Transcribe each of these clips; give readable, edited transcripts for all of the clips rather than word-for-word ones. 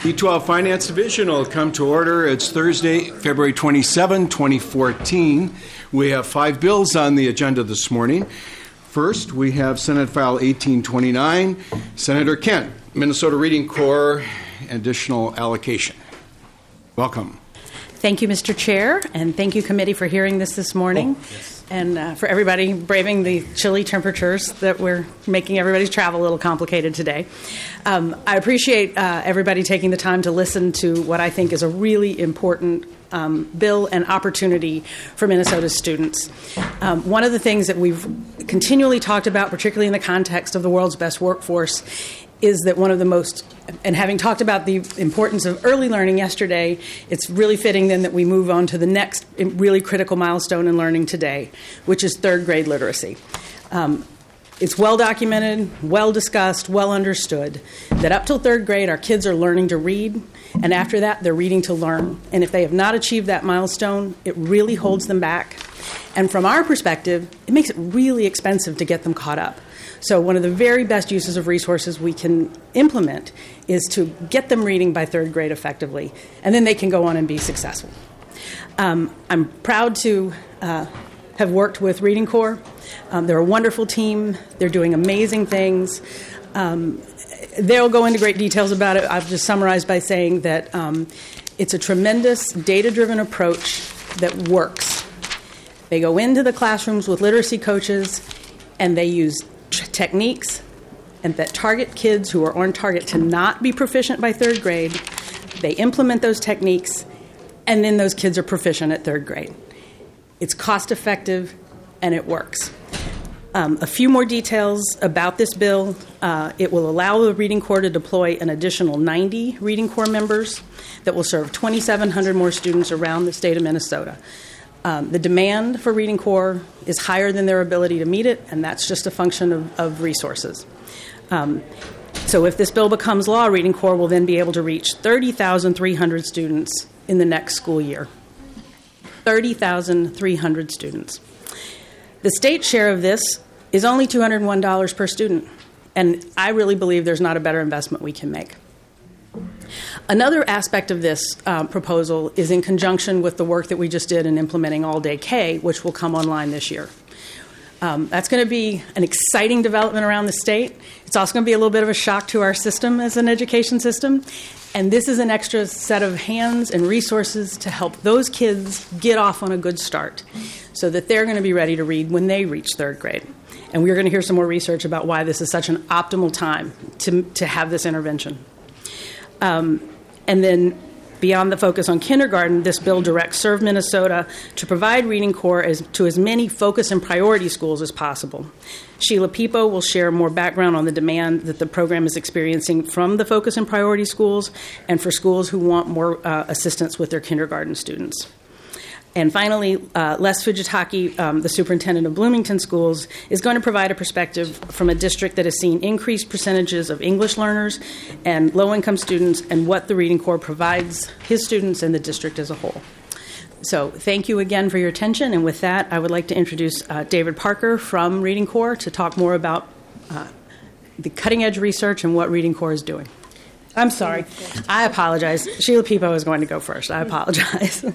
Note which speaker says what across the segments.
Speaker 1: E12 Finance Division will come to order. It's Thursday, February 27, 2014. We have 5 bills on the agenda this morning. First, we have Senate File 1829, Senator Kent, Minnesota Reading Corps additional allocation. Welcome.
Speaker 2: Thank you, Mr. Chair, and thank you, committee, for hearing this morning. And for everybody braving the chilly temperatures that we're making everybody's travel a little complicated today. I appreciate everybody taking the time to listen to what I think is a really important bill and opportunity for Minnesota students. One of the things that we've continually talked about, particularly in the context of the world's best workforce, is that one of the most, and having talked about the importance of early learning yesterday, it's really fitting then that we move on to the next really critical milestone in learning today, which is third grade literacy. It's well documented, well discussed, well understood that up till third grade, our kids are learning to read, and after that, they're reading to learn. And if they have not achieved that milestone, it really holds them back. And from our perspective, it makes it really expensive to get them caught up. So one of the very best uses of resources we can implement is to get them reading by third grade effectively, and then they can go on and be successful. I'm proud to have worked with Reading Corps. They're a wonderful team. They're doing amazing things. They'll go into great details about it. I've just summarized by saying that it's a tremendous data-driven approach that works. They go into the classrooms with literacy coaches, and they use techniques and that target kids who are on target to not be proficient by third grade. They implement those techniques, and then those kids are proficient at third grade. It's cost-effective, and it works. A few more details about this bill. It will allow the Reading Corps to deploy an additional 90 Reading Corps members that will serve 2,700 more students around the state of Minnesota. The demand for Reading Corps is higher than their ability to meet it, and that's just a function of resources. So if this bill becomes law, Reading Corps will then be able to reach 30,300 students in the next school year. 30,300 students. The state share of this is only $201 per student, and I really believe there's not a better investment we can make. Another aspect of this proposal is in conjunction with the work that we just did in implementing All Day K, which will come online this year. That's going to be an exciting development around the state. It's also going to be a little bit of a shock to our system as an education system. And this is an extra set of hands and resources to help those kids get off on a good start so that they're going to be ready to read when they reach third grade. And we're going to hear some more research about why this is such an optimal time to have this intervention. And then beyond the focus on kindergarten, this bill directs Serve Minnesota to provide Reading Corps to as many focus and priority schools as possible. Sheila Pipo will share more background on the demand that the program is experiencing from the focus and priority schools and for schools who want more assistance with their kindergarten students. And finally, Les Fujitaki, the superintendent of Bloomington Schools, is going to provide a perspective from a district that has seen increased percentages of English learners and low-income students and what the Reading Corps provides his students and the district as a whole. So thank you again for your attention. And with that, I would like to introduce David Parker from Reading Corps to talk more about the cutting-edge research and what Reading Corps is doing. I'm sorry. I apologize. Sheila Pipo is going to go first. I apologize.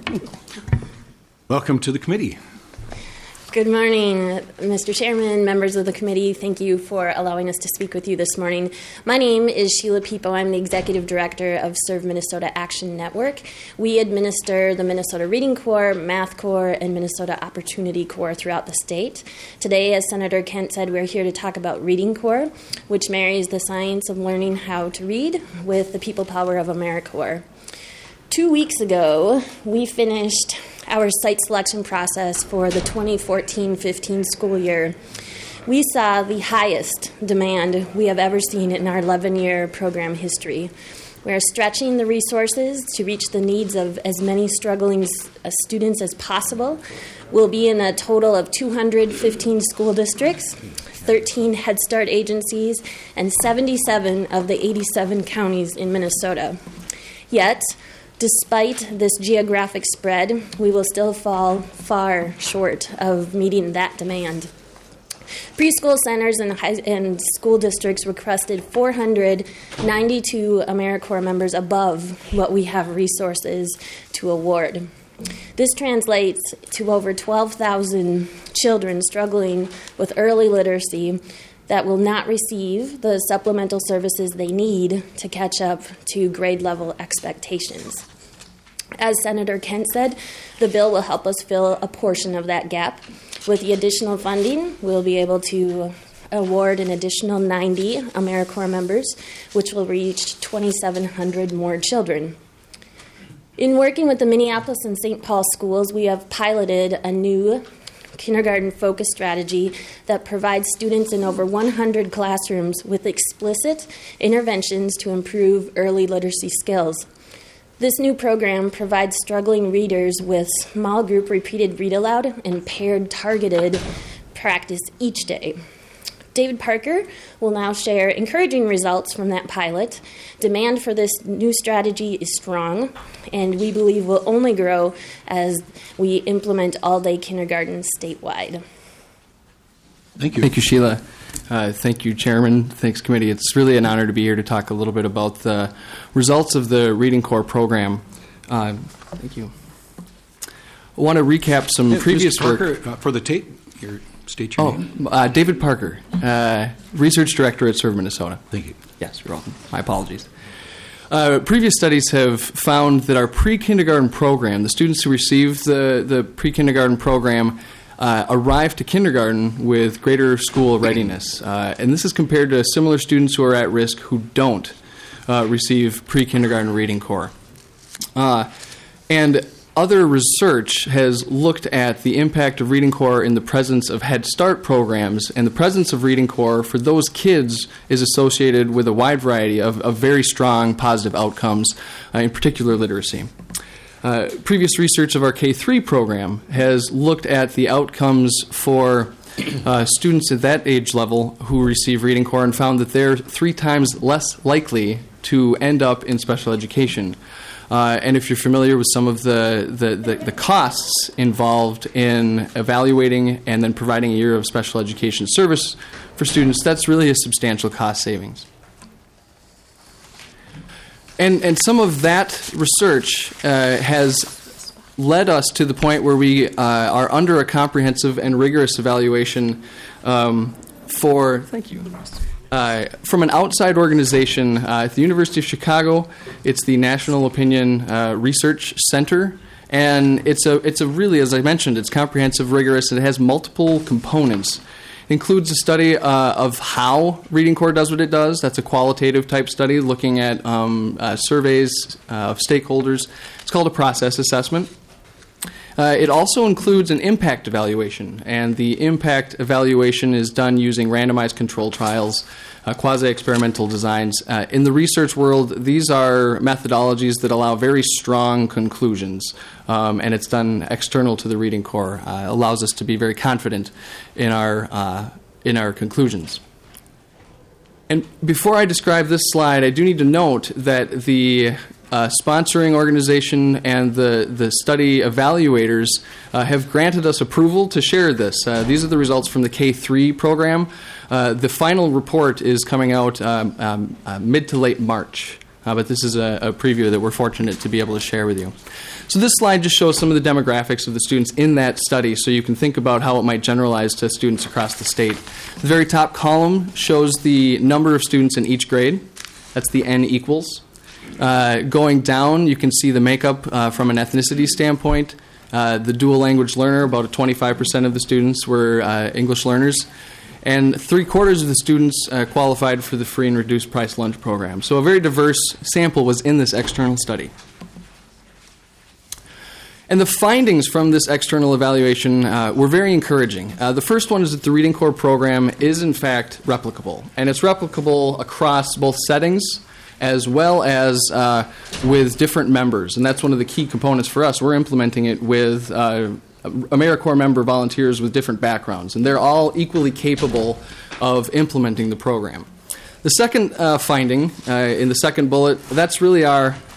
Speaker 1: Welcome to the committee.
Speaker 3: Good morning, Mr. Chairman, members of the committee. Thank you for allowing us to speak with you this morning. My name is Sheila Pipo. I'm the Executive Director of Serve Minnesota Action Network. We administer the Minnesota Reading Corps, Math Corps, and Minnesota Opportunity Corps throughout the state. Today, as Senator Kent said, we're here to talk about Reading Corps, which marries the science of learning how to read with the people power of AmeriCorps. 2 weeks ago, we finished our site selection process for the 2014-15 school year. We saw the highest demand we have ever seen in our 11-year program history. We are stretching the resources to reach the needs of as many struggling students as possible. We'll be in a total of 215 school districts, 13 Head Start agencies, and 77 of the 87 counties in Minnesota. Yet, despite this geographic spread, we will still fall far short of meeting that demand. Preschool centers and school districts requested 492 AmeriCorps members above what we have resources to award. This translates to over 12,000 children struggling with early literacy that will not receive the supplemental services they need to catch up to grade level expectations. As Senator Kent said, the bill will help us fill a portion of that gap. With the additional funding, we'll be able to award an additional 90 AmeriCorps members, which will reach 2,700 more children. In working with the Minneapolis and St. Paul schools, we have piloted a new kindergarten focus strategy that provides students in over 100 classrooms with explicit interventions to improve early literacy skills. This new program provides struggling readers with small group repeated read aloud and paired targeted practice each day. David Parker will now share encouraging results from that pilot. Demand for this new strategy is strong, and we believe will only grow as we implement all-day kindergarten statewide.
Speaker 4: Thank you. Thank you, Sheila. Thank you, Chairman. Thanks, Committee. It's really an honor to be here to talk a little bit about the results of the Reading Corps program. Thank you. I want to recap some previous
Speaker 1: Mr. Parker,
Speaker 4: work.
Speaker 1: For the tape, state your name.
Speaker 4: David Parker, Research Director at Serve Minnesota.
Speaker 1: Thank you.
Speaker 4: Yes, you're welcome. My apologies. Previous studies have found that our pre-kindergarten program, the students who receive the pre-kindergarten program, arrive to kindergarten with greater school readiness. And this is compared to similar students who are at risk who don't receive pre-kindergarten Reading Corps. And other research has looked at the impact of Reading Corps in the presence of Head Start programs, and the presence of Reading Corps for those kids is associated with a wide variety of very strong positive outcomes, in particular literacy. Previous research of our K-3 program has looked at the outcomes for students at that age level who receive Reading Corps and found that they're 3 times less likely to end up in special education. And if you're familiar with some of the costs involved in evaluating and then providing a year of special education service for students, that's really a substantial cost savings. And some of that research has led us to the point where we are under a comprehensive and rigorous evaluation from an outside organization at the University of Chicago. It's the National Opinion Research Center, and it's a really, as I mentioned, it's comprehensive, rigorous, and it has multiple components. It includes a study of how Reading Corps does what it does. That's a qualitative type study looking at surveys of stakeholders. It's called a process assessment. It also includes an impact evaluation, and the impact evaluation is done using randomized control trials, quasi-experimental designs. In the research world, these are methodologies that allow very strong conclusions, and it's done external to the Reading Corps. Allows us to be very confident in our conclusions. And before I describe this slide, I do need to note that the sponsoring organization and the study evaluators have granted us approval to share this. These are the results from the K-3 program. The final report is coming out mid to late March, but this is a preview that we're fortunate to be able to share with you. So this slide just shows some of the demographics of the students in that study, so you can think about how it might generalize to students across the state. The very top column shows the number of students in each grade. That's the N equals. Going down, you can see the makeup from an ethnicity standpoint. The dual language learner, about 25% of the students were English learners. And 3/4 of the students qualified for the free and reduced price lunch program. So a very diverse sample was in this external study. And the findings from this external evaluation were very encouraging. The first one is that the Reading Corps program is, in fact, replicable. And it's replicable across both settings as well as with different members. And that's one of the key components for us. We're implementing it with AmeriCorps member volunteers with different backgrounds. And they're all equally capable of implementing the program. The second finding in the second bullet, that's really our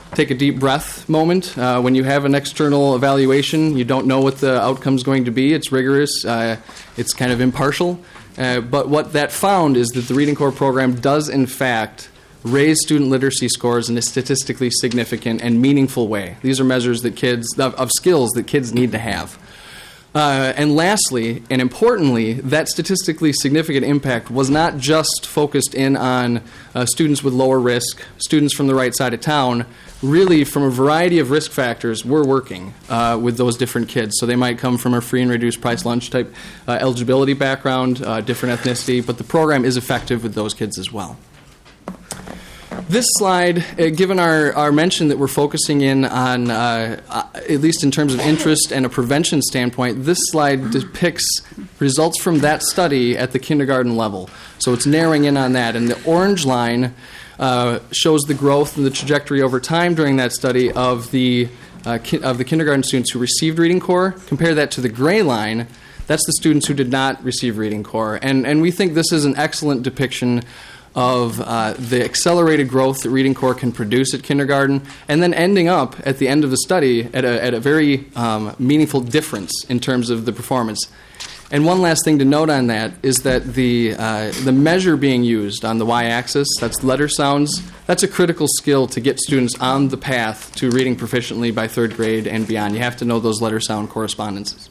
Speaker 4: take a deep breath moment. When you have an external evaluation, you don't know what the outcome's going to be. It's rigorous. It's kind of impartial. But what that found is that the Reading Corps program does, in fact, raise student literacy scores in a statistically significant and meaningful way. These are measures that of skills that kids need to have. And lastly, and importantly, that statistically significant impact was not just focused in on students with lower risk, students from the right side of town. Really, from a variety of risk factors, we're working with those different kids. So they might come from a free and reduced price lunch type eligibility background, different ethnicity, but the program is effective with those kids as well. This slide, given our mention that we're focusing in on, at least in terms of interest and a prevention standpoint, this slide depicts results from that study at the kindergarten level. So it's narrowing in on that. And the orange line shows the growth and the trajectory over time during that study of the kindergarten students who received Reading Corps. Compare that to the gray line. That's the students who did not receive Reading Corps. And we think this is an excellent depiction of the accelerated growth that Reading Corps can produce at kindergarten, and then ending up at the end of the study at a very meaningful difference in terms of the performance. And one last thing to note on that is that the measure being used on the y-axis, that's letter sounds, that's a critical skill to get students on the path to reading proficiently by third grade and beyond. You have to know those letter sound correspondences.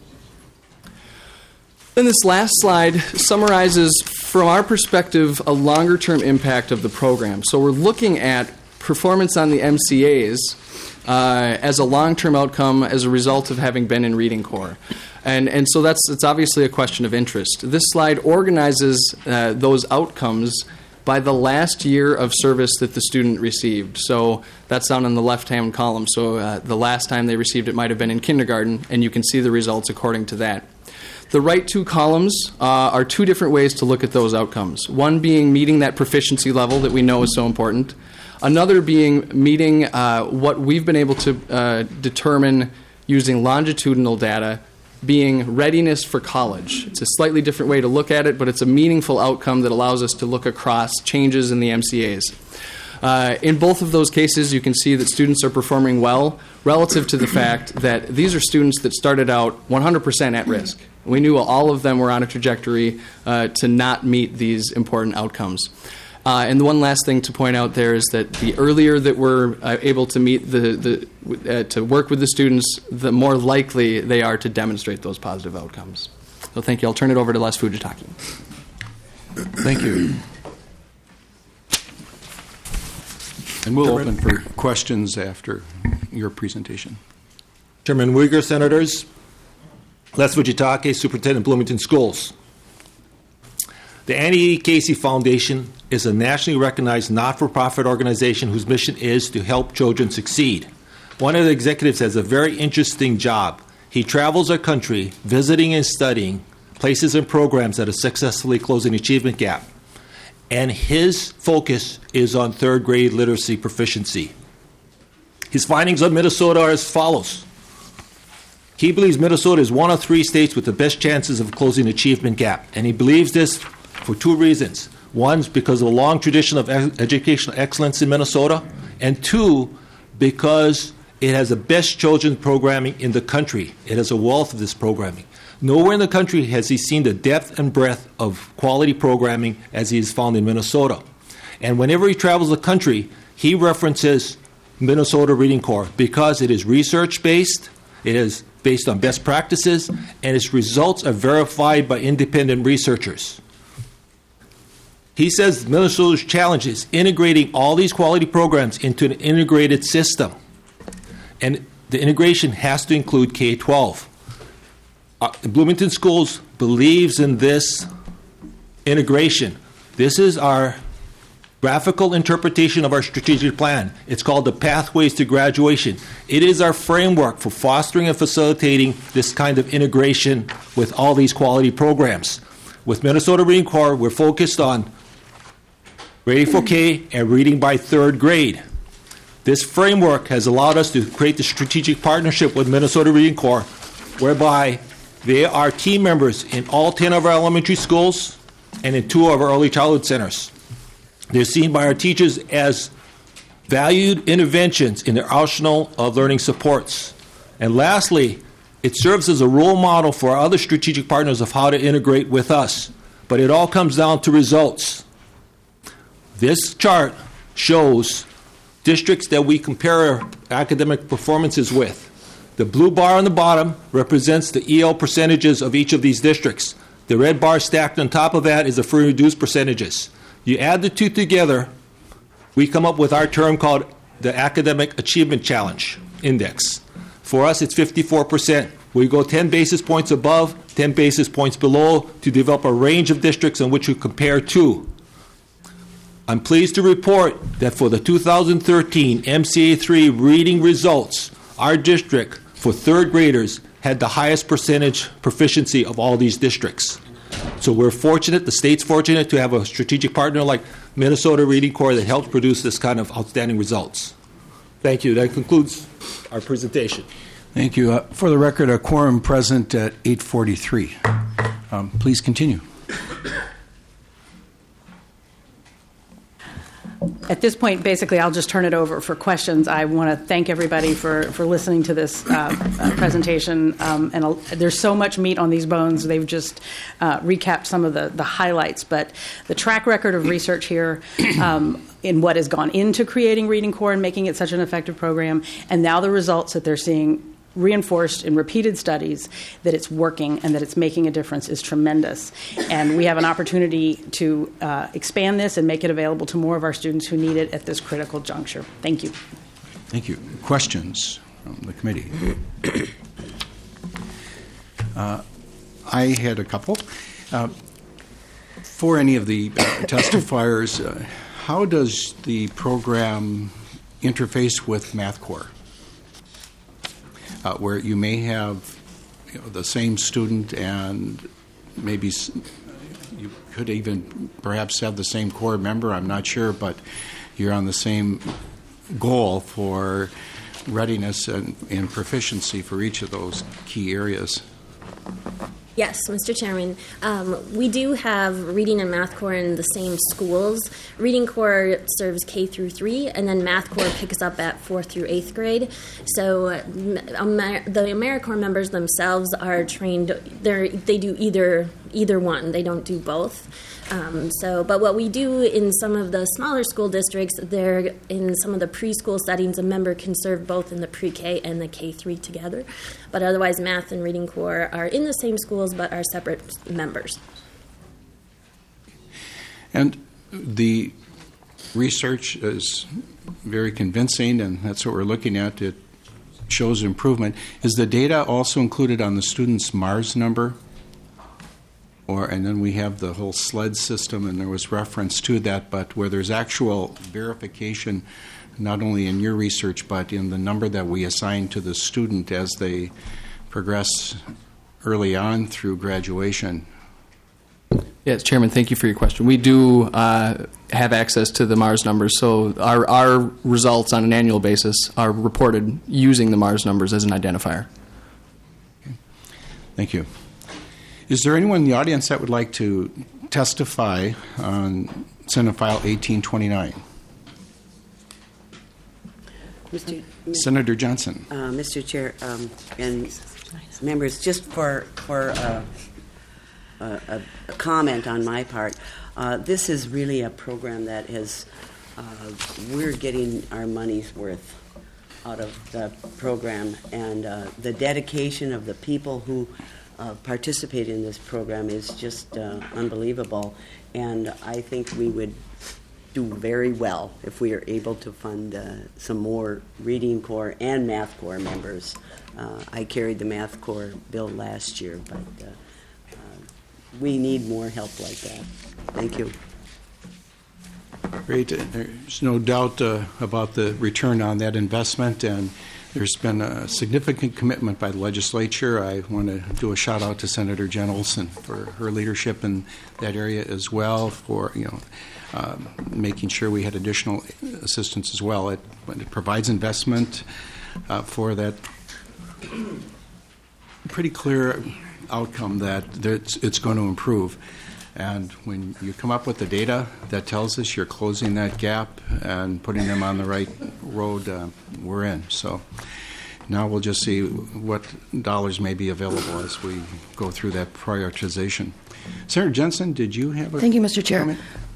Speaker 4: Then this last slide summarizes, from our perspective, a longer-term impact of the program. So we're looking at performance on the MCAs as a long-term outcome as a result of having been in Reading Corps. And so it's obviously a question of interest. This slide organizes those outcomes by the last year of service that the student received. So that's down in the left-hand column. So the last time they received it might have been in kindergarten, and you can see the results according to that. The right two columns are two different ways to look at those outcomes. One being meeting that proficiency level that we know is so important. Another being meeting what we've been able to determine using longitudinal data, being readiness for college. It's a slightly different way to look at it, but it's a meaningful outcome that allows us to look across changes in the MCAs. In both of those cases, you can see that students are performing well relative to the fact that these are students that started out 100% at risk. We knew all of them were on a trajectory to not meet these important outcomes. And the one last thing to point out there is that the earlier that we're able to meet to work with the students, the more likely they are to demonstrate those positive outcomes. So thank you. I'll turn it over to Les Fujitaki.
Speaker 1: Thank you. And we'll open for questions after your presentation.
Speaker 5: Chairman Uyghur, Senators, Les Fujitaki, Superintendent Bloomington Schools. The Annie E. Casey Foundation is a nationally recognized not-for-profit organization whose mission is to help children succeed. One of the executives has a very interesting job. He travels our country, visiting and studying places and programs that are successfully closing the achievement gap. And his focus is on third grade literacy proficiency. His findings on Minnesota are as follows. He believes Minnesota is one of 3 states with the best chances of closing the achievement gap. And he believes this for 2 reasons. One is because of a long tradition of educational excellence in Minnesota. And 2, because it has the best children's programming in the country. It has a wealth of this programming. Nowhere in the country has he seen the depth and breadth of quality programming as he has found in Minnesota. And whenever he travels the country, he references Minnesota Reading Corps because it is research-based, it is based on best practices, and its results are verified by independent researchers. He says Minnesota's challenge is integrating all these quality programs into an integrated system. And the integration has to include K-12. Bloomington Schools believes in this integration. This is our graphical interpretation of our strategic plan. It's called the Pathways to Graduation. It is our framework for fostering and facilitating this kind of integration with all these quality programs. With Minnesota Reading Corps, we're focused on Ready for K and reading by third grade. This framework has allowed us to create the strategic partnership with Minnesota Reading Corps, whereby they are team members in all 10 of our elementary schools and in 2 of our early childhood centers. They're seen by our teachers as valued interventions in their arsenal of learning supports. And lastly, it serves as a role model for our other strategic partners of how to integrate with us. But it all comes down to results. This chart shows districts that we compare our academic performances with. The blue bar on the bottom represents the EL percentages of each of these districts. The red bar stacked on top of that is the free and reduced percentages. You add the two together, we come up with our term called the Academic Achievement Challenge Index. For us, it's 54%. We go 10 basis points above, 10 basis points below to develop a range of districts in which we compare to. I'm pleased to report that for the 2013 MCA3 reading results, our district for third graders had the highest percentage proficiency of all these districts. So we're fortunate, the state's fortunate to have a strategic partner like Minnesota Reading Corps that helps produce this kind of outstanding results. Thank you. That concludes our presentation.
Speaker 1: Thank you. For the record, a quorum present at 8:43. Please continue.
Speaker 2: At this point, basically, I'll just turn it over for questions. I want to thank everybody for listening to this presentation. And there's so much meat on these bones. They've just recapped some of the highlights. But the track record of research here in what has gone into creating Reading Corps and making it such an effective program, and now the results that they're seeing reinforced in repeated studies that it's working and that it's making a difference is tremendous. And we have an opportunity to expand this and make it available to more of our students who need it at this critical juncture. Thank you.
Speaker 1: Thank you. Questions from the committee? I had a couple. For any of the testifiers, how does the program interface with Math Corps? Where you may have the same student and maybe you could even perhaps have the same core member, I'm not sure, but you're on the same goal for readiness and proficiency for each of those key areas.
Speaker 3: Yes, Mr. Chairman. We do have Reading and Math Corps in the same schools. Reading Corps serves K through 3, and then Math Corps picks up at 4th through 8th grade. So the AmeriCorps members themselves are trained. They do either one. They don't do both. But what we do in some of the smaller school districts, in some of the preschool settings, a member can serve both in the pre-K and the K-3 together. But otherwise, Math and Reading Corps are in the same schools but are separate members.
Speaker 1: And the research is very convincing, and that's what we're looking at. It shows improvement. Is the data also included on the student's MARS number? And then we have the whole SLED system, and there was reference to that, but where there's actual verification, not only in your research, but in the number that we assign to the student as they progress early on through graduation.
Speaker 4: Yes, Chairman, thank you for your question. We do have access to the MARS numbers, so our results on an annual basis are reported using the MARS numbers as an identifier.
Speaker 1: Okay. Thank you. Is there anyone in the audience that would like to testify on Senate File 1829? Senator Johnson.
Speaker 6: Mr. Chair and members, just for a comment on my part, this is really a program that we're getting our money's worth out of the program, and the dedication of the people who participate in this program is just unbelievable, and I think we would do very well if we are able to fund some more Reading Corps and Math Corps members. I carried the Math Corps bill last year, but we need more help like that. Thank you.
Speaker 1: Great. There's no doubt about the return on that investment, and there's been a significant commitment by the legislature. I want to do a shout out to Senator Jen Olson for her leadership in that area as well, for making sure we had additional assistance as well. It provides investment for that pretty clear outcome that it's going to improve. And when you come up with the data that tells us you're closing that gap and putting them on the right road, we're in. So now we'll just see what dollars may be available as we go through that prioritization. Senator Jensen, did you have a
Speaker 7: Thank you, Mr. Chair.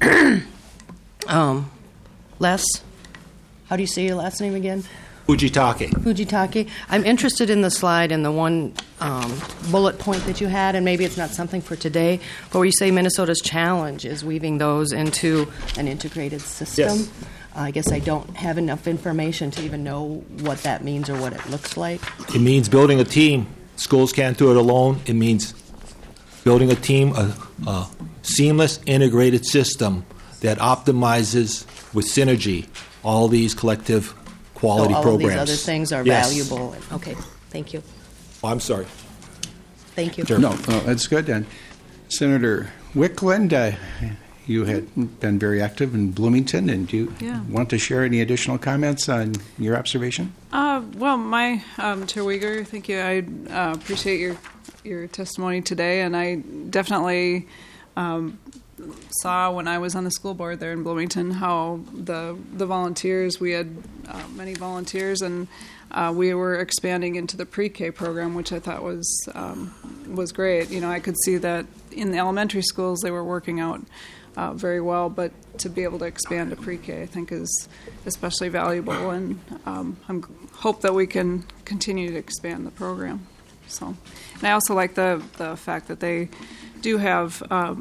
Speaker 1: comment?
Speaker 7: Les, how do you say your last name again?
Speaker 5: Fujitake.
Speaker 7: I'm interested in the slide and the one bullet point that you had, and maybe it's not something for today, but where you say Minnesota's challenge is weaving those into an integrated system.
Speaker 5: Yes.
Speaker 7: I guess I don't have enough information to even know what that means or what it looks like.
Speaker 5: It means building a team. Schools can't do it alone. It means building a team, a seamless, integrated system that optimizes with synergy all these collective quality
Speaker 7: so all
Speaker 5: programs.
Speaker 7: of these other things are
Speaker 5: Yes.
Speaker 7: valuable. Okay, thank you.
Speaker 5: Oh, I'm sorry.
Speaker 7: Thank you.
Speaker 5: Sure.
Speaker 1: No, that's good. And Senator Wickland, you had been very active in Bloomington, and do you want to share any additional comments on your observation?
Speaker 8: Well, my Chair Uyghur, thank you. I appreciate your testimony today, and I definitely saw when I was on the school board there in Bloomington how the volunteers, we had many volunteers, and we were expanding into the pre-K program, which I thought was great. You know, I could see that in the elementary schools they were working out very well, but to be able to expand to pre-K, I think, is especially valuable, and I hope that we can continue to expand the program. So, and I also like the fact that they do have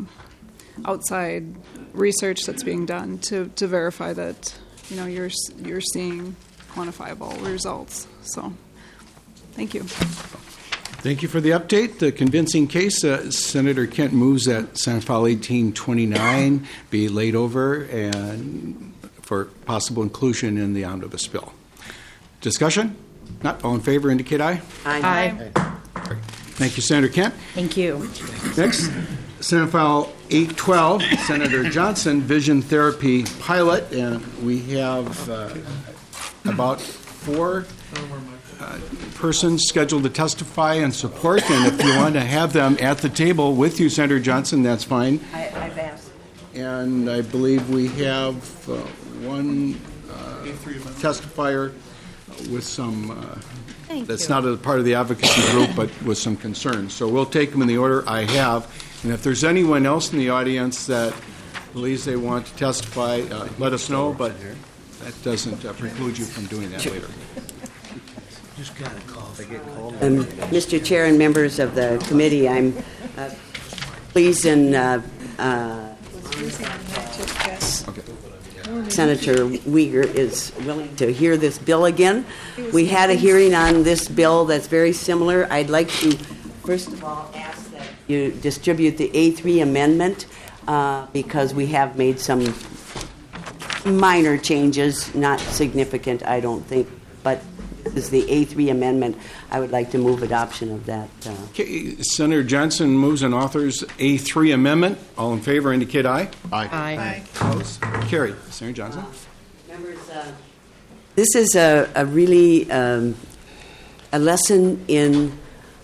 Speaker 8: outside research that's being done to verify that, you know, you're seeing quantifiable results. So, thank you.
Speaker 1: Thank you for the update. The convincing case, Senator Kent moves that Senate File 1829 be laid over and for possible inclusion in the omnibus bill. Discussion? Not all in favor, indicate aye.
Speaker 2: Aye.
Speaker 1: Thank you, Senator Kent.
Speaker 2: Thank you.
Speaker 1: Next, Senate File 812, Senator Johnson, Vision Therapy Pilot. And we have about 4 persons scheduled to testify in support. And if you want to have them at the table with you, Senator Johnson, that's fine.
Speaker 6: I've asked.
Speaker 1: And I believe we have one testifier with some, that's not a part of the advocacy group, but with some concerns. So we'll take them in the order I have. And if there's anyone else in the audience that believes they want to testify, let us know, but that doesn't preclude you from doing that later.
Speaker 6: Mr. Chair and members of the committee, I'm pleased and Senator Uyghur is willing to hear this bill again. We had a hearing on this bill that's very similar. I'd like to, first of all, ask that you distribute the A3 amendment because we have made some minor changes, not significant, I don't think, but this is the A3 amendment. I would like to move adoption of that.
Speaker 1: Okay, Senator Johnson moves and authors A3 amendment. All in favor indicate aye.
Speaker 7: Aye.
Speaker 1: Opposed? Carried. Senator Johnson.
Speaker 6: Members, this is a really a lesson in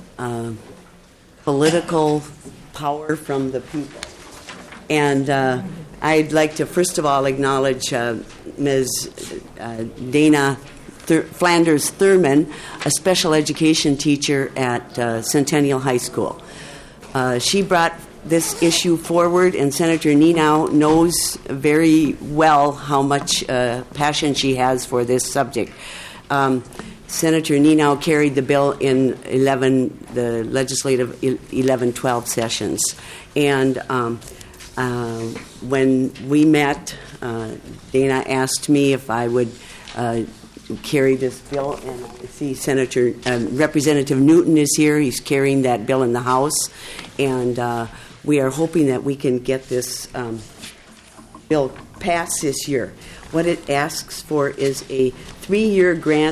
Speaker 6: political power from the people. And I'd like to first of all acknowledge Ms. Dana Flanders Thurman, a special education teacher at Centennial High School. She brought this issue forward, and Senator Nenow knows very well how much passion she has for this subject. Senator Nenow carried the bill in the legislative 11-12 sessions. And when we met, Dana asked me if I would carry this bill, and I see Representative Newton is here. He's carrying that bill in the House, and we are hoping that we can get this bill passed this year. What it asks for is a 3-year grant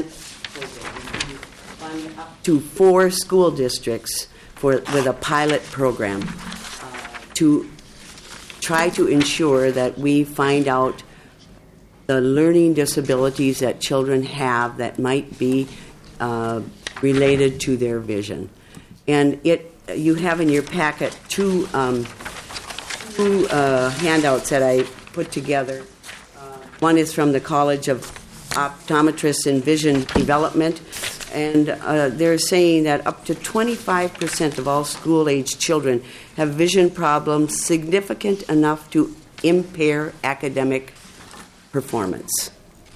Speaker 6: fund up to 4 school districts with a pilot program to try to ensure that we find out the learning disabilities that children have that might be related to their vision. And you have in your packet 2 two handouts that I put together. One is from the College of Optometrists and Vision Development, and they're saying that up to 25% of all school-age children have vision problems significant enough to impair academic performance.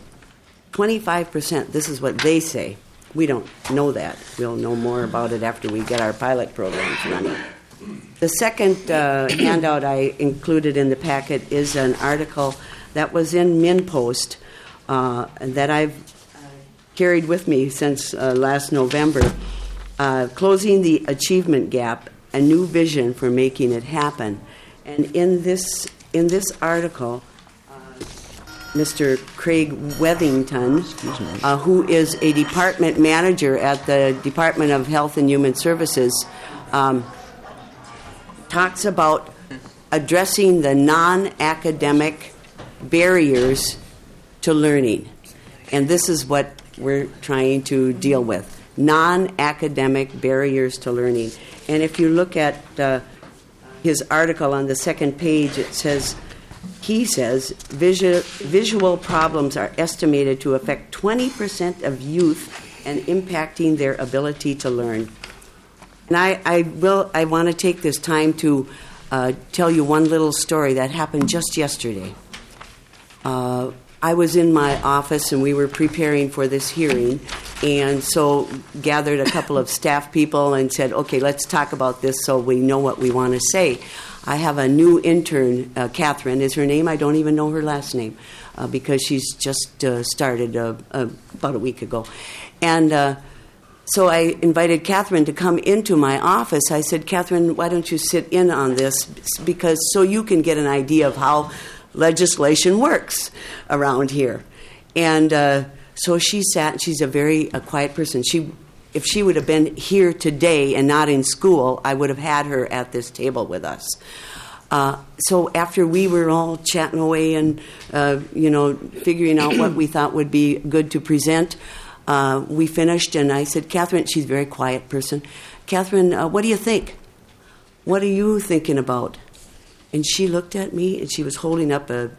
Speaker 6: 25%, this is what they say. We don't know that. We'll know more about it after we get our pilot programs running. The second handout I included in the packet is an article that was in MinPost that I've carried with me since last November, Closing the Achievement Gap, a New Vision for Making It Happen. And in this article, Mr. Craig Wethington, who is a department manager at the Department of Health and Human Services, talks about addressing the non-academic barriers to learning. And this is what we're trying to deal with, non-academic barriers to learning. And if you look at his article on the second page, it says, he says, visual problems are estimated to affect 20% of youth and impacting their ability to learn. And I want to take this time to tell you one little story that happened just yesterday. I was in my office and we were preparing for this hearing, and so gathered a couple of staff people and said, okay, let's talk about this so we know what we want to say. I have a new intern, Catherine is her name. I don't even know her last name because she's just started about a week ago. And so I invited Catherine to come into my office. I said, Catherine, why don't you sit in on this, because so you can get an idea of how legislation works around here. And so she sat, and she's a very quiet person. If she would have been here today and not in school, I would have had her at this table with us. So after we were all chatting away and, figuring out what we thought would be good to present, we finished, and I said, Catherine, she's a very quiet person. Catherine, what do you think? What are you thinking about? And she looked at me, and she was holding up a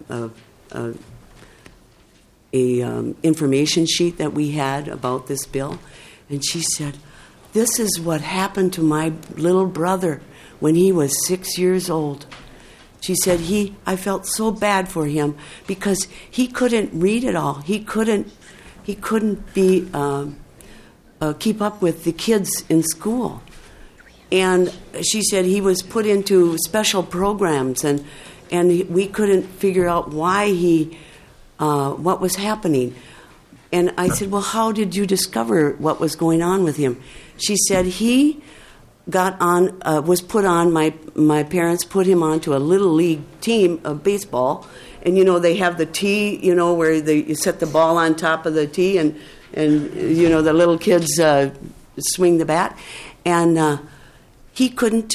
Speaker 6: information sheet that we had about this bill. And she said, this is what happened to my little brother when he was 6 years old. She said, I felt so bad for him because he couldn't read it all. He couldn't be keep up with the kids in school. And she said he was put into special programs, and we couldn't figure out why what was happening. And I said, well, how did you discover what was going on with him? She said he was put on, my parents put him onto a little league team of baseball. And, they have the tee, where you set the ball on top of the tee and the little kids swing the bat. And he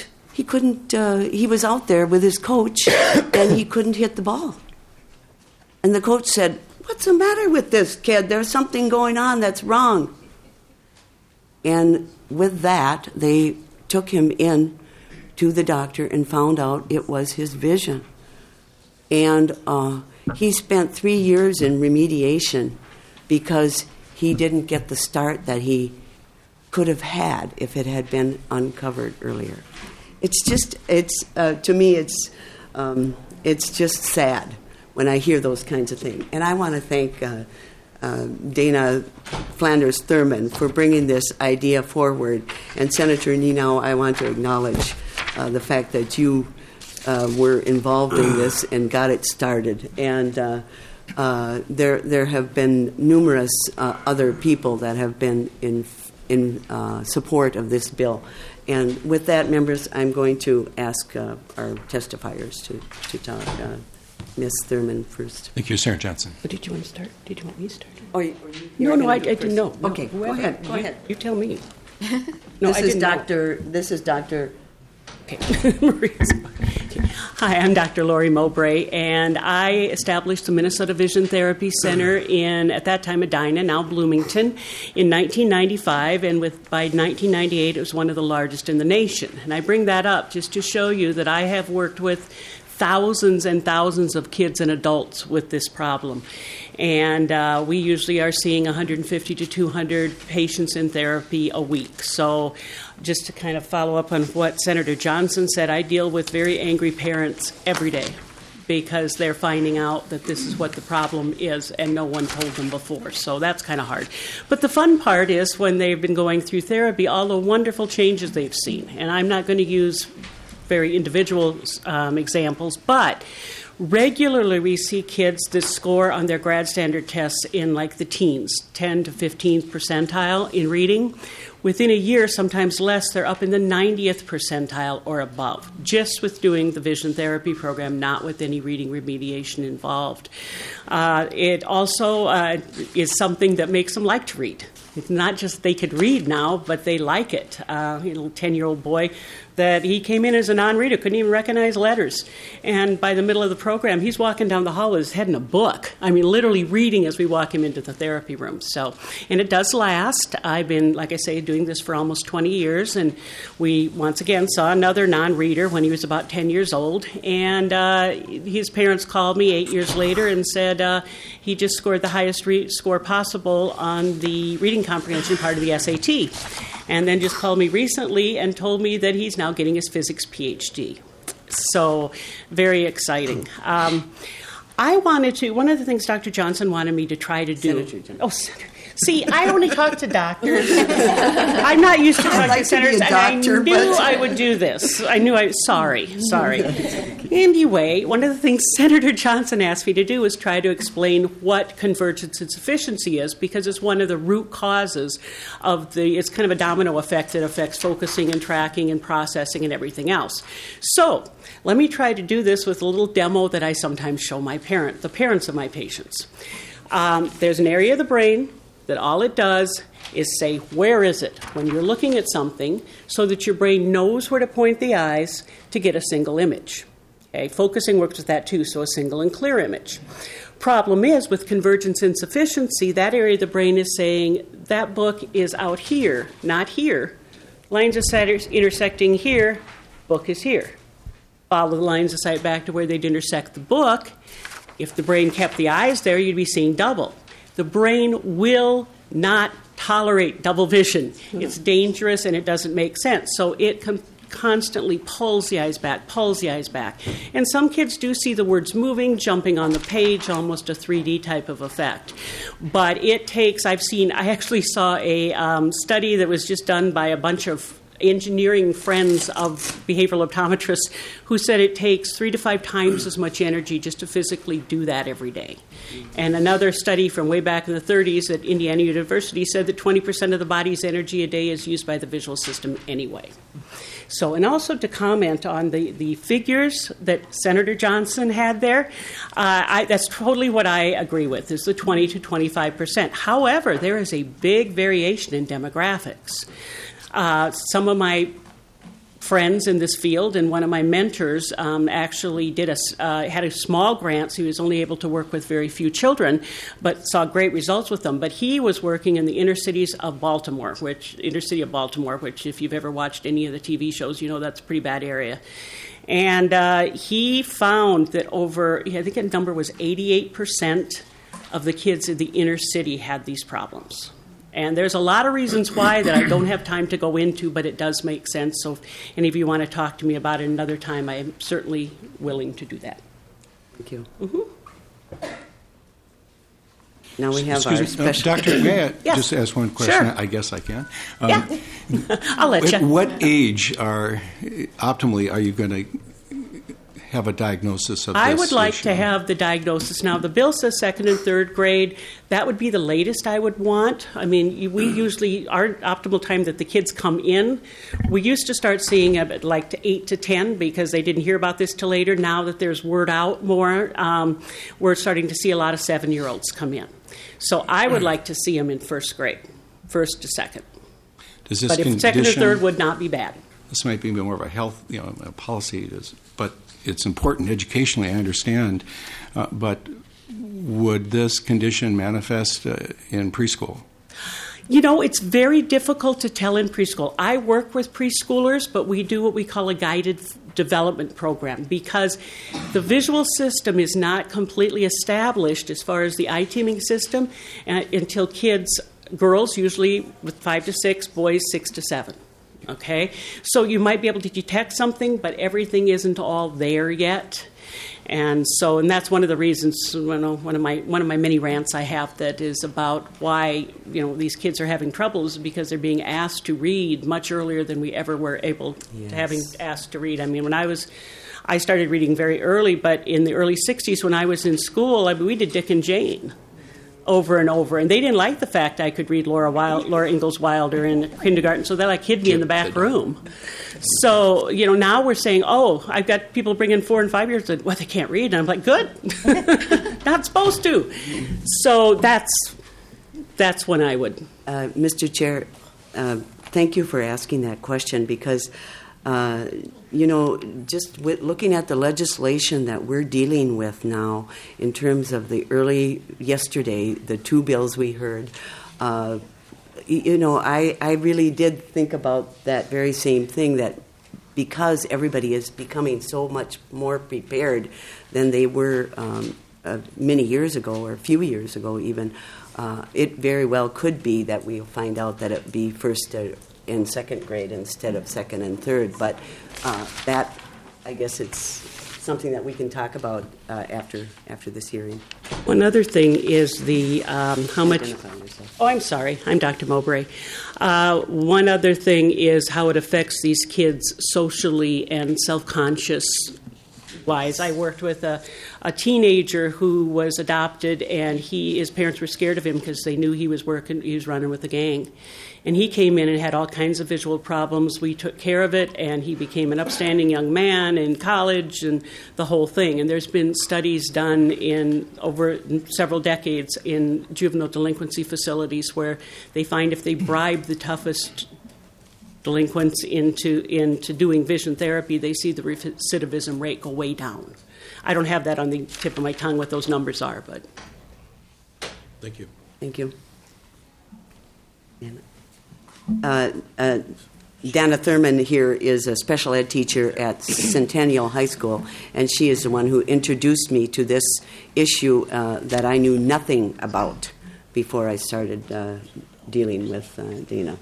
Speaker 6: was out there with his coach, and he couldn't hit the ball. And the coach said, what's the matter with this kid? There's something going on that's wrong. And with that, they took him in to the doctor and found out it was his vision. And he spent 3 years in remediation because he didn't get the start that he could have had if it had been uncovered earlier. To me, it's just sad when I hear those kinds of things. And I want to thank Dana Flanders Thurman for bringing this idea forward. And Senator Nenow, I want to acknowledge the fact that you were involved in this and got it started. And there have been numerous other people that have been in support of this bill. And with that, members, I'm going to ask our testifiers to talk. Ms. Thurman first.
Speaker 1: Thank you, Senator Johnson.
Speaker 6: Did you want to start? Did you want me to start?
Speaker 9: No, I didn't know.
Speaker 6: Okay, go ahead. Go ahead.
Speaker 9: You tell me.
Speaker 6: This is Dr.
Speaker 9: Okay. Hi, I'm Dr. Lori Mowbray, and I established the Minnesota Vision Therapy Center in, at that time, Edina, now Bloomington, in 1995, and by 1998, it was one of the largest in the nation. And I bring that up just to show you that I have worked with thousands and thousands of kids and adults with this problem. And we usually are seeing 150 to 200 patients in therapy a week. So just to kind of follow up on what Senator Johnson said, I deal with very angry parents every day because they're finding out that this is what the problem is and no one told them before. So that's kind of hard. But the fun part is when they've been going through therapy, all the wonderful changes they've seen. And I'm not going to use very individual examples, but regularly we see kids that score on their grad standard tests in like the teens, 10 to 15th percentile in reading. Within a year, sometimes less, they're up in the 90th percentile or above, just with doing the vision therapy program, not with any reading remediation involved. It also is something that makes them like to read. It's not just they could read now, but they like it. A little 10-year-old boy that he came in as a non-reader, couldn't even recognize letters. And by the middle of the program, he's walking down the hall with his head in a book. I mean, literally reading as we walk him into the therapy room. So, and it does last. I've been, like I say, doing this for almost 20 years. And we, once again, saw another non-reader when he was about 10 years old. And his parents called me 8 years later and said he just scored the highest score possible on the reading comprehension part of the SAT. And then just called me recently and told me that he's now getting his physics PhD. So very exciting. I wanted to, one of the things Dr. Johnson wanted me to try to do. Senator. See, I only talk to doctors. I'm not used to talking to senators, and I knew I would do this. Sorry. Anyway, one of the things Senator Johnson asked me to do was try to explain what convergence insufficiency is, because it's one of the root causes of it's kind of a domino effect that affects focusing and tracking and processing and everything else. So let me try to do this with a little demo that I sometimes show the parents of my patients. There's an area of the brain that all it does is say, where is it, when you're looking at something, so that your brain knows where to point the eyes to get a single image. Okay? Focusing works with that too, so a single and clear image. Problem is, with convergence insufficiency, that area of the brain is saying, that book is out here, not here. Lines of sight are intersecting here, book is here. Follow the lines of sight back to where they'd intersect the book. If the brain kept the eyes there, you'd be seeing double. The brain will not tolerate double vision. It's dangerous and it doesn't make sense. So it constantly pulls the eyes back. And some kids do see the words moving, jumping on the page, almost a 3D type of effect. But it takes, I actually saw a study that was just done by a bunch of engineering friends of behavioral optometrists who said it takes 3 to 5 times as much energy just to physically do that every day. And another study from way back in the 30s at Indiana University said that 20% of the body's energy a day is used by the visual system anyway. So, and also to comment on the figures that Senator Johnson had there, that's totally what I agree with, is the 20 to 25%. However, there is a big variation in demographics. Some of my friends in this field and one of my mentors actually had a small grant, so he was only able to work with very few children, but saw great results with them. But he was working in the inner city of Baltimore, which if you've ever watched any of the TV shows, you know that's a pretty bad area. And he found that I think the number was 88% of the kids in the inner city had these problems. And there's a lot of reasons why that I don't have time to go into, but it does make sense. So if any of you want to talk to me about it another time, I am certainly willing to do that.
Speaker 6: Thank you.
Speaker 9: Mm-hmm.
Speaker 6: Now we have our special...
Speaker 1: Doctor, may I
Speaker 9: Yes.
Speaker 1: just ask one question?
Speaker 9: Sure.
Speaker 1: I guess I can.
Speaker 9: I'll let you.
Speaker 1: At what age optimally are you going to have a diagnosis of this
Speaker 9: I would like
Speaker 1: issue?
Speaker 9: to have the diagnosis. Now, the bill says 2nd and 3rd grade. That would be the latest I would want. I mean, we usually, our optimal time that the kids come in, we used to start seeing it like to 8 to 10 because they didn't hear about this till later. Now that there's word out more, we're starting to see a lot of 7-year-olds come in. So I would like to see them in 1st grade, 1st to 2nd.
Speaker 1: Does this
Speaker 9: But if 2nd or 3rd would not be bad.
Speaker 1: This might be more of a health, a policy, but it's important educationally, I understand. But would this condition manifest in preschool?
Speaker 9: You know, it's very difficult to tell in preschool. I work with preschoolers, but we do what we call a guided development program, because the visual system is not completely established as far as the eye teaming system until girls usually with 5 to 6, boys 6 to 7. Okay, so you might be able to detect something, but everything isn't all there yet. And that's one of the reasons. One of my many rants I have that is about why these kids are having troubles, because they're being asked to read much earlier than we ever were able to having asked to read. I mean, I started reading very early, but in the early '60s when I was in school, we did Dick and Jane over and over, and they didn't like the fact I could read Laura Ingalls Wilder in kindergarten, so they hid me in the back room. So now we're saying, I've got people bringing 4 and 5 years old. Well, they can't read, and I'm like, good, not supposed to. So that's when I would.
Speaker 6: Mr. Chair, thank you for asking that question, because just looking at the legislation that we're dealing with now in terms of yesterday, the 2 bills we heard, I really did think about that very same thing, that because everybody is becoming so much more prepared than they were many years ago, or a few years ago even, it very well could be that we'll find out that it would be first in second grade instead of second and third. But that, I guess it's something that we can talk about after this hearing.
Speaker 9: One other thing is the how much...
Speaker 6: Identify yourself.
Speaker 9: Oh, I'm sorry. I'm Dr. Mowbray. One other thing is how it affects these kids socially and self-conscious-wise. I worked with a teenager who was adopted, and his parents were scared of him because they knew he was running with a gang. And he came in and had all kinds of visual problems. We took care of it, and he became an upstanding young man in college and the whole thing. And there's been studies done over several decades in juvenile delinquency facilities where they find if they bribe the toughest delinquents into doing vision therapy, they see the recidivism rate go way down. I don't have that on the tip of my tongue what those numbers are, but...
Speaker 1: Thank you.
Speaker 6: Thank you. Dana Thurman here is a special ed teacher at Centennial High School, and she is the one who introduced me to this issue that I knew nothing about before I started dealing with Dana.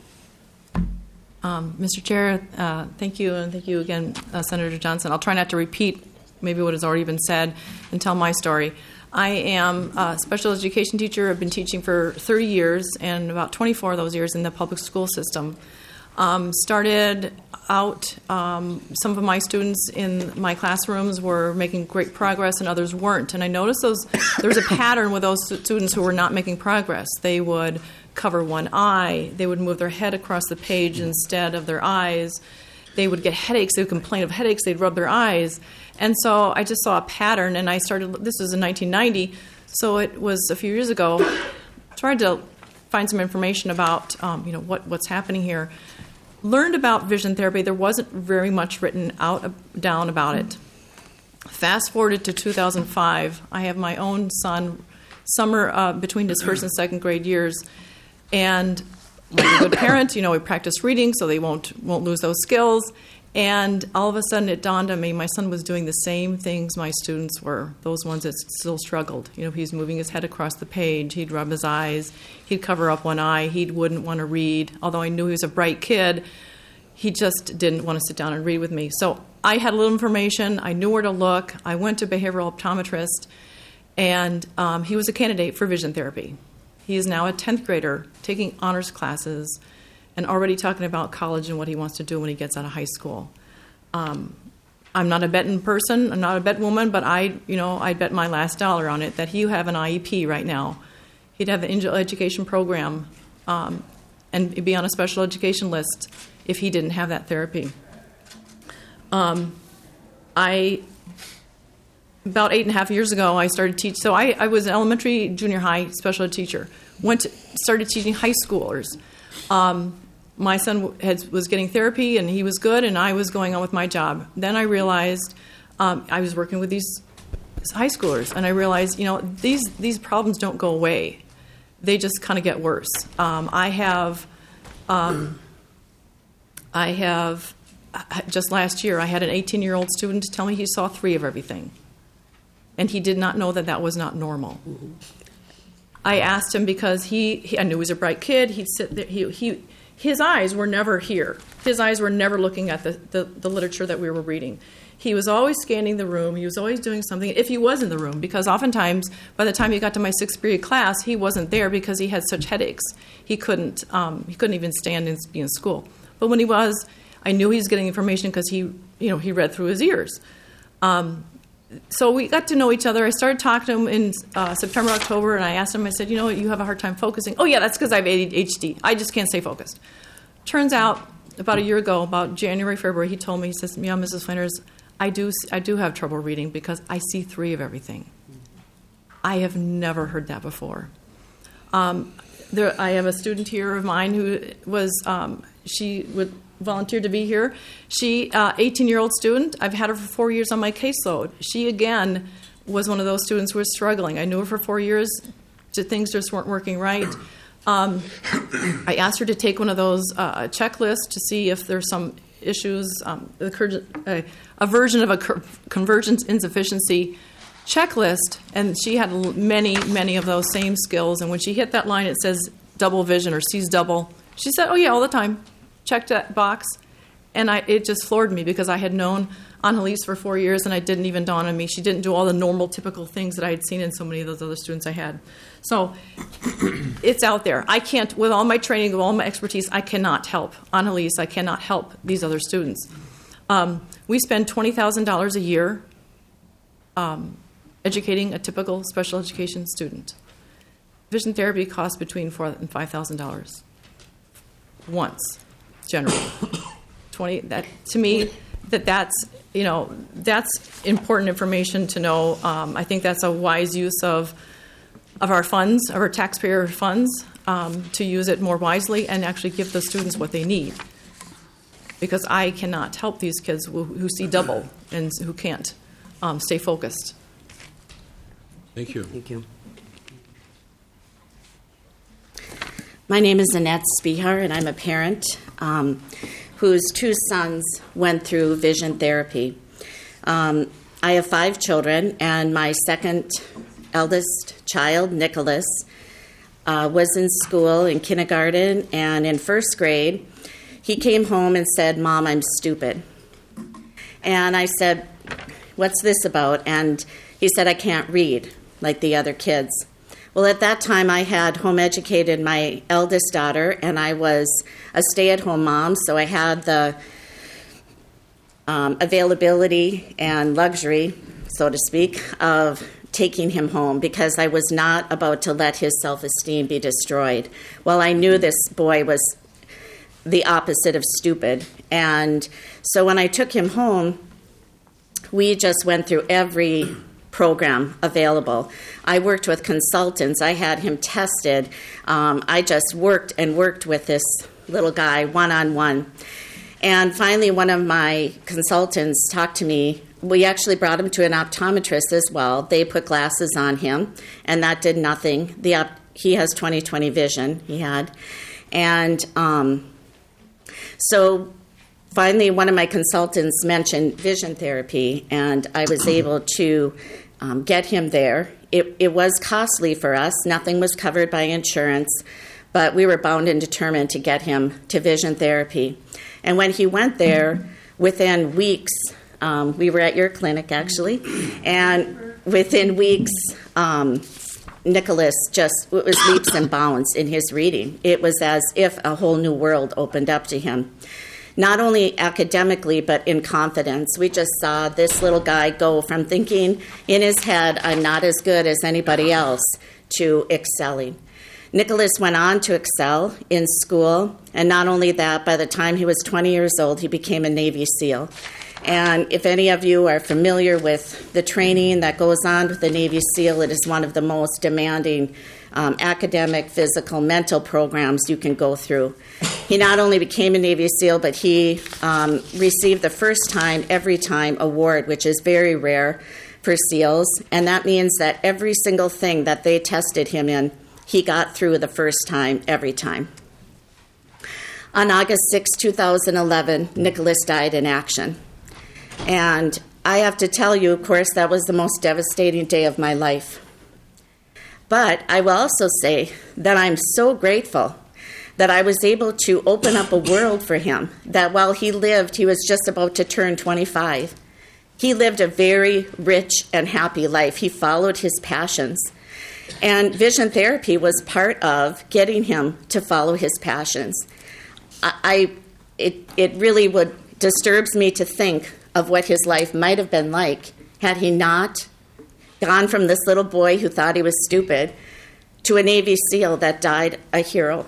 Speaker 10: Mr. Chair, thank you, and thank you again, Senator Johnson. I'll try not to repeat maybe what has already been said and tell my story. I am a special education teacher. I've been teaching for 30 years, and about 24 of those years in the public school system. Started out, some of my students in my classrooms were making great progress and others weren't. And I noticed there was a pattern with those students who were not making progress. They would cover one eye. They would move their head across the page instead of their eyes. They would get headaches. They would complain of headaches. They'd rub their eyes. And so I just saw a pattern, and I started, this was in 1990, so it was a few years ago, tried to find some information about, what's happening here. Learned about vision therapy. There wasn't very much written down about it. Fast forwarded to 2005. I have my own son, summer between his first and second grade years, and like a good parent, we practice reading so they won't lose those skills. And all of a sudden it dawned on me my son was doing the same things my students were, those ones that still struggled. He's moving his head across the page. He'd rub his eyes. He'd cover up one eye. He wouldn't want to read. Although I knew he was a bright kid, he just didn't want to sit down and read with me. So I had a little information. I knew where to look. I went to behavioral optometrist, and he was a candidate for vision therapy. He is now a 10th grader taking honors classes and already talking about college and what he wants to do when he gets out of high school. I'm not a betting person. I'm not a bet woman, but I'd bet my last dollar on it that he'll have an IEP right now. He'd have an angel education program and be on a special education list if he didn't have that therapy. About 8.5 years ago, I started teaching. So I was an elementary, junior high special ed teacher. Started teaching high schoolers. My son was getting therapy, and he was good, and I was going on with my job. Then I realized I was working with these high schoolers, and I realized, these problems don't go away. They just kind of get worse. I have just last year, I had an 18-year-old student tell me he saw 3 of everything. And he did not know that that was not normal. Mm-hmm. I asked him because I knew he was a bright kid. He'd sit there. His eyes were never here. His eyes were never looking at the literature that we were reading. He was always scanning the room. He was always doing something, if he was in the room, because oftentimes by the time he got to my 6th period class, he wasn't there because he had such headaches. He couldn't even stand and be in school. But when he was, I knew he was getting information because he read through his ears. So we got to know each other. I started talking to him in September, October, and I asked him, I said, you have a hard time focusing. Oh, yeah, that's because I have ADHD. I just can't stay focused. Turns out, about a year ago, about January, February, he told me, he says, yeah, Mrs. Flanders, I do have trouble reading because I see 3 of everything. I have never heard that before. I have a student here of mine who was, she would volunteered to be here. She, 18-year-old student, I've had her for 4 years on my caseload. She, again, was one of those students who was struggling. I knew her for 4 years. Things just weren't working right. I asked her to take one of those checklists to see if there's some issues, a version of a convergence insufficiency checklist, and she had many of those same skills. And when she hit that line, it says double vision or sees double. She said, oh, yeah, all the time. Checked that box, and it just floored me because I had known Annalise for 4 years, and it didn't even dawn on me. She didn't do all the normal, typical things that I had seen in so many of those other students I had. So it's out there. I can't, with all my training, with all my expertise, I cannot help Annalise. I cannot help these other students. We spend $20,000 a year educating a typical special education student. Vision therapy costs between $4,000 and $5,000 once. Generally, 20. That to me, that's important information to know. I think that's a wise use of our funds, of our taxpayer funds, to use it more wisely and actually give the students what they need. Because I cannot help these kids who see double and who can't stay focused.
Speaker 1: Thank you.
Speaker 11: Thank you. My name is Annette Spihar, and I'm a parent whose 2 sons went through vision therapy. I have 5 children, and my second eldest child, Nicholas, was in school in kindergarten, and in 1st grade, he came home and said, Mom, I'm stupid. And I said, what's this about? And he said, I can't read like the other kids. Well, at that time, I had home educated my eldest daughter, and I was a stay-at-home mom, so I had the availability and luxury, so to speak, of taking him home because I was not about to let his self-esteem be destroyed. Well, I knew this boy was the opposite of stupid, and so when I took him home, we just went through every program available. I worked with consultants. I had him tested. I just worked with this little guy one-on-one. And finally, one of my consultants talked to me. We actually brought him to an optometrist as well. They put glasses on him, and that did nothing. He has 20/20 vision, he had. And so finally, one of my consultants mentioned vision therapy, and I was able to get him there. It was costly for us. Nothing was covered by insurance, but we were bound and determined to get him to vision therapy. And when he went there, within weeks, we were at your clinic, actually, and within weeks, Nicholas it was leaps and bounds in his reading. It was as if a whole new world opened up to him. Not only academically, but in confidence. We just saw this little guy go from thinking in his head, I'm not as good as anybody else, to excelling. Nicholas went on to excel in school, and not only that, by the time he was 20 years old, he became a Navy SEAL. And if any of you are familiar with the training that goes on with the Navy SEAL, it is one of the most demanding academic, physical, mental programs you can go through. He not only became a Navy SEAL, but he received the first time, every time award, which is very rare for SEALs. And that means that every single thing that they tested him in, he got through the first time, every time. On August 6, 2011, Nicholas died in action. And I have to tell you, of course, that was the most devastating day of my life. But I will also say that I'm so grateful that I was able to open up a world for him, that while he lived, he was just about to turn 25. He lived a very rich and happy life. He followed his passions. And vision therapy was part of getting him to follow his passions. It really disturbs me to think of what his life might have been like had he not gone from this little boy who thought he was stupid to a Navy SEAL that died a hero.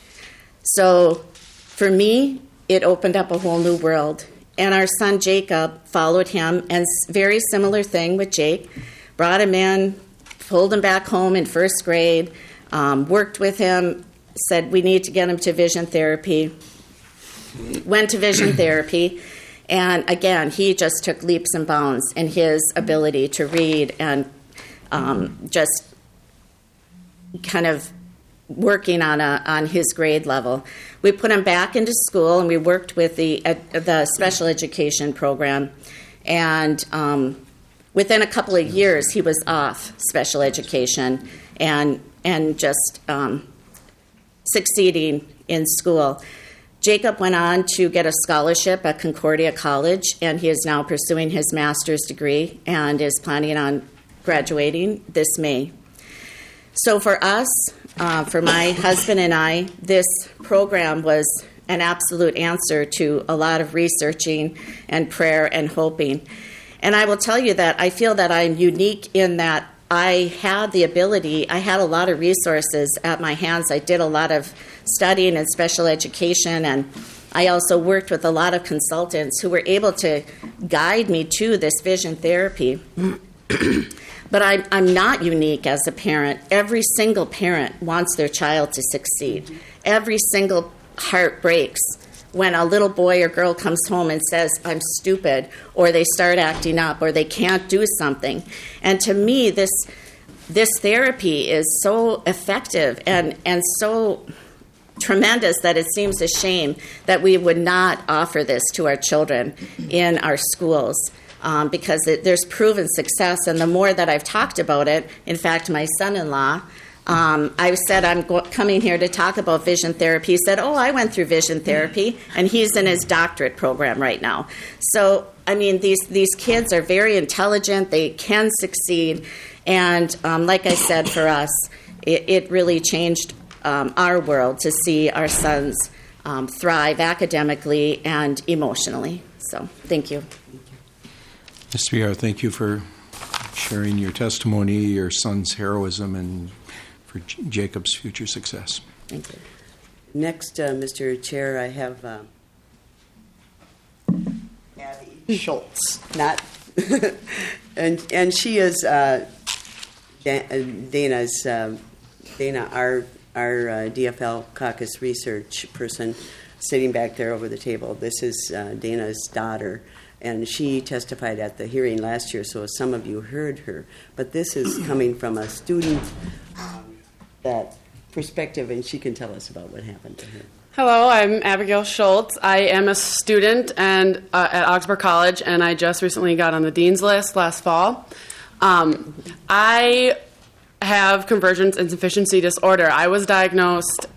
Speaker 11: So for me, it opened up a whole new world. And our son Jacob followed him, and very similar thing with Jake. Brought him in, pulled him back home in first grade, worked with him, said we need to get him to vision therapy. Went to vision therapy, and again, he just took leaps and bounds in his ability to read and just kind of working on his grade level. We put him back into school, and we worked with the special education program. And within a couple of years, he was off special education and just succeeding in school. Jacob went on to get a scholarship at Concordia College, and he is now pursuing his master's degree and is planning on graduating this May. So for us, for my husband and I, this program was an absolute answer to a lot of researching and prayer and hoping. And I will tell you that I feel that I'm unique in that I had the ability, I had a lot of resources at my hands. I did a lot of studying in special education, and I also worked with a lot of consultants who were able to guide me to this vision therapy. But I'm not unique as a parent. Every single parent wants their child to succeed. Every single heart breaks when a little boy or girl comes home and says, I'm stupid, or they start acting up, or they can't do something. And to me, this therapy is so effective and so tremendous that it seems a shame that we would not offer this to our children in our schools. Because there's proven success, and the more that I've talked about it, in fact, my son-in-law, I said I'm coming here to talk about vision therapy. He said, I went through vision therapy, and he's in his doctorate program right now. So, I mean, these kids are very intelligent. They can succeed, and like I said, for us, it really changed our world to see our sons thrive academically and emotionally. So, thank you.
Speaker 1: Ms. Villar, thank you for sharing your testimony, your son's heroism, and for Jacob's future success.
Speaker 11: Thank you.
Speaker 6: Next, Mr. Chair, I have Abby Schultz. Not, and she is Dana's Dana, our DFL caucus research person, sitting back there over the table. This is Dana's daughter. And she testified at the hearing last year, so some of you heard her. But this is coming from a student that perspective, and she can tell us about what happened to her.
Speaker 12: Hello, I'm Abigail Schultz. I am a student at Augsburg College, and I just recently got on the dean's list last fall. I have convergence insufficiency disorder. I was diagnosed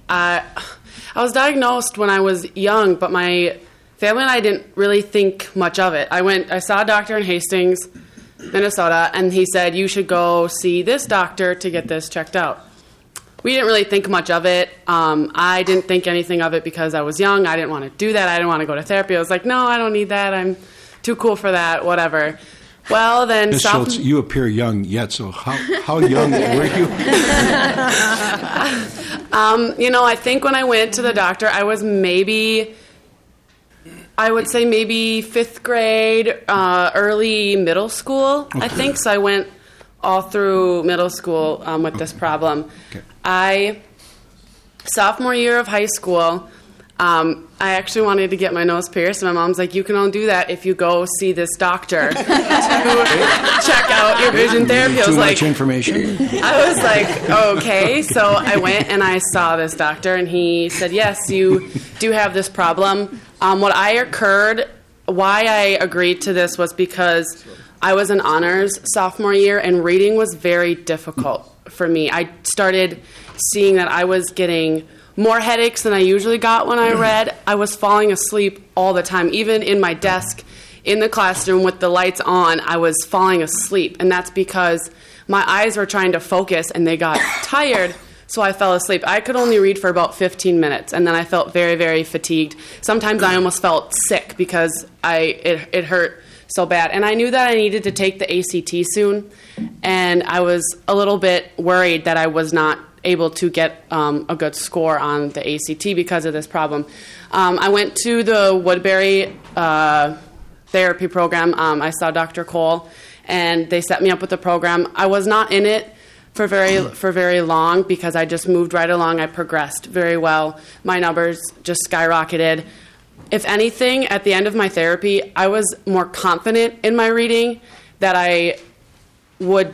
Speaker 12: when I was young, but my family and I didn't really think much of it. I saw a doctor in Hastings, Minnesota, and he said, you should go see this doctor to get this checked out. We didn't really think much of it. I didn't think anything of it because I was young. I didn't want to do that. I didn't want to go to therapy. I was like, no, I don't need that. I'm too cool for that, whatever. Well, then...
Speaker 1: Ms. Schultz, you appear young yet, so how young were you?
Speaker 12: I think when I went to the doctor, I was maybe 5th grade, early middle school, okay. I think. So I went all through middle school with this problem. Okay. Sophomore year of high school, I actually wanted to get my nose pierced, and my mom's like, you can only do that if you go see this doctor to check out your vision therapy.
Speaker 1: Too much information.
Speaker 12: I was like, okay. So I went and I saw this doctor, and he said, yes, you do have this problem. Why I agreed to this was because I was in honors sophomore year, and reading was very difficult for me. I started seeing that I was getting more headaches than I usually got when I read. I was falling asleep all the time. Even in my desk in the classroom with the lights on, I was falling asleep. And that's because my eyes were trying to focus and they got tired, so I fell asleep. I could only read for about 15 minutes, and then I felt very, very fatigued. Sometimes I almost felt sick because it hurt so bad. And I knew that I needed to take the ACT soon, and I was a little bit worried that I was not able to get a good score on the ACT because of this problem. I went to the Woodbury therapy program. I saw Dr. Cole, and they set me up with the program. I was not in it for very long because I just moved right along. I progressed very well. My numbers just skyrocketed. If anything, at the end of my therapy, I was more confident in my reading that I would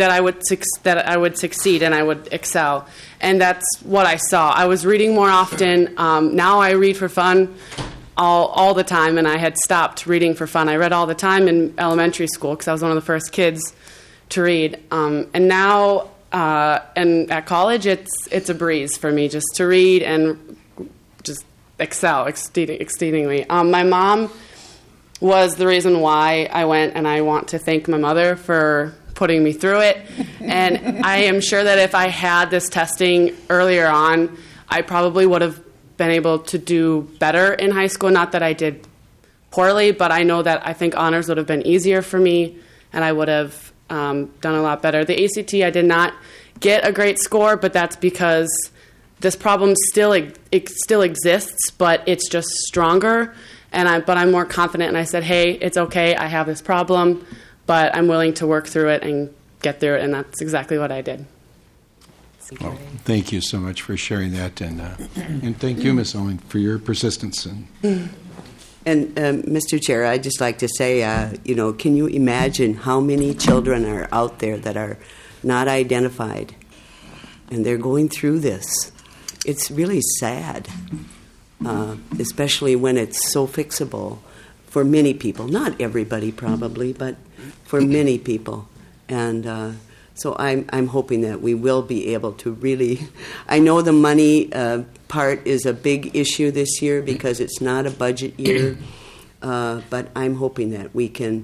Speaker 12: succeed and I would excel. And that's what I saw. I was reading more often. Now I read for fun all the time, and I had stopped reading for fun. I read all the time in elementary school because I was one of the first kids to read. And now and at college, it's a breeze for me just to read and just excel exceedingly. My mom was the reason why I went, and I want to thank my mother for putting me through it. And I am sure that if I had this testing earlier on, I probably would have been able to do better in high school. Not that I did poorly, but I know that I think honors would have been easier for me, and I would have done a lot better. The ACT, I did not get a great score, but that's because this problem still exists, but it's just stronger. But I'm more confident, and I said, hey, it's okay, I have this problem, but I'm willing to work through it and get through it, and that's exactly what I did.
Speaker 1: Well, thank you so much for sharing that, and thank you, Ms. Owen, for your persistence.
Speaker 6: And Mr. Chair, I'd just like to say, can you imagine how many children are out there that are not identified, and they're going through this? It's really sad, especially when it's so fixable for many people. Not everybody, probably, but for many people. And so I'm hoping that we will be able to really... I know the money part is a big issue this year because it's not a budget year, but I'm hoping that we can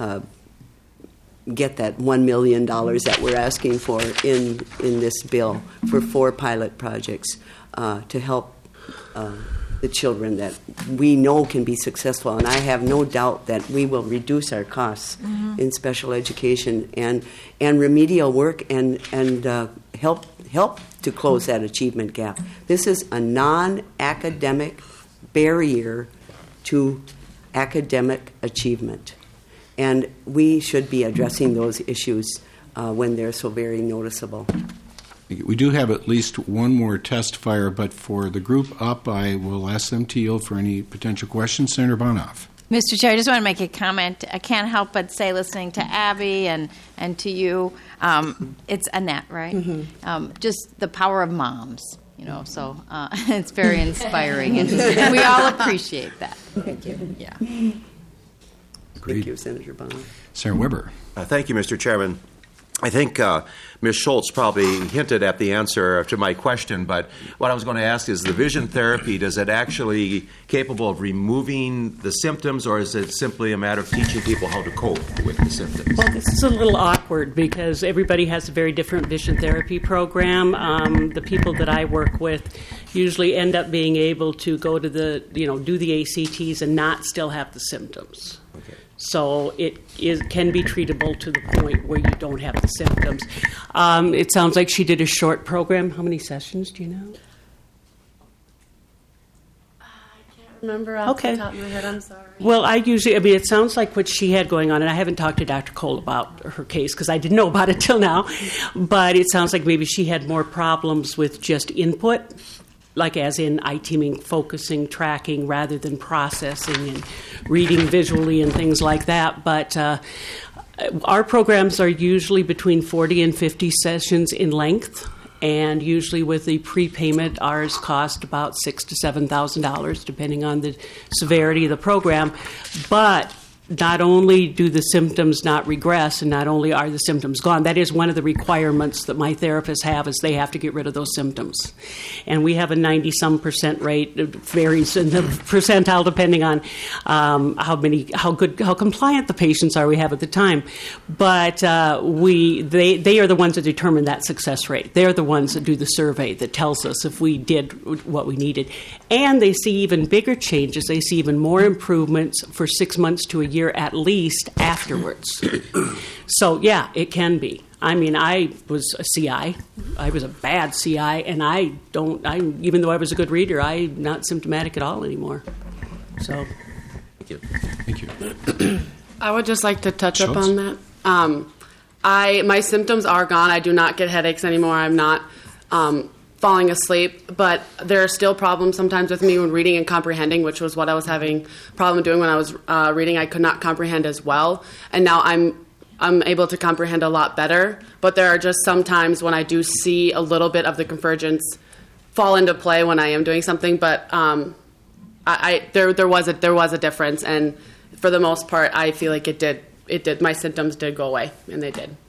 Speaker 6: get that $1 million that we're asking for in this bill for 4 pilot projects to help the children that we know can be successful. And I have no doubt that we will reduce our costs in special education and remedial work and help to close that achievement gap. This is a non-academic barrier to academic achievement. And we should be addressing those issues when they're so very noticeable.
Speaker 1: We do have at least one more testifier, but for the group up, I will ask them to yield for any potential questions. Senator Bonoff.
Speaker 13: Mr. Chair, I just want to make a comment. I can't help but say, listening to Abby and to you, it's Annette, right? Mm-hmm. Just the power of moms, so it's very inspiring, and we all appreciate that.
Speaker 6: Thank you.
Speaker 13: Yeah.
Speaker 1: Agreed.
Speaker 6: Thank you, Senator Bonoff.
Speaker 1: Senator Weber.
Speaker 14: Thank you, Mr. Chairman. I think Ms. Schultz probably hinted at the answer to my question, but what I was going to ask is the vision therapy, does it actually capable of removing the symptoms, or is it simply a matter of teaching people how to cope with the symptoms?
Speaker 9: Well, this is a little awkward because everybody has a very different vision therapy program. The people that I work with usually end up being able to go to do the ACTs and not still have the symptoms.
Speaker 14: Okay.
Speaker 9: So it can be treatable to the point where you don't have the symptoms. It sounds like she did a short program. How many sessions do you know?
Speaker 12: I can't remember off the top of my head. I'm sorry.
Speaker 9: Well, it sounds like what she had going on, and I haven't talked to Dr. Cole about her case because I didn't know about it till now, but it sounds like maybe she had more problems with just input, like as in eye teaming, focusing, tracking, rather than processing and reading visually and things like that. But our programs are usually between 40 and 50 sessions in length. And usually with the prepayment, ours cost about $6,000 to $7,000, depending on the severity of the program. But not only do the symptoms not regress and not only are the symptoms gone, that is one of the requirements that my therapists have, is they have to get rid of those symptoms. And we have a 90-some% rate. It varies in the percentile depending on how compliant the patients are we have at the time. But they are the ones that determine that success rate. They're the ones that do the survey that tells us if we did what we needed. And they see even bigger changes. They see even more improvements for 6 months to a year at least afterwards. So, yeah, it can be. I mean, I was a CI. I was a bad CI, and even though I was a good reader, I'm not symptomatic at all anymore. So,
Speaker 14: thank you.
Speaker 1: Thank you.
Speaker 12: I would just like to touch up on that. My symptoms are gone. I do not get headaches anymore. I'm not falling asleep, but there are still problems sometimes with me when reading and comprehending, which was what I was having problem doing when I was reading. I could not comprehend as well, and now I'm able to comprehend a lot better. But there are just some times when I do see a little bit of the convergence fall into play when I am doing something. But there was a difference, and for the most part, I feel like it did. My symptoms did go away, and they did.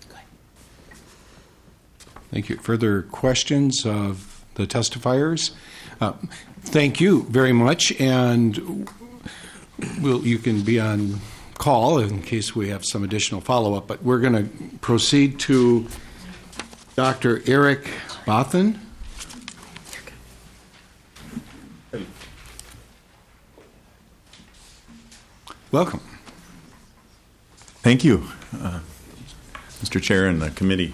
Speaker 1: Thank you. Further questions of the testifiers? Thank you very much, and you can be on call in case we have some additional follow-up, but we're going to proceed to Dr. Eric Bothan. Welcome.
Speaker 15: Thank you, Mr. Chair and the committee.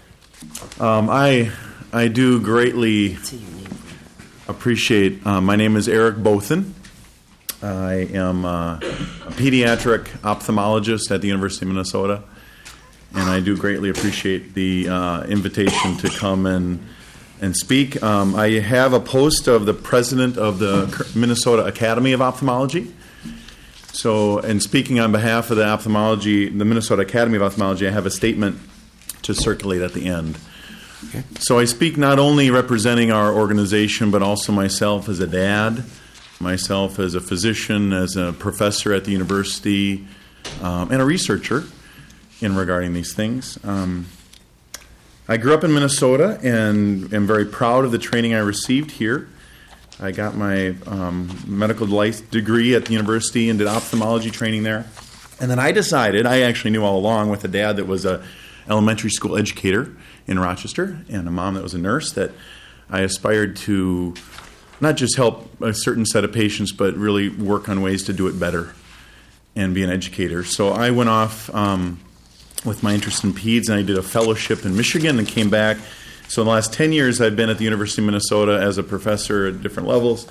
Speaker 15: I do greatly appreciate. My name is Eric Bothan. I am a pediatric ophthalmologist at the University of Minnesota, and I do greatly appreciate the invitation to come and speak. I have a post of the president of the Minnesota Academy of Ophthalmology. So, in speaking on behalf of the Minnesota Academy of Ophthalmology, I have a statement to circulate at the end. Okay. So I speak not only representing our organization, but also myself as a dad, myself as a physician, as a professor at the university, and a researcher regarding these things. I grew up in Minnesota and am very proud of the training I received here. I got my medical degree at the university and did ophthalmology training there. And then I actually knew all along with a dad that was a elementary school educator in Rochester and a mom that was a nurse, that I aspired to not just help a certain set of patients, but really work on ways to do it better and be an educator. So I went off with my interest in peds, and I did a fellowship in Michigan and came back. So in the last 10 years, I've been at the University of Minnesota as a professor at different levels,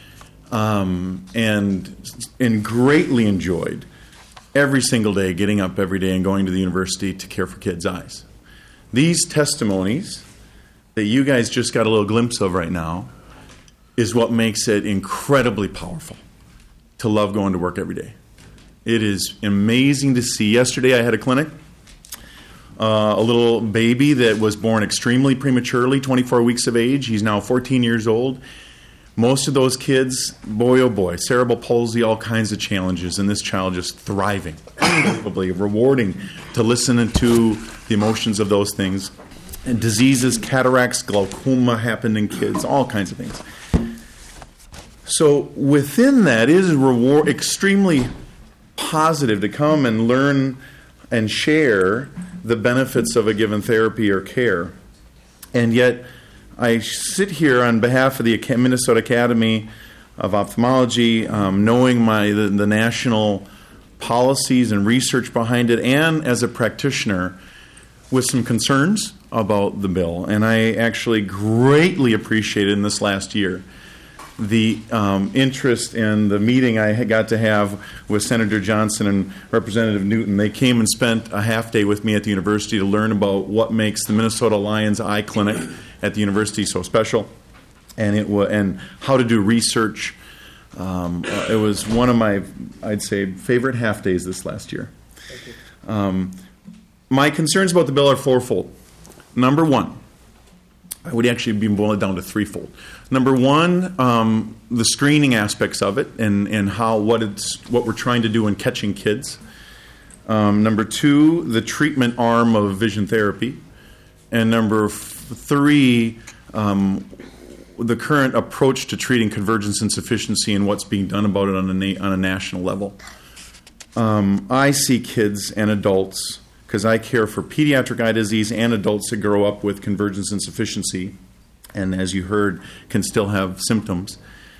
Speaker 15: and greatly enjoyed every single day, getting up every day and going to the university to care for kids' eyes. These testimonies that you guys just got a little glimpse of right now is what makes it incredibly powerful to love going to work every day. It is amazing to see. Yesterday I had a clinic, a little baby that was born extremely prematurely, 24 weeks of age. He's now 14 years old. Most of those kids, boy oh boy, cerebral palsy, all kinds of challenges, and this child just thriving. Unbelievably rewarding to listen to the emotions of those things. And diseases, cataracts, glaucoma happened in kids, all kinds of things. So within that is extremely positive to come and learn and share the benefits of a given therapy or care. And yet I sit here on behalf of the Minnesota Academy of Ophthalmology, knowing the national policies and research behind it, and as a practitioner with some concerns about the bill. And I actually greatly appreciated in this last year the interest in the meeting I got to have with Senator Johnson and Representative Newton. They came and spent a half day with me at the university to learn about what makes the Minnesota Lions Eye Clinic at the university so special. and how to do research. It was one of my, I'd say, favorite half days this last year. My concerns about the bill are fourfold. Number one, I would actually be boiled down to threefold. Number one, the screening aspects of it and what we're trying to do in catching kids. Number two, the treatment arm of vision therapy. And number three, the current approach to treating convergence insufficiency and what's being done about it on a national level. I see kids and adults, because I care for pediatric eye disease and adults that grow up with convergence insufficiency, and as you heard, can still have symptoms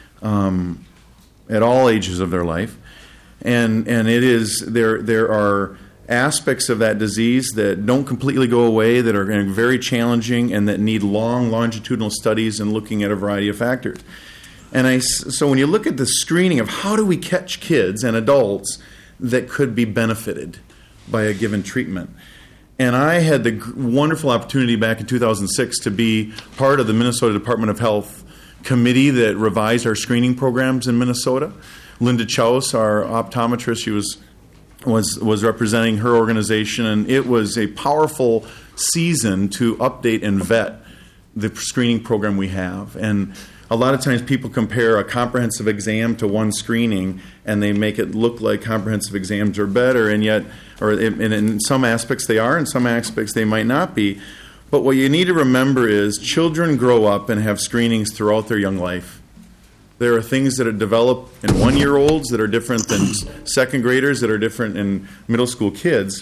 Speaker 15: at all ages of their life. And it is there are aspects of that disease that don't completely go away, that are very challenging, and that need long longitudinal studies and looking at a variety of factors. And so when you look at the screening of how do we catch kids and adults that could be benefited by a given treatment. And I had the wonderful opportunity back in 2006 to be part of the Minnesota Department of Health committee that revised our screening programs in Minnesota. Linda Chaus, our optometrist, she was representing her organization, and it was a powerful season to update and vet the screening program we have. And a lot of times people compare a comprehensive exam to one screening, and they make it look like comprehensive exams are better, and yet, or in some aspects they are, in some aspects they might not be. But what you need to remember is children grow up and have screenings throughout their young life. There are things that are developed in 1-year-olds that are different than second graders, that are different in middle school kids.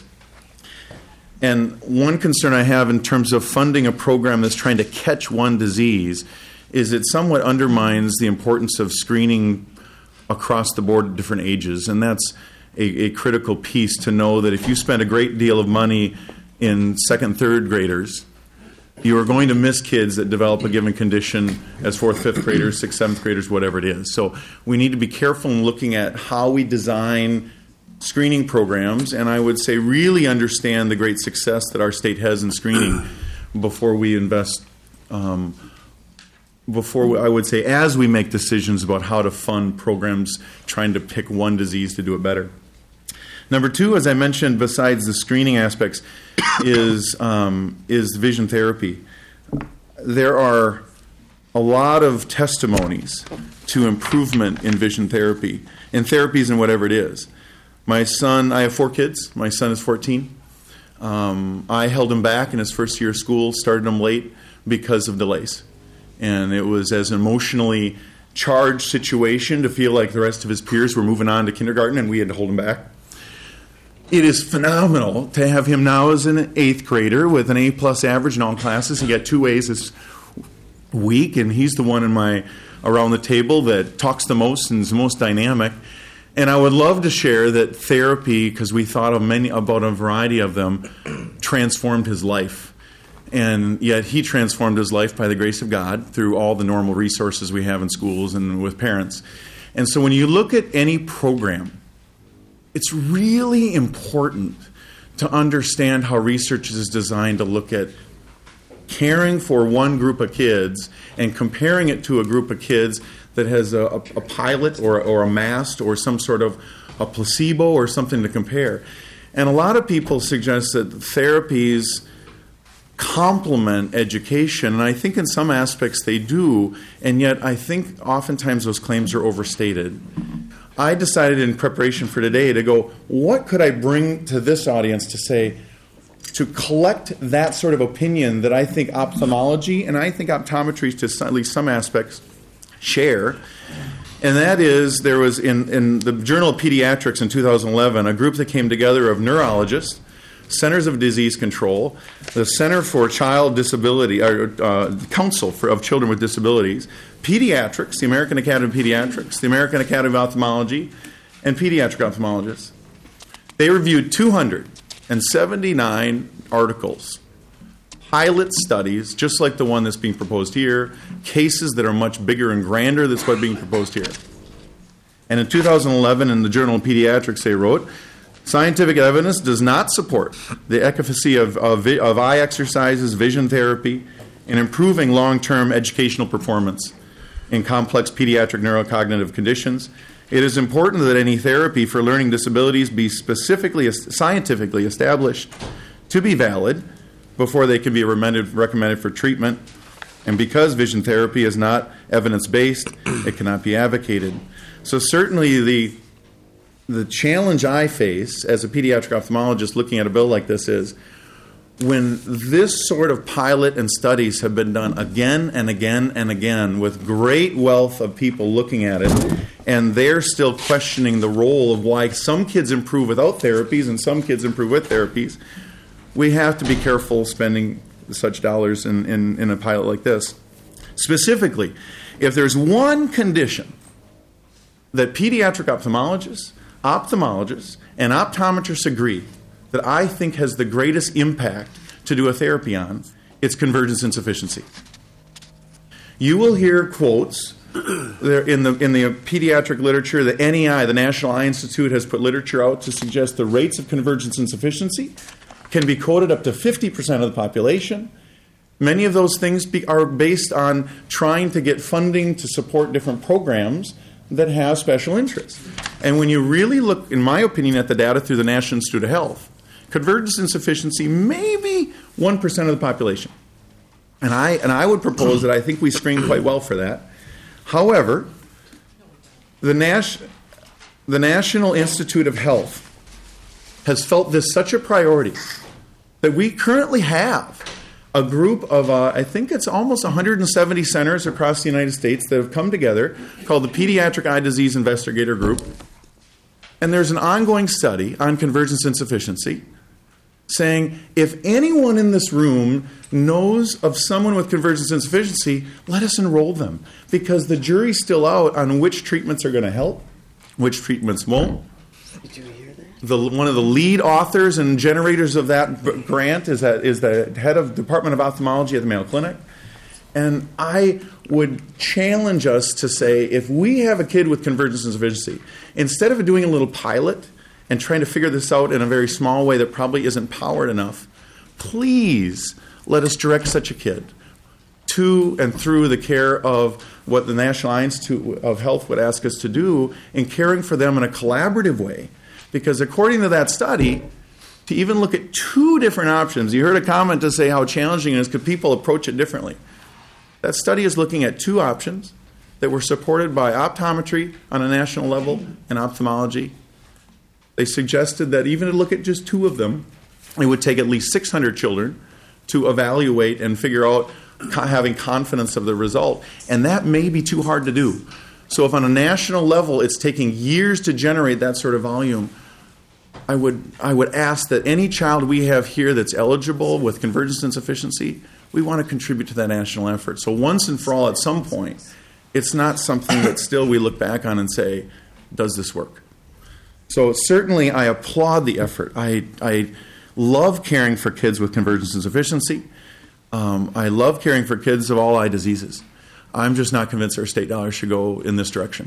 Speaker 15: And one concern I have in terms of funding a program that's trying to catch one disease is it somewhat undermines the importance of screening across the board at different ages. And that's a critical piece to know that if you spend a great deal of money in second, third graders, you are going to miss kids that develop a given condition as fourth, fifth graders, sixth, seventh graders, whatever it is. So we need to be careful in looking at how we design screening programs, and I would say really understand the great success that our state has in screening before we invest, I would say, as we make decisions about how to fund programs trying to pick one disease to do it better. Number two, as I mentioned, besides the screening aspects, is vision therapy. There are a lot of testimonies to improvement in vision therapy, in therapies and whatever it is. My son, I have 4 kids. My son is 14. I held him back in his first year of school, started him late because of delays. And it was as emotionally charged situation to feel like the rest of his peers were moving on to kindergarten and we had to hold him back. It is phenomenal to have him now as an 8th grader with an A+ average in all classes. He got 2 A's this week, and he's the one around the table that talks the most and is the most dynamic. And I would love to share that therapy, because we thought about a variety of them, transformed his life. And yet he transformed his life by the grace of God through all the normal resources we have in schools and with parents. And so when you look at any program, it's really important to understand how research is designed to look at caring for one group of kids and comparing it to a group of kids that has a pilot or a mast or some sort of a placebo or something to compare. And a lot of people suggest that therapies complement education, and I think in some aspects they do, and yet I think oftentimes those claims are overstated. I decided in preparation for today to go, what could I bring to this audience to say, to collect that sort of opinion that I think ophthalmology and I think optometry to at least some aspects share. And that is, there was in the Journal of Pediatrics in 2011, a group that came together of neurologists, Centers of Disease Control, the Center for Child Disability, Council of Children with Disabilities, Pediatrics, the American Academy of Pediatrics, the American Academy of Ophthalmology, and pediatric ophthalmologists. They reviewed 279 articles, pilot studies, just like the one that's being proposed here, cases that are much bigger and grander than what's being proposed here. And in 2011, in the Journal of Pediatrics, they wrote, scientific evidence does not support the efficacy of eye exercises, vision therapy, in improving long-term educational performance. in complex pediatric neurocognitive conditions. It is important that any therapy for learning disabilities be specifically scientifically established to be valid before they can be recommended for treatment. And because vision therapy is not evidence-based, it cannot be advocated. So certainly the challenge I face as a pediatric ophthalmologist looking at a bill like this is when this sort of pilot and studies have been done again and again and again with great wealth of people looking at it, and they're still questioning the role of why some kids improve without therapies and some kids improve with therapies, we have to be careful spending such dollars in a pilot like this. Specifically, if there's one condition that pediatric ophthalmologists, and optometrists agree that I think has the greatest impact to do a therapy on, it's convergence insufficiency. You will hear quotes in the pediatric literature. The NEI, the National Eye Institute, has put literature out to suggest the rates of convergence insufficiency can be quoted up to 50% of the population. Many of those things are based on trying to get funding to support different programs that have special interests. And when you really look, in my opinion, at the data through the National Institute of Health, convergence insufficiency may be 1% of the population. And I would propose that I think we screen quite well for that. However, the National Institute of Health has felt this such a priority that we currently have a group of, I think it's almost 170 centers across the United States that have come together called the Pediatric Eye Disease Investigator Group. And there's an ongoing study on convergence insufficiency saying if anyone in this room knows of someone with convergence insufficiency, let us enroll them, because the jury's still out on which treatments are going to help, which treatments won't.
Speaker 6: Did you hear that?
Speaker 15: One of the lead authors and generators of that grant is the head of Department of Ophthalmology at the Mayo Clinic. And I would challenge us to say, if we have a kid with convergence insufficiency, instead of doing a little pilot and trying to figure this out in a very small way that probably isn't powered enough, please let us direct such a kid to and through the care of what the National Eye Institute of Health would ask us to do in caring for them in a collaborative way. Because according to that study, to even look at two different options, you heard a comment to say how challenging it is because people approach it differently. That study is looking at two options that were supported by optometry on a national level and ophthalmology. They suggested that even to look at just two of them, it would take at least 600 children to evaluate and figure out having confidence of the result. And that may be too hard to do. So if on a national level it's taking years to generate that sort of volume, I would ask that any child we have here that's eligible with convergence insufficiency, we want to contribute to that national effort. So once and for all, at some point, it's not something that still we look back on and say, does this work? So certainly I applaud the effort. I love caring for kids with convergence insufficiency. I love caring for kids of all eye diseases. I'm just not convinced our state dollars should go in this direction.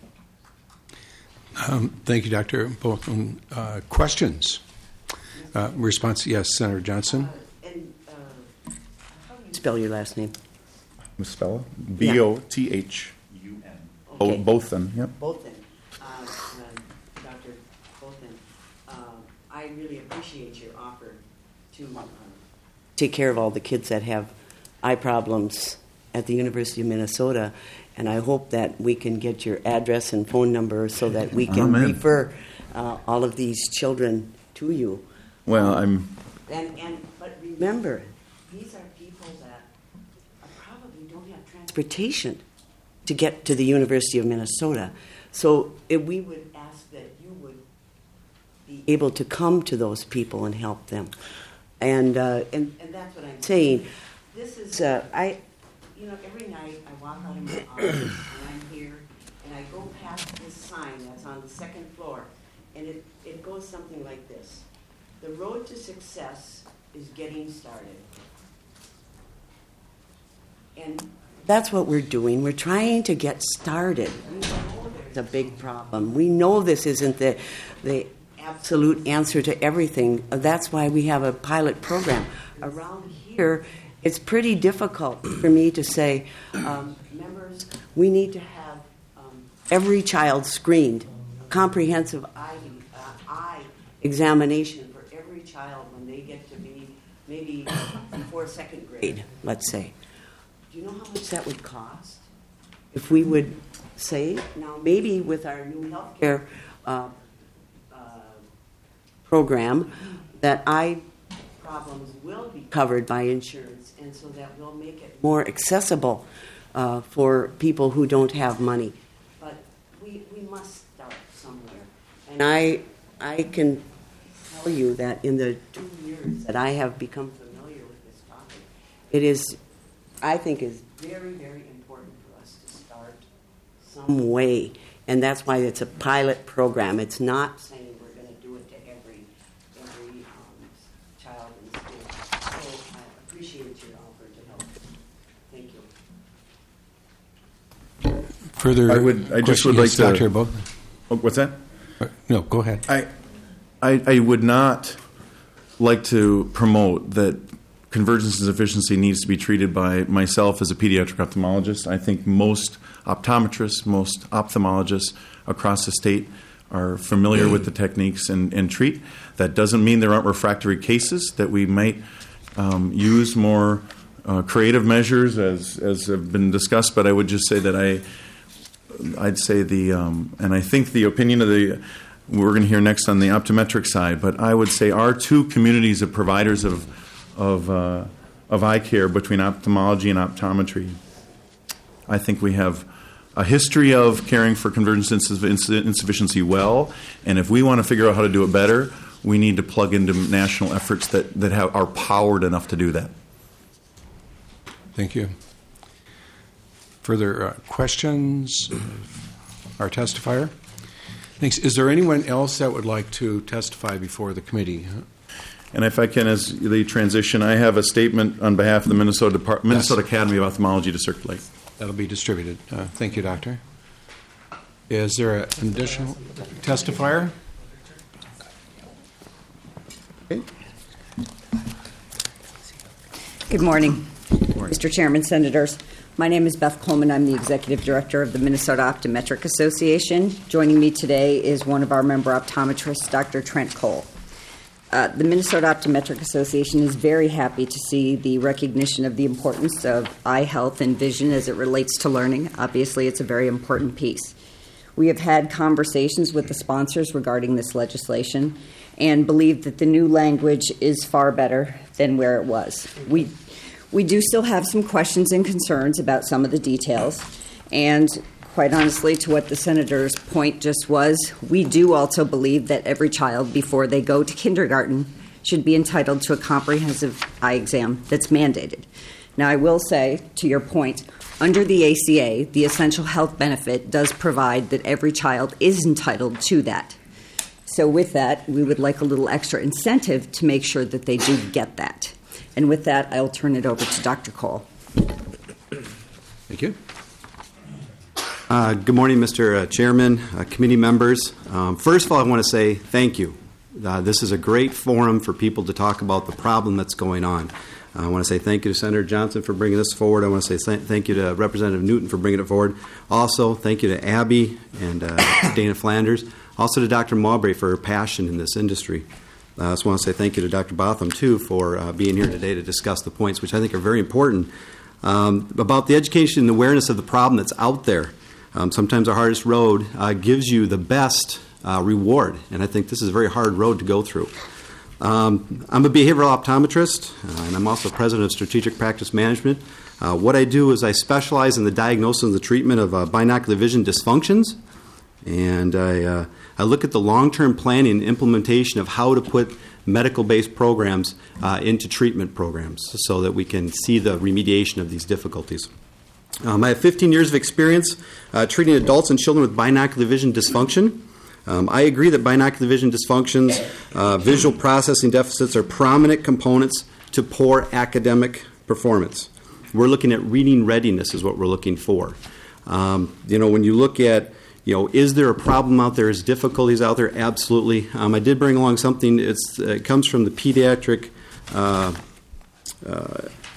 Speaker 1: Thank you, Dr. Bolton. Questions? Response? Yes, Senator Johnson.
Speaker 6: How do you spell your last name?
Speaker 15: Spell it? B-O-T-H-U-N.
Speaker 6: Okay.
Speaker 15: Bothan, yep.
Speaker 6: Bothan. Dr. Bothan, I really appreciate your offer to take care of all the kids that have eye problems at the University of Minnesota, and I hope that we can get your address and phone number so that we can refer all of these children to you.
Speaker 15: Well,
Speaker 6: But remember, these are people that probably don't have transportation to get to the University of Minnesota. So we would ask that you would be able to come to those people and help them. And that's what I'm saying. This is every night I walk out of my office and I'm here and I go past this sign that's on the second floor, and it goes something like this: the road to success is getting started. And that's what we're doing. We're trying to get started. We know there's a big problem. We know this isn't the absolute answer to everything. That's why we have a pilot program. Around here, it's pretty difficult for me to say, members, we need to have every child screened, comprehensive eye examination for every child when they get to be maybe before second grade, let's say. Do you know how much that would cost? If we would say, now maybe with our new healthcare program, that eye problems will be covered by insurance, and so that will make it more accessible for people who don't have money. But we must start somewhere. And I can tell you that in the 2 years that I have become familiar with this topic, it is, I think, is very, very important for us to start some way. And that's why it's a pilot program. It's not saying we're going to do it to every child in school. So I appreciate your offer to help. Thank you.
Speaker 1: Further
Speaker 15: I just would like to.
Speaker 1: Dr. Bo?
Speaker 15: Oh, what's that?
Speaker 1: No, go ahead.
Speaker 15: I would not like to promote that convergence and deficiency needs to be treated by myself as a pediatric ophthalmologist. I think most optometrists, most ophthalmologists across the state are familiar with the techniques and treat. That doesn't mean there aren't refractory cases, that we might use more creative measures as have been discussed, but I would just say that I'd say and I think the opinion of we're going to hear next on the optometric side, but I would say our two communities of providers of eye care between ophthalmology and optometry, I think we have a history of caring for convergence insufficiency well, and if we want to figure out how to do it better, we need to plug into national efforts that are powered enough to do that.
Speaker 1: Thank you. Further questions of our testifier? Thanks. Is there anyone else that would like to testify before the committee?
Speaker 15: And if I can, as they transition, I have a statement on behalf of the Minnesota Academy of Ophthalmology to circulate.
Speaker 1: That'll be distributed. Thank you, Doctor. Is there an additional testifier?
Speaker 15: Okay.
Speaker 16: Good morning, Mr. Chairman, Senators. My name is Beth Coleman. I'm the Executive Director of the Minnesota Optometric Association. Joining me today is one of our member optometrists, Dr. Trent Cole. The Minnesota Optometric Association is very happy to see the recognition of the importance of eye health and vision as it relates to learning. Obviously, it's a very important piece. We have had conversations with the sponsors regarding this legislation and believe that the new language is far better than where it was. We do still have some questions and concerns about some of the details, and quite honestly, to what the Senator's point just was, we do also believe that every child, before they go to kindergarten, should be entitled to a comprehensive eye exam that's mandated. Now, I will say, to your point, under the ACA, the essential health benefit does provide that every child is entitled to that. So with that, we would like a little extra incentive to make sure that they do get that. And with that, I'll turn it over to Dr. Cole.
Speaker 1: Thank you.
Speaker 17: Good morning, Mr. Chairman, committee members. First of all, I want to say thank you. This is a great forum for people to talk about the problem that's going on. I want to say thank you to Senator Johnson for bringing this forward. I want to say thank you to Representative Newton for bringing it forward. Also, thank you to Abby and Dana Flanders. Also to Dr. Mowbray for her passion in this industry. I also want to say thank you to Dr. Botham, too, for being here today to discuss the points, which I think are very important, about the education and awareness of the problem that's out there. Sometimes our hardest road gives you the best reward, and I think this is a very hard road to go through. I'm a behavioral optometrist, and I'm also president of Strategic Practice Management. What I do is I specialize in the diagnosis and the treatment of binocular vision dysfunctions, and I look at the long-term planning and implementation of how to put medical-based programs into treatment programs so that we can see the remediation of these difficulties. I have 15 years of experience treating adults and children with binocular vision dysfunction. I agree that binocular vision dysfunctions, visual processing deficits, are prominent components to poor academic performance. We're looking at reading readiness is what we're looking for. When you look at is there a problem out there? Is difficulties out there? Absolutely. I did bring along something. It comes from the Pediatric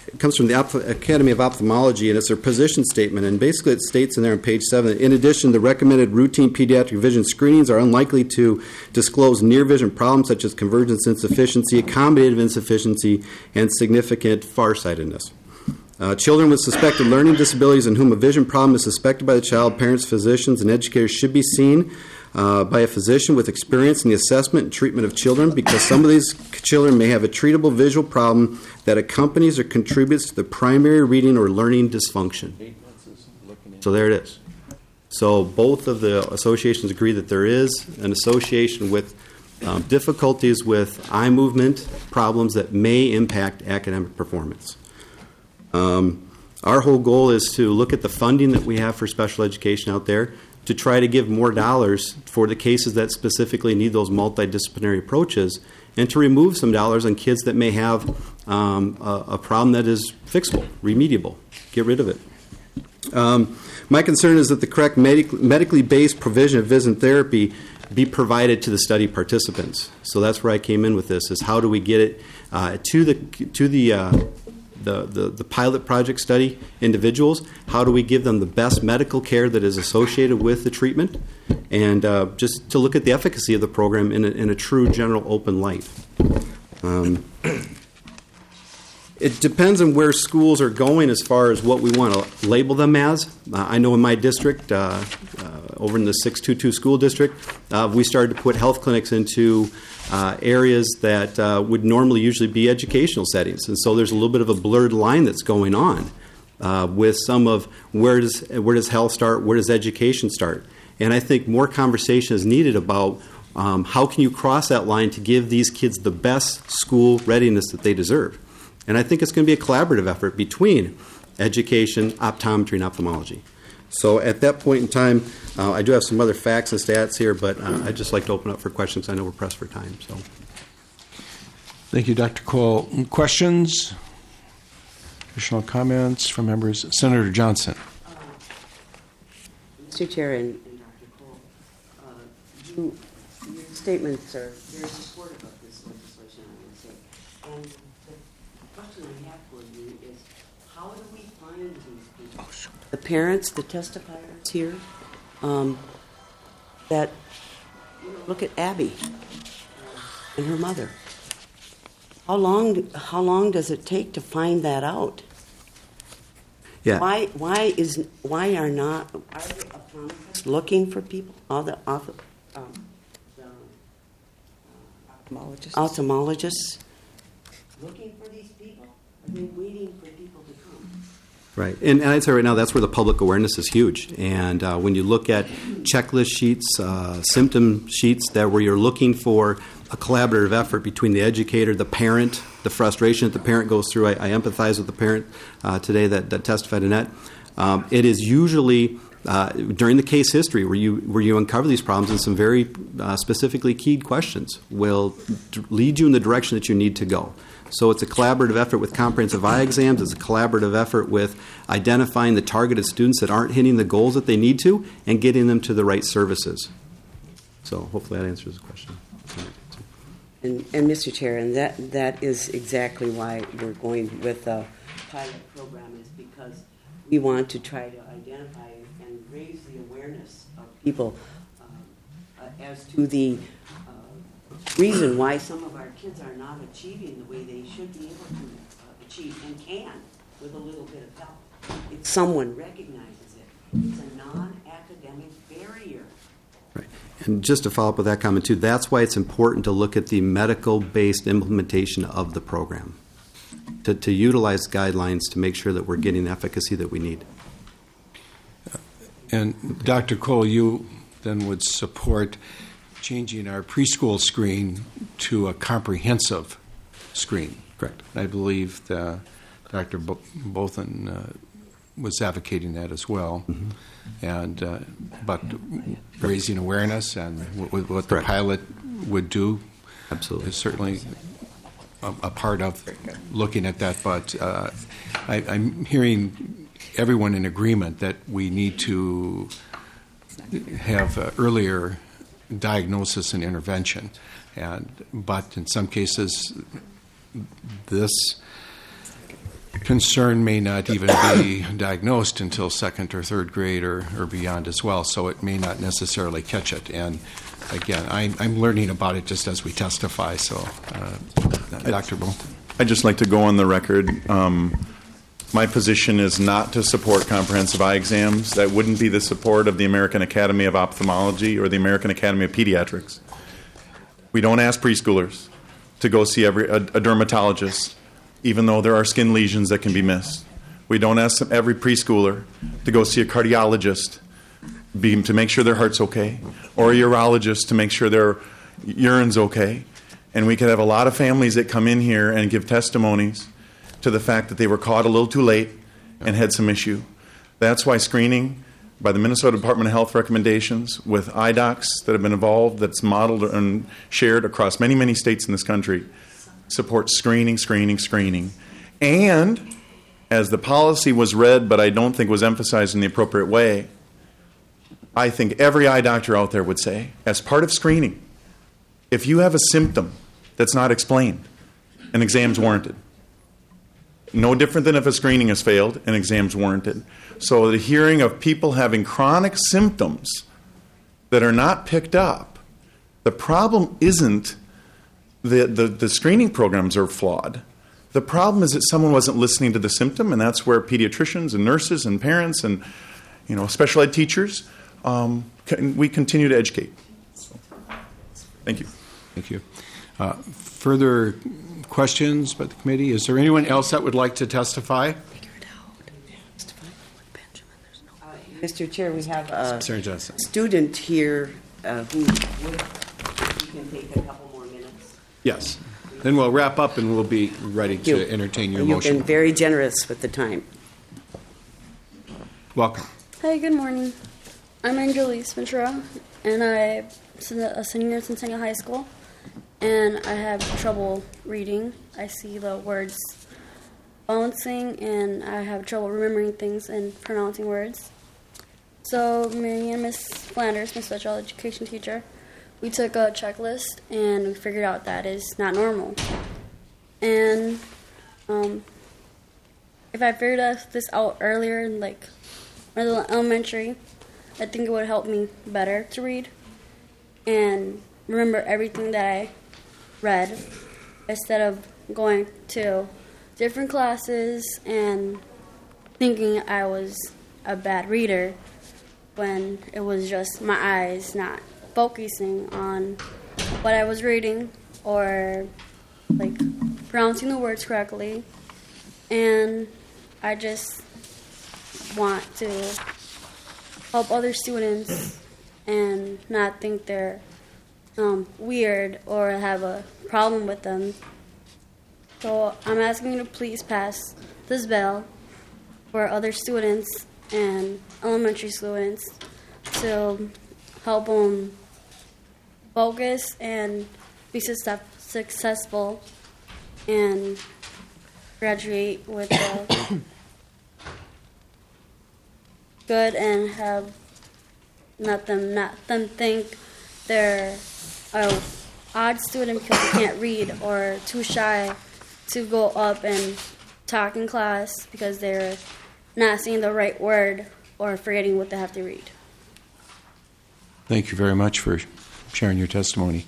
Speaker 17: It comes from the Academy of Ophthalmology, and it's their position statement. And basically it states in there on page 7, in addition, the recommended routine pediatric vision screenings are unlikely to disclose near vision problems such as convergence insufficiency, accommodative insufficiency, and significant farsightedness. Children with suspected learning disabilities in whom a vision problem is suspected by the child, parents, physicians, and educators should be seen by a physician with experience in the assessment and treatment of children, because some of these children may have a treatable visual problem that accompanies or contributes to the primary reading or learning dysfunction. So there it is. So both of the associations agree that there is an association with difficulties with eye movement problems that may impact academic performance. Our whole goal is to look at the funding that we have for special education out there to try to give more dollars for the cases that specifically need those multidisciplinary approaches, and to remove some dollars on kids that may have a problem that is fixable, remediable. Get rid of it. My concern is that the correct medically based provision of vision therapy be provided to the study participants. So that's where I came in with this: is how do we get it to the pilot project study individuals? How do we give them the best medical care that is associated with the treatment, and just to look at the efficacy of the program in a true general open light. It depends on where schools are going as far as what we want to label them as. I know in my district, over in the 622 school district, we started to put health clinics into areas that would normally usually be educational settings. And so there's a little bit of a blurred line that's going on with some of where does health start, where does education start. And I think more conversation is needed about how can you cross that line to give these kids the best school readiness that they deserve. And I think it's going to be a collaborative effort between education, optometry, and ophthalmology. So at that point in time, I do have some other facts and stats here, but I'd just like to open up for questions. I know we're pressed for time. So,
Speaker 1: thank you, Dr. Cole. Questions? Additional comments from members? Senator Johnson.
Speaker 6: Mr. Chair and Dr. Cole, your statements are very supportive of this legislation, I would say. And the question I have for you is, how do we find these people? The parents, the testifiers here, that look at Abby and her mother. How long does it take to find that out?
Speaker 17: Yeah.
Speaker 6: Why are the optometrists looking for people? All the ophthalmologists looking for these people? Are they waiting for people to come?
Speaker 17: Right. And I'd say right now that's where the public awareness is huge. And when you look at checklist sheets, symptom sheets where you're looking for a collaborative effort between the educator, the parent, the frustration that the parent goes through. I empathize with the parent today that testified in that. It is usually during the case history where you uncover these problems, and some very specifically keyed questions will lead you in the direction that you need to go. So it's a collaborative effort with comprehensive eye exams. It's a collaborative effort with identifying the targeted students that aren't hitting the goals that they need to and getting them to the right services. So hopefully that answers the question.
Speaker 6: And Mr. Chair, and that is exactly why we're going with a pilot program, is because we want to try to identify and raise the awareness of people as to the reason why some of our kids are not achieving the way they should be able to achieve and can with a little bit of help. If someone recognizes it, it's a non-academic barrier.
Speaker 17: Right. And just to follow up with that comment too, that's why it's important to look at the medical-based implementation of the program, to utilize guidelines to make sure that we're getting the efficacy that we need.
Speaker 1: And Dr. Cole, you then would support changing our preschool screen to a comprehensive screen.
Speaker 17: Correct.
Speaker 1: I believe Dr. Bothan was advocating that as well. Mm-hmm. And but raising awareness and what the pilot would do,
Speaker 17: absolutely,
Speaker 1: is certainly a part of looking at that. But I'm hearing everyone in agreement that we need to have earlier diagnosis and intervention, but in some cases, this concern may not even be diagnosed until second or third grade or beyond as well, so it may not necessarily catch it. And again, I'm learning about it just as we testify, so Dr. Bull.
Speaker 15: I'd just like to go on the record. My position is not to support comprehensive eye exams. That wouldn't be the support of the American Academy of Ophthalmology or the American Academy of Pediatrics. We don't ask preschoolers to go see a dermatologist, even though there are skin lesions that can be missed. We don't ask every preschooler to go see a cardiologist to make sure their heart's okay, or a urologist to make sure their urine's okay. And we could have a lot of families that come in here and give testimonies to the fact that they were caught a little too late and had some issue. That's why screening by the Minnesota Department of Health recommendations with eye docs that have been involved, that's modeled and shared across many, many states in this country, supports screening. And as the policy was read, but I don't think was emphasized in the appropriate way, I think every eye doctor out there would say, as part of screening, if you have a symptom that's not explained, an exam's warranted. No different than if a screening has failed, an exam's warranted. So the hearing of people having chronic symptoms that are not picked up, the problem isn't the screening programs are flawed. The problem is that someone wasn't listening to the symptom, and that's where pediatricians and nurses and parents and special ed teachers, we continue to educate. So, thank you.
Speaker 1: Thank you. Further questions by the committee? Is there anyone else that would like to testify?
Speaker 6: Mr. Chair, we have a
Speaker 1: Senator Johnson.
Speaker 6: student here who can take a couple more minutes.
Speaker 1: Yes. Then we'll wrap up and we'll be ready to entertain your motion.
Speaker 6: You've been very generous with the time.
Speaker 1: Welcome.
Speaker 18: Hi, good morning. I'm Angelise Ventura, and I'm a senior in Centennial High School, and I have trouble reading. I see the words bouncing, and I have trouble remembering things and pronouncing words. So me and Miss Flanders, my special education teacher, we took a checklist, and we figured out that is not normal. And if I figured this out earlier, in elementary, I think it would help me better to read and remember everything that I read instead of going to different classes and thinking I was a bad reader when it was just my eyes not focusing on what I was reading or pronouncing the words correctly. And I just want to help other students and not think they're weird or have a problem with them. So I'm asking you to please pass this bill for other students and elementary students to help them focus and be successful and graduate with a good and have not them think they're an odd student because they can't read or too shy to go up and talk in class because they're not saying the right word or forgetting what they have to read.
Speaker 1: Thank you very much for sharing your testimony.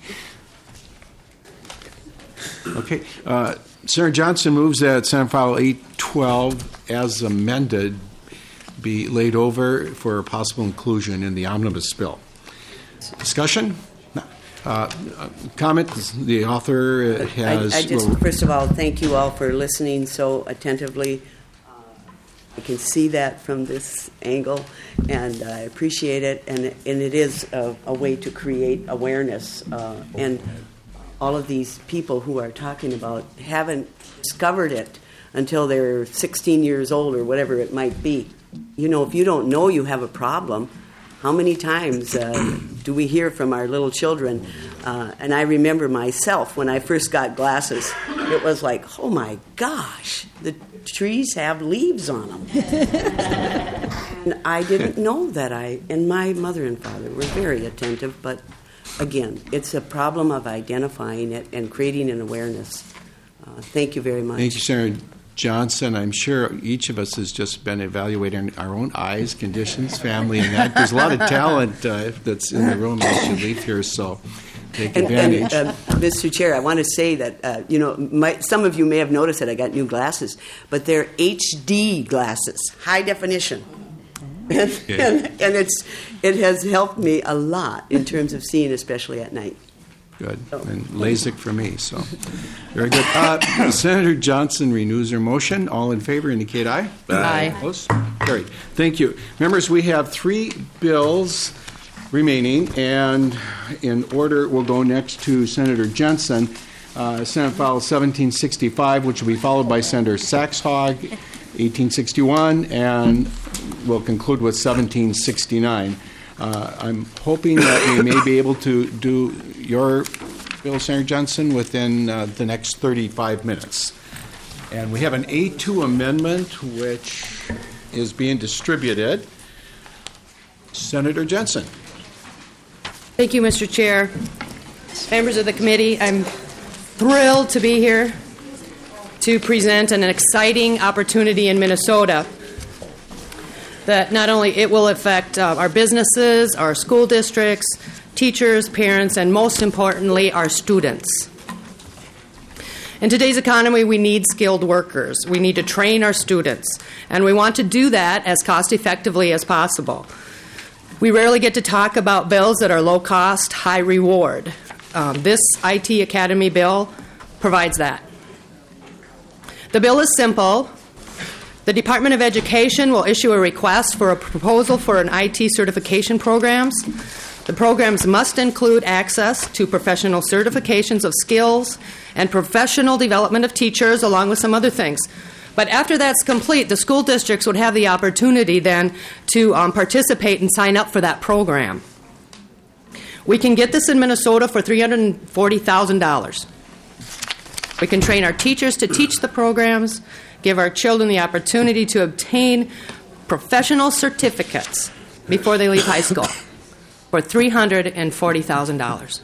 Speaker 1: Okay. Senator Johnson moves that Senate File 812 as amended be laid over for possible inclusion in the omnibus bill. Discussion? Comment? The author has...
Speaker 6: I just, first of all, thank you all for listening so attentively. I can see that from this angle, and I appreciate it. And it is a way to create awareness. And all of these people who are talking about haven't discovered it until they're 16 years old or whatever it might be. You know, if you don't know you have a problem, how many times do we hear from our little children? And I remember myself when I first got glasses, it was like, oh my gosh, the trees have leaves on them. And I didn't know that. And my mother and father were very attentive, but again, it's a problem of identifying it and creating an awareness. Thank you very much.
Speaker 1: Thank you, Senator Johnson, I'm sure each of us has just been evaluating our own eyes, conditions, family, and that. There's a lot of talent that's in the room as you leave here, so take advantage.
Speaker 6: Mr. Chair, I want to say that, some of you may have noticed that I got new glasses, but they're HD glasses, high definition. And it has helped me a lot in terms of seeing, especially at night.
Speaker 1: Good. And LASIK for me, so very good. Senator Johnson renews her motion. All in favor indicate aye.
Speaker 7: Aye.
Speaker 1: Opposed? Carried. Thank you. Members, we have 3 bills remaining, and in order, we'll go next to Senator Jensen, Senate File 1765, which will be followed by Senator Saxhog, 1861, and we'll conclude with 1769. I'm hoping that we may be able to do your bill, Senator Johnson, within the next 35 minutes. And we have an A2 amendment which is being distributed. Senator Jensen.
Speaker 7: Thank you, Mr. Chair. Members of the committee, I'm thrilled to be here to present an exciting opportunity in Minnesota that not only it will affect our businesses, our school districts, teachers, parents, and most importantly, our students. In today's economy, we need skilled workers. We need to train our students, and we want to do that as cost effectively as possible. We rarely get to talk about bills that are low cost, high reward. This IT Academy bill provides that. The bill is simple. The Department of Education will issue a request for a proposal for an IT certification programs. The programs must include access to professional certifications of skills and professional development of teachers, along with some other things. But after that's complete, the school districts would have the opportunity then to participate and sign up for that program. We can get this in Minnesota for $340,000. We can train our teachers to teach the programs, give our children the opportunity to obtain professional certificates before they leave high school for $340,000.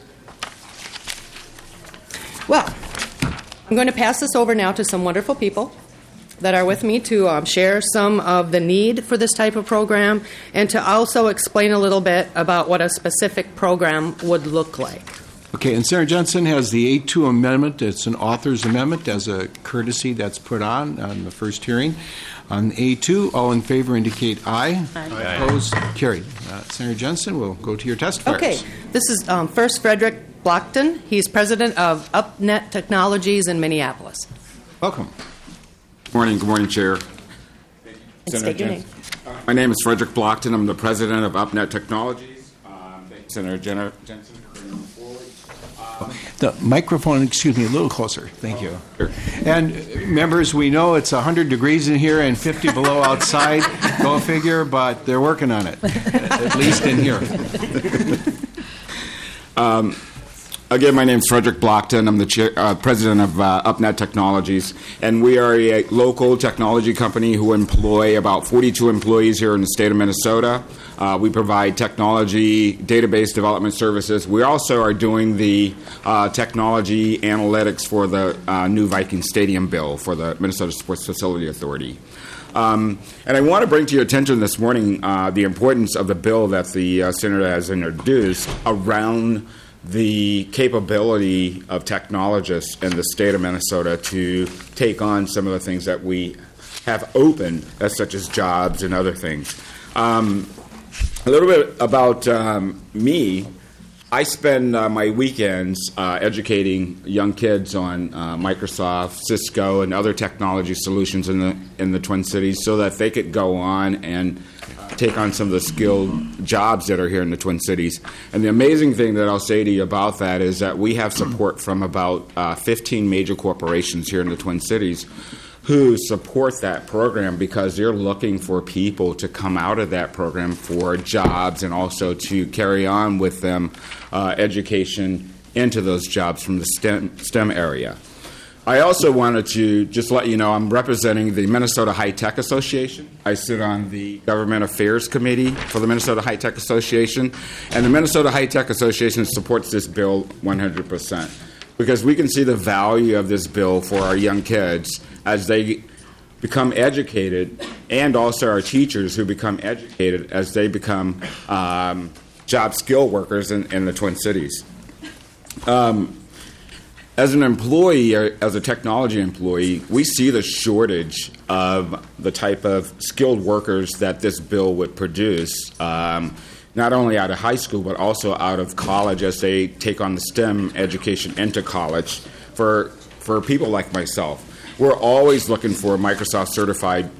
Speaker 7: Well, I'm going to pass this over now to some wonderful people that are with me to share some of the need for this type of program and to also explain a little bit about what a specific program would look like.
Speaker 1: Okay, and Senator Johnson has the A2 amendment. It's an author's amendment as a courtesy that's put on the first hearing. On A2, all in favor indicate aye.
Speaker 7: Aye.
Speaker 1: Opposed? Carried. Senator Johnson, we'll go to your testifiers.
Speaker 7: Okay, this is first Frederick Blockton. He's president of UpNet Technologies in Minneapolis.
Speaker 1: Welcome.
Speaker 19: Good morning, Chair.
Speaker 7: And state your name.
Speaker 19: My name is Frederick Blockton. I'm the president of UpNet Technologies. Thank you, Senator Jensen.
Speaker 1: The microphone, excuse me, a little closer. Thank you. And members, we know it's 100 degrees in here and 50 below outside. Go figure, but they're working on it, at least in here.
Speaker 19: Again, my name is Frederick Blockton. I'm the president of UpNet Technologies, and we are a local technology company who employ about 42 employees here in the state of Minnesota. We provide technology database development services. We also are doing the technology analytics for the new Viking Stadium bill for the Minnesota Sports Facility Authority. And I want to bring to your attention this morning the importance of the bill that the senator has introduced around the capability of technologists in the state of Minnesota to take on some of the things that we have open, such as jobs and other things. A little bit about me. I spend my weekends educating young kids on Microsoft, Cisco, and other technology solutions in the Twin Cities so that they could go on and take on some of the skilled jobs that are here in the Twin Cities. And the amazing thing that I'll say to you about that is that we have support from about 15 major corporations here in the Twin Cities who support that program because they're looking for people to come out of that program for jobs and also to carry on with them education into those jobs from the STEM area. I also wanted to just let you know I'm representing the Minnesota High Tech Association. I sit on the Government Affairs Committee for the Minnesota High Tech Association, and the Minnesota High Tech Association supports this bill 100% because we can see the value of this bill for our young kids as they become educated, and also our teachers who become educated as they become job skill workers in the Twin Cities. As an employee, or as a technology employee, we see the shortage of the type of skilled workers that this bill would produce, not only out of high school, but also out of college as they take on the STEM education into college. For people like myself, we're always looking for Microsoft certified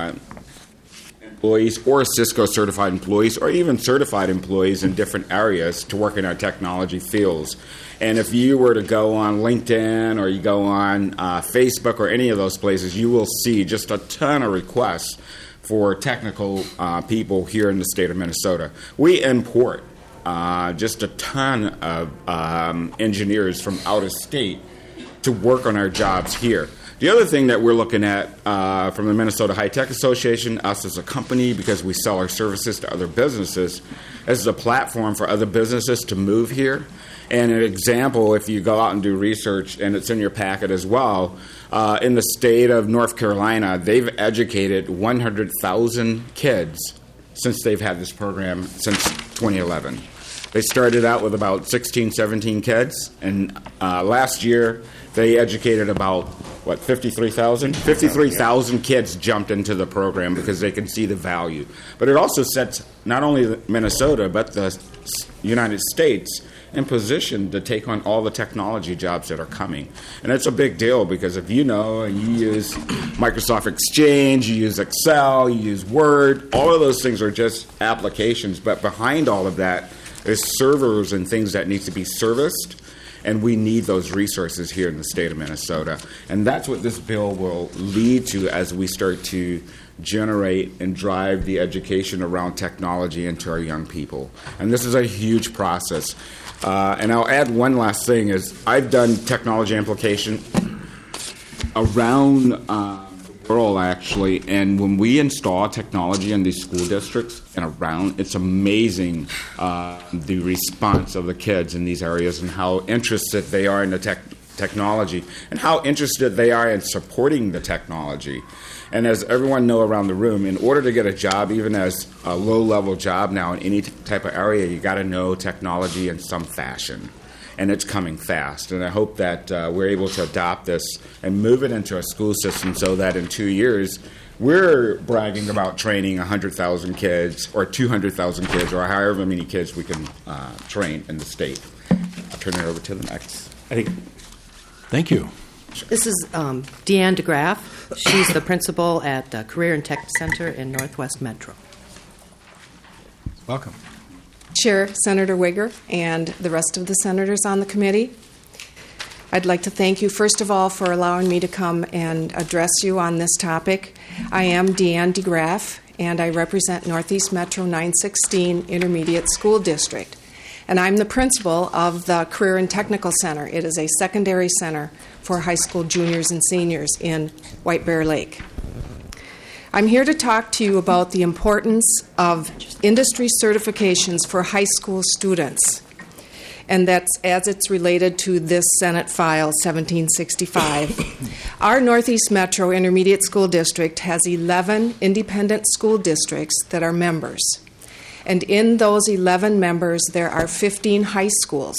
Speaker 19: employees or Cisco certified employees or even certified employees in different areas to work in our technology fields. And if you were to go on LinkedIn or you go on Facebook or any of those places, you will see just a ton of requests for technical people here in the state of Minnesota. We import just a ton of engineers from out of state to work on our jobs here. The other thing that we're looking at from the Minnesota High Tech Association, us as a company, because we sell our services to other businesses, is a platform for other businesses to move here. And an example, if you go out and do research, and it's in your packet as well, in the state of North Carolina, they've educated 100,000 kids since they've had this program since 2011. They started out with about 16, 17 kids, and last year they educated about, 53,000? 53,000 kids jumped into the program because they can see the value. But it also sets not only Minnesota, but the United States in position to take on all the technology jobs that are coming. And it's a big deal because if you know and you use Microsoft Exchange, you use Excel, you use Word, all of those things are just applications. But behind all of that is servers and things that need to be serviced. And we need those resources here in the state of Minnesota. And that's what this bill will lead to as we start to generate and drive the education around technology into our young people. And this is a huge process. And I'll add one last thing is I've done technology application around the world, actually, and when we install technology in these school districts and around, it's amazing the response of the kids in these areas and how interested they are in the technology and how interested they are in supporting the technology. And as everyone know around the room, in order to get a job, even as a low-level job now in any type of area, you got to know technology in some fashion. And it's coming fast. And I hope that we're able to adopt this and move it into a school system so that in 2 years, we're bragging about training 100,000 kids or 200,000 kids or however many kids we can train in the state. I'll turn it over to the next.
Speaker 1: Thank you.
Speaker 7: This is Deanne DeGraff. She's the principal at the Career and Tech Center in Northwest Metro.
Speaker 1: Welcome.
Speaker 20: Chair Senator Wigger and the rest of the senators on the committee. I'd like to thank you, first of all, for allowing me to come and address you on this topic. I am Deanne DeGraff, and I represent Northeast Metro 916 Intermediate School District. And I'm the principal of the Career and Technical Center. It is a secondary center for high school juniors and seniors in White Bear Lake. I'm here to talk to you about the importance of industry certifications for high school students, and that's as it's related to this Senate File 1765. Our Northeast Metro Intermediate School District has 11 independent school districts that are members. And in those 11 members, there are 15 high schools.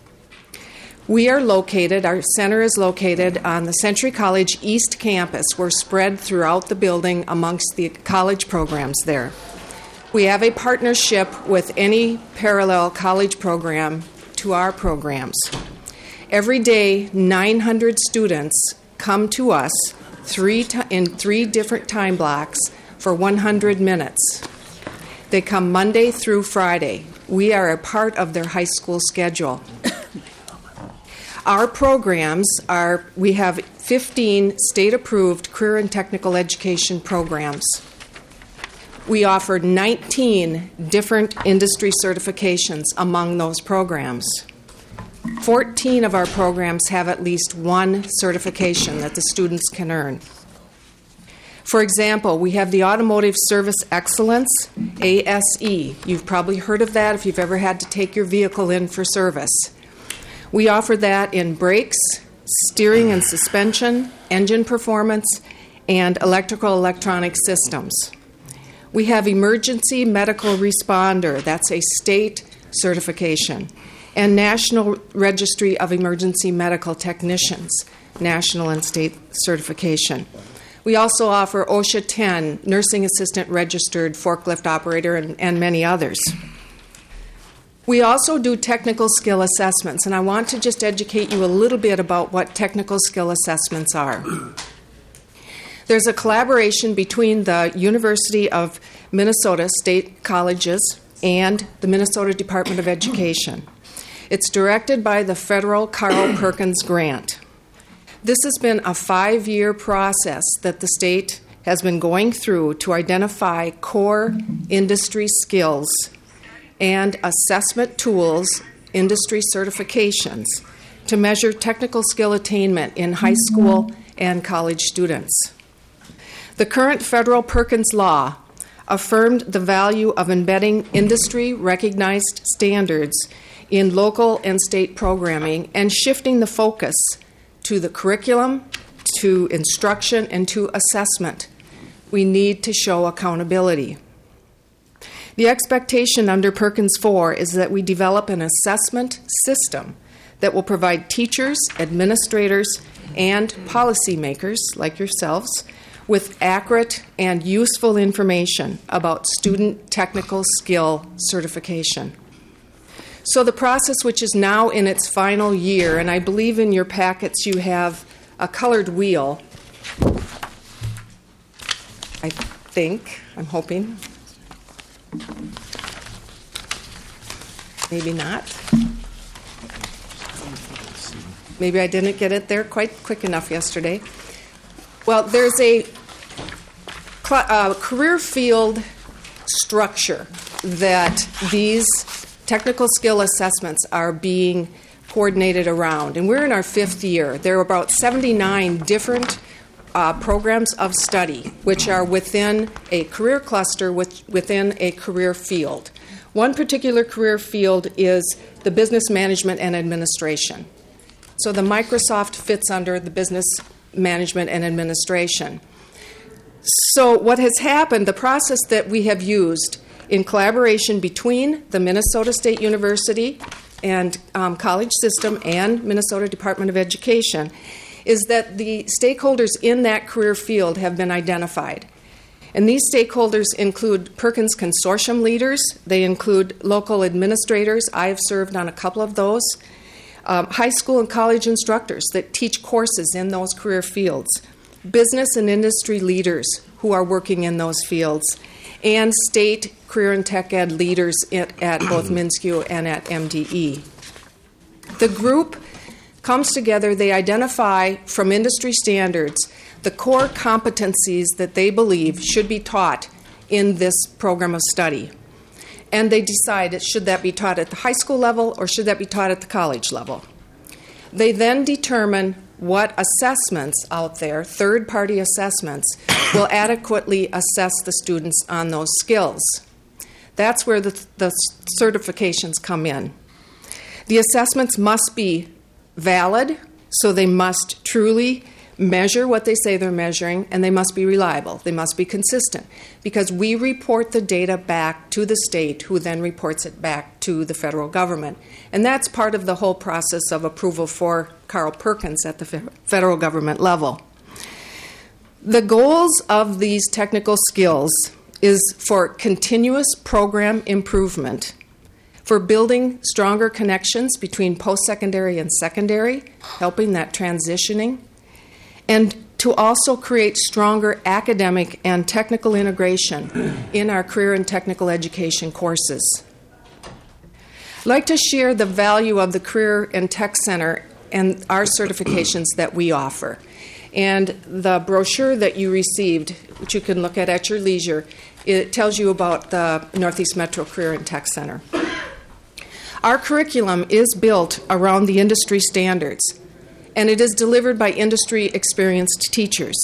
Speaker 20: We are located, our center is located on the Century College East Campus. We're spread throughout the building amongst the college programs there. We have a partnership with any parallel college program to our programs. Every day, 900 students come to us in three different time blocks for 100 minutes. They come Monday through Friday. We are a part of their high school schedule. Our programs are, we have 15 state-approved career and technical education programs. We offer 19 different industry certifications among those programs. 14 of our programs have at least one certification that the students can earn. For example, we have the Automotive Service Excellence, ASE. You've probably heard of that if you've ever had to take your vehicle in for service. We offer that in brakes, steering and suspension, engine performance, and electrical electronic systems. We have emergency medical responder, that's a state certification, and National Registry of Emergency Medical Technicians, national and state certification. We also offer OSHA 10, nursing assistant registered forklift operator, and many others. We also do technical skill assessments, and I want to just educate you a little bit about what technical skill assessments are. There's a collaboration between the University of Minnesota State Colleges and the Minnesota Department of Education. It's directed by the federal Carl Perkins Grant. This has been a 5-year process that the state has been going through to identify core industry skills and assessment tools, industry certifications, to measure technical skill attainment in high school and college students. The current federal Perkins law affirmed the value of embedding industry-recognized standards in local and state programming and shifting the focus to the curriculum, to instruction, and to assessment. We need to show accountability. The expectation under Perkins 4 is that we develop an assessment system that will provide teachers, administrators, and policymakers like yourselves with accurate and useful information about student technical skill certification. So the process, which is now in its final year, and I believe in your packets you have a colored wheel, I think, I'm hoping. Maybe not. Maybe I didn't get it there quite quick enough yesterday. Well, there's a career field structure that these technical skill assessments are being coordinated around, and we're in our 5th year. There are about 79 different programs of study which are within a career cluster within a career field. One particular career field is the business management and administration. So the Microsoft fits under the business management and administration. So what has happened, the process that we have used in collaboration between the Minnesota State University and college system and Minnesota Department of Education, is that the stakeholders in that career field have been identified. And these stakeholders include Perkins Consortium leaders, they include local administrators, I've served on a couple of those, high school and college instructors that teach courses in those career fields, business and industry leaders who are working in those fields, and state career and tech ed leaders at both MnSCU and at MDE. The group comes together, they identify from industry standards the core competencies that they believe should be taught in this program of study. And they decide, should that be taught at the high school level or should that be taught at the college level? They then determine what assessments out there, third-party assessments, will adequately assess the students on those skills. That's where the certifications come in. The assessments must be valid, so they must truly measure what they say they're measuring, and they must be reliable. They must be consistent, because we report the data back to the state, who then reports it back to the federal government. And that's part of the whole process of approval for Carl Perkins at the federal government level. The goals of these technical skills is for continuous program improvement, for building stronger connections between post-secondary and secondary, helping that transitioning, and to also create stronger academic and technical integration in our career and technical education courses. I'd like to share the value of the Career and Tech Center and our certifications that we offer. And the brochure that you received, which you can look at your leisure, it tells you about the Northeast Metro Career and Tech Center. Our curriculum is built around the industry standards, and it is delivered by industry-experienced teachers.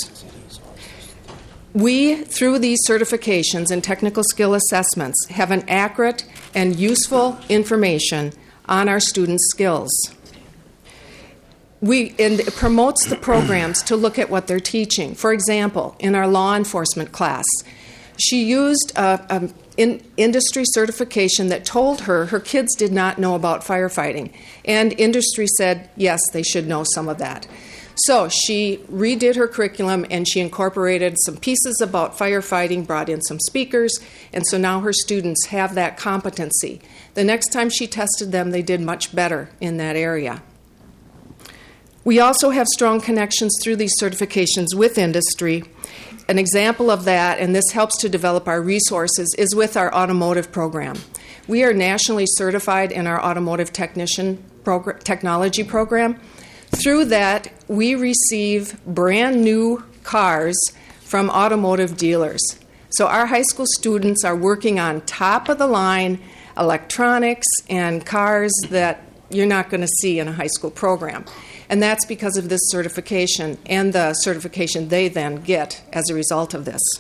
Speaker 20: We, through these certifications and technical skill assessments, have an accurate and useful information on our students' skills. and it promotes the programs to look at what they're teaching. For example, in our law enforcement class, she used an industry certification that told her kids did not know about firefighting. And industry said, yes, they should know some of that. So she redid her curriculum and she incorporated some pieces about firefighting, brought in some speakers, and so now her students have that competency. The next time she tested them, they did much better in that area. We also have strong connections through these certifications with industry. An example of that, and this helps to develop our resources, is with our automotive program. We are nationally certified in our automotive technology program. Through that, we receive brand new cars from automotive dealers. So our high school students are working on top-of-the-line electronics and cars that you're not going to see in a high school program. And that's because of this certification and the certification they then get as a result of this.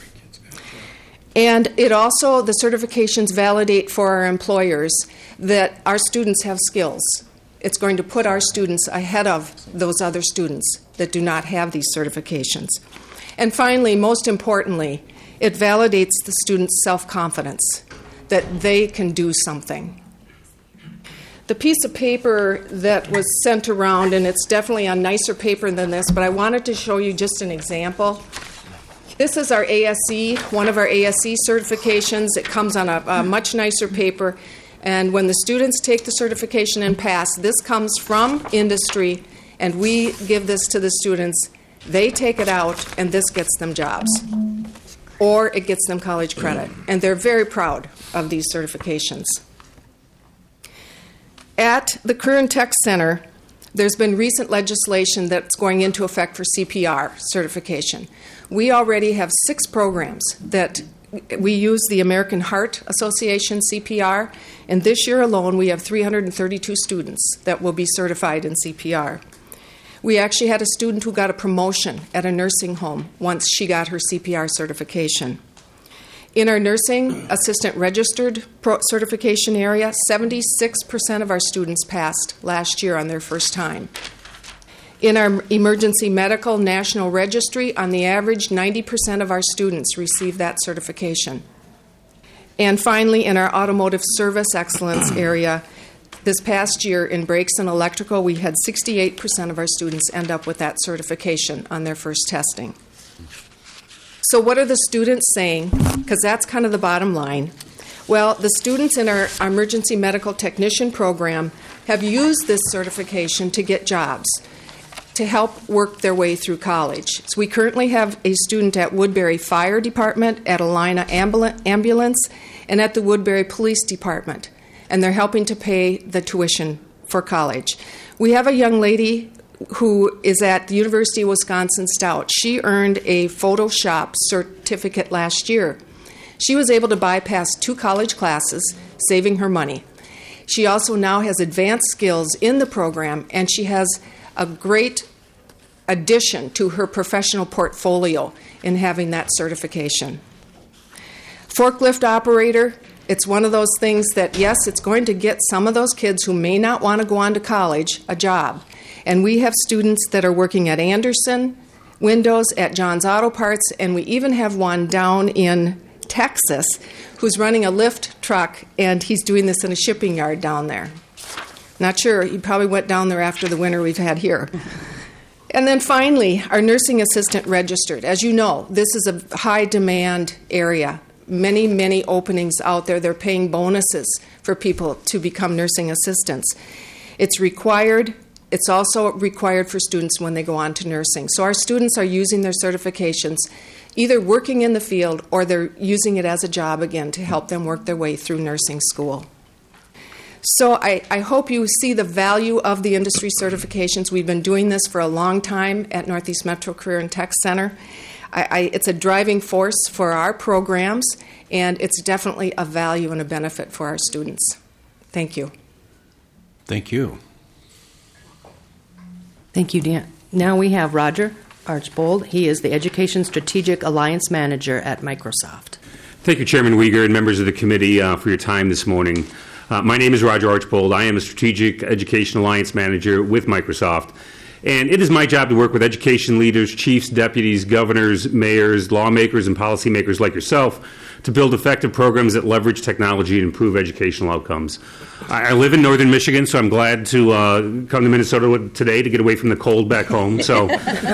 Speaker 20: And it also, the certifications validate for our employers that our students have skills. It's going to put our students ahead of those other students that do not have these certifications. And finally, most importantly, it validates the students' self-confidence that they can do something. The piece of paper that was sent around, and it's definitely on nicer paper than this, but I wanted to show you just an example. This is our ASE, one of our ASE certifications. It comes on a much nicer paper. And when the students take the certification and pass, this comes from industry, and we give this to the students. They take it out, and this gets them jobs, or it gets them college credit. And they're very proud of these certifications. At the Career and Tech Center, there's been recent legislation that's going into effect for CPR certification. We already have 6 programs that we use the American Heart Association CPR, and this year alone we have 332 students that will be certified in CPR. We actually had a student who got a promotion at a nursing home once she got her CPR certification. In our nursing assistant registered certification area, 76% of our students passed last year on their first time. In our emergency medical national registry, on the average, 90% of our students receive that certification. And finally, in our automotive service excellence area, this past year in brakes and electrical, we had 68% of our students end up with that certification on their first testing. So what are the students saying? Because that's kind of the bottom line. Well, the students in our emergency medical technician program have used this certification to get jobs, to help work their way through college. So we currently have a student at Woodbury Fire Department, at Alina Ambulance, and at the Woodbury Police Department. And they're helping to pay the tuition for college. We have a young lady who is at the University of Wisconsin Stout. She earned a Photoshop certificate last year. She was able to bypass 2 college classes, saving her money. She also now has advanced skills in the program, and she has a great addition to her professional portfolio in having that certification. Forklift operator, it's one of those things that, yes, it's going to get some of those kids who may not want to go on to college a job. And we have students that are working at Anderson Windows, at John's Auto Parts, and we even have one down in Texas who's running a lift truck, and he's doing this in a shipping yard down there. Not sure. He probably went down there after the winter we've had here. And then finally, our nursing assistant registered. As you know, this is a high-demand area. Many, many openings out there. They're paying bonuses for people to become nursing assistants. It's required. It's also required for students when they go on to nursing. So our students are using their certifications, either working in the field or they're using it as a job again to help them work their way through nursing school. So I hope you see the value of the industry certifications. We've been doing this for a long time at Northeast Metro Career and Tech Center. It's a driving force for our programs, and it's definitely a value and a benefit for our students. Thank you.
Speaker 1: Thank you.
Speaker 7: Thank you, Dan. Now we have Roger Archbold. He is the Education Strategic Alliance Manager at Microsoft.
Speaker 21: Thank you, Chairman Uyghur and members of the committee for your time this morning. My name is Roger Archbold. I am a Strategic Education Alliance Manager with Microsoft. And it is my job to work with education leaders, chiefs, deputies, governors, mayors, lawmakers, and policymakers like yourself to build effective programs that leverage technology and improve educational outcomes. I live in northern Michigan, so I'm glad to come to Minnesota today to get away from the cold back home. So,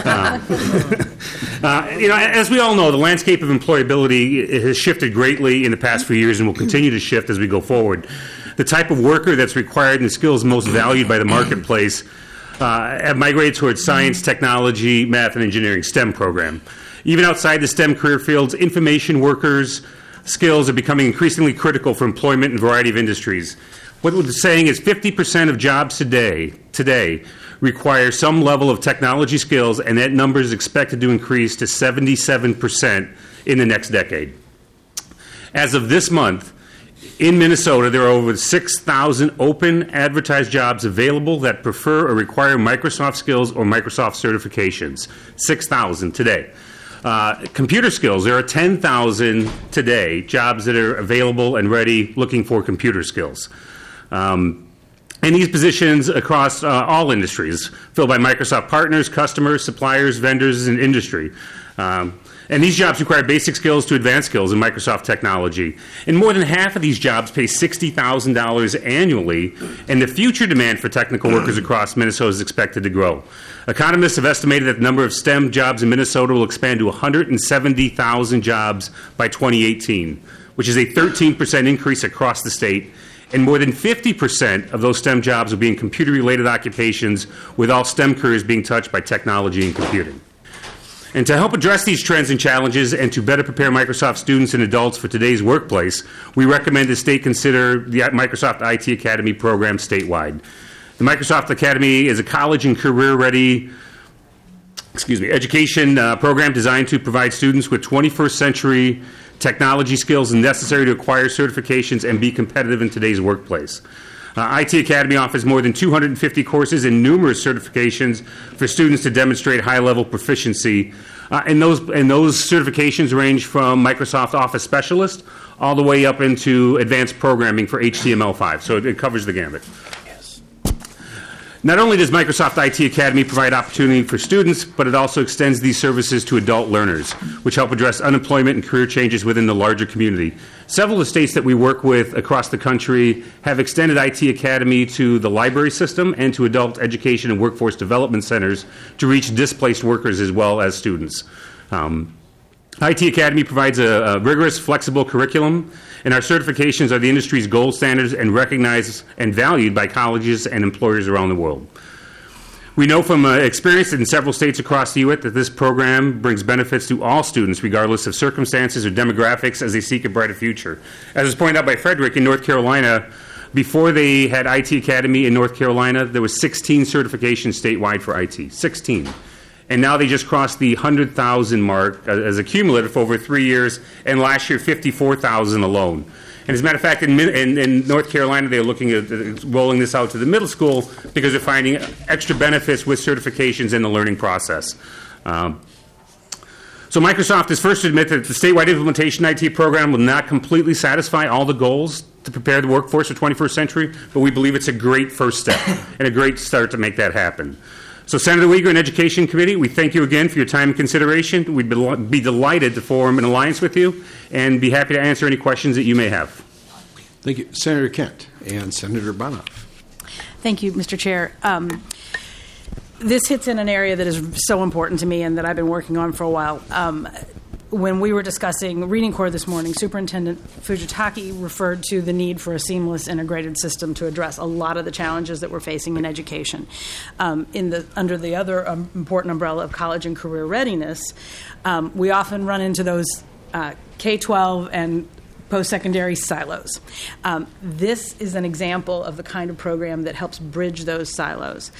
Speaker 21: as we all know, the landscape of employability has shifted greatly in the past few years and will continue to shift as we go forward. The type of worker that's required and the skills most valued by the marketplace have migrated towards science, technology, math, and engineering STEM program. Even outside the STEM career fields, information workers' skills are becoming increasingly critical for employment in a variety of industries. What we're saying is 50% of jobs today require some level of technology skills, and that number is expected to increase to 77% in the next decade. As of this month, in Minnesota, there are over 6,000 open advertised jobs available that prefer or require Microsoft skills or Microsoft certifications. 6,000 today. Computer skills, there are 10,000 today jobs that are available and ready looking for computer skills. And these positions across all industries filled by Microsoft partners, customers, suppliers, vendors, and industry. And these jobs require basic skills to advanced skills in Microsoft technology. And more than half of these jobs pay $60,000 annually, and the future demand for technical workers across Minnesota is expected to grow. Economists have estimated that the number of STEM jobs in Minnesota will expand to 170,000 jobs by 2018, which is a 13% increase across the state. And more than 50% of those STEM jobs will be in computer-related occupations, with all STEM careers being touched by technology and computing. And to help address these trends and challenges and to better prepare Microsoft students and adults for today's workplace, we recommend the state consider the Microsoft IT Academy program statewide. The Microsoft Academy is a college and career-ready education program designed to provide students with 21st century technology skills necessary to acquire certifications and be competitive in today's workplace. IT Academy offers more than 250 courses and numerous certifications for students to demonstrate high-level proficiency. And those certifications range from Microsoft Office Specialist all the way up into advanced programming for HTML5. So it covers the gamut. Not only does Microsoft IT Academy provide opportunity for students, but it also extends these services to adult learners, which help address unemployment and career changes within the larger community. Several of the states that we work with across the country have extended IT Academy to the library system and to adult education and workforce development centers to reach displaced workers as well as students. IT Academy provides a rigorous, flexible curriculum, and our certifications are the industry's gold standards and recognized and valued by colleges and employers around the world. We know from experience in several states across the U.S. that this program brings benefits to all students, regardless of circumstances or demographics, as they seek a brighter future. As was pointed out by Frederick, in North Carolina, before they had IT Academy in North Carolina, there was 16 certifications statewide for IT. 16. And now they just crossed the 100,000 mark as a cumulative for over 3 years, and last year 54,000 alone. And as a matter of fact, in North Carolina, they're looking at rolling this out to the middle school because they're finding extra benefits with certifications in the learning process. So Microsoft is first to admit that the statewide implementation IT program will not completely satisfy all the goals to prepare the workforce for 21st century, but we believe it's a great first step and a great start to make that happen. So, Senator Uyghur and Education Committee, we thank you again for your time and consideration. We'd be delighted to form an alliance with you and be happy to answer any questions that you may have.
Speaker 1: Thank you. Senator Kent and Senator Bonoff.
Speaker 2: Thank you, Mr. Chair. This hits in an area that is so important to me and that I've been working on for a while. When we were discussing Reading Corps this morning, Superintendent Fujitaki referred to the need for a seamless integrated system to address a lot of the challenges that we're facing in education. Under the other important umbrella of college and career readiness, we often run into those K-12 and post-secondary silos. This is an example of the kind of program that helps bridge those silos.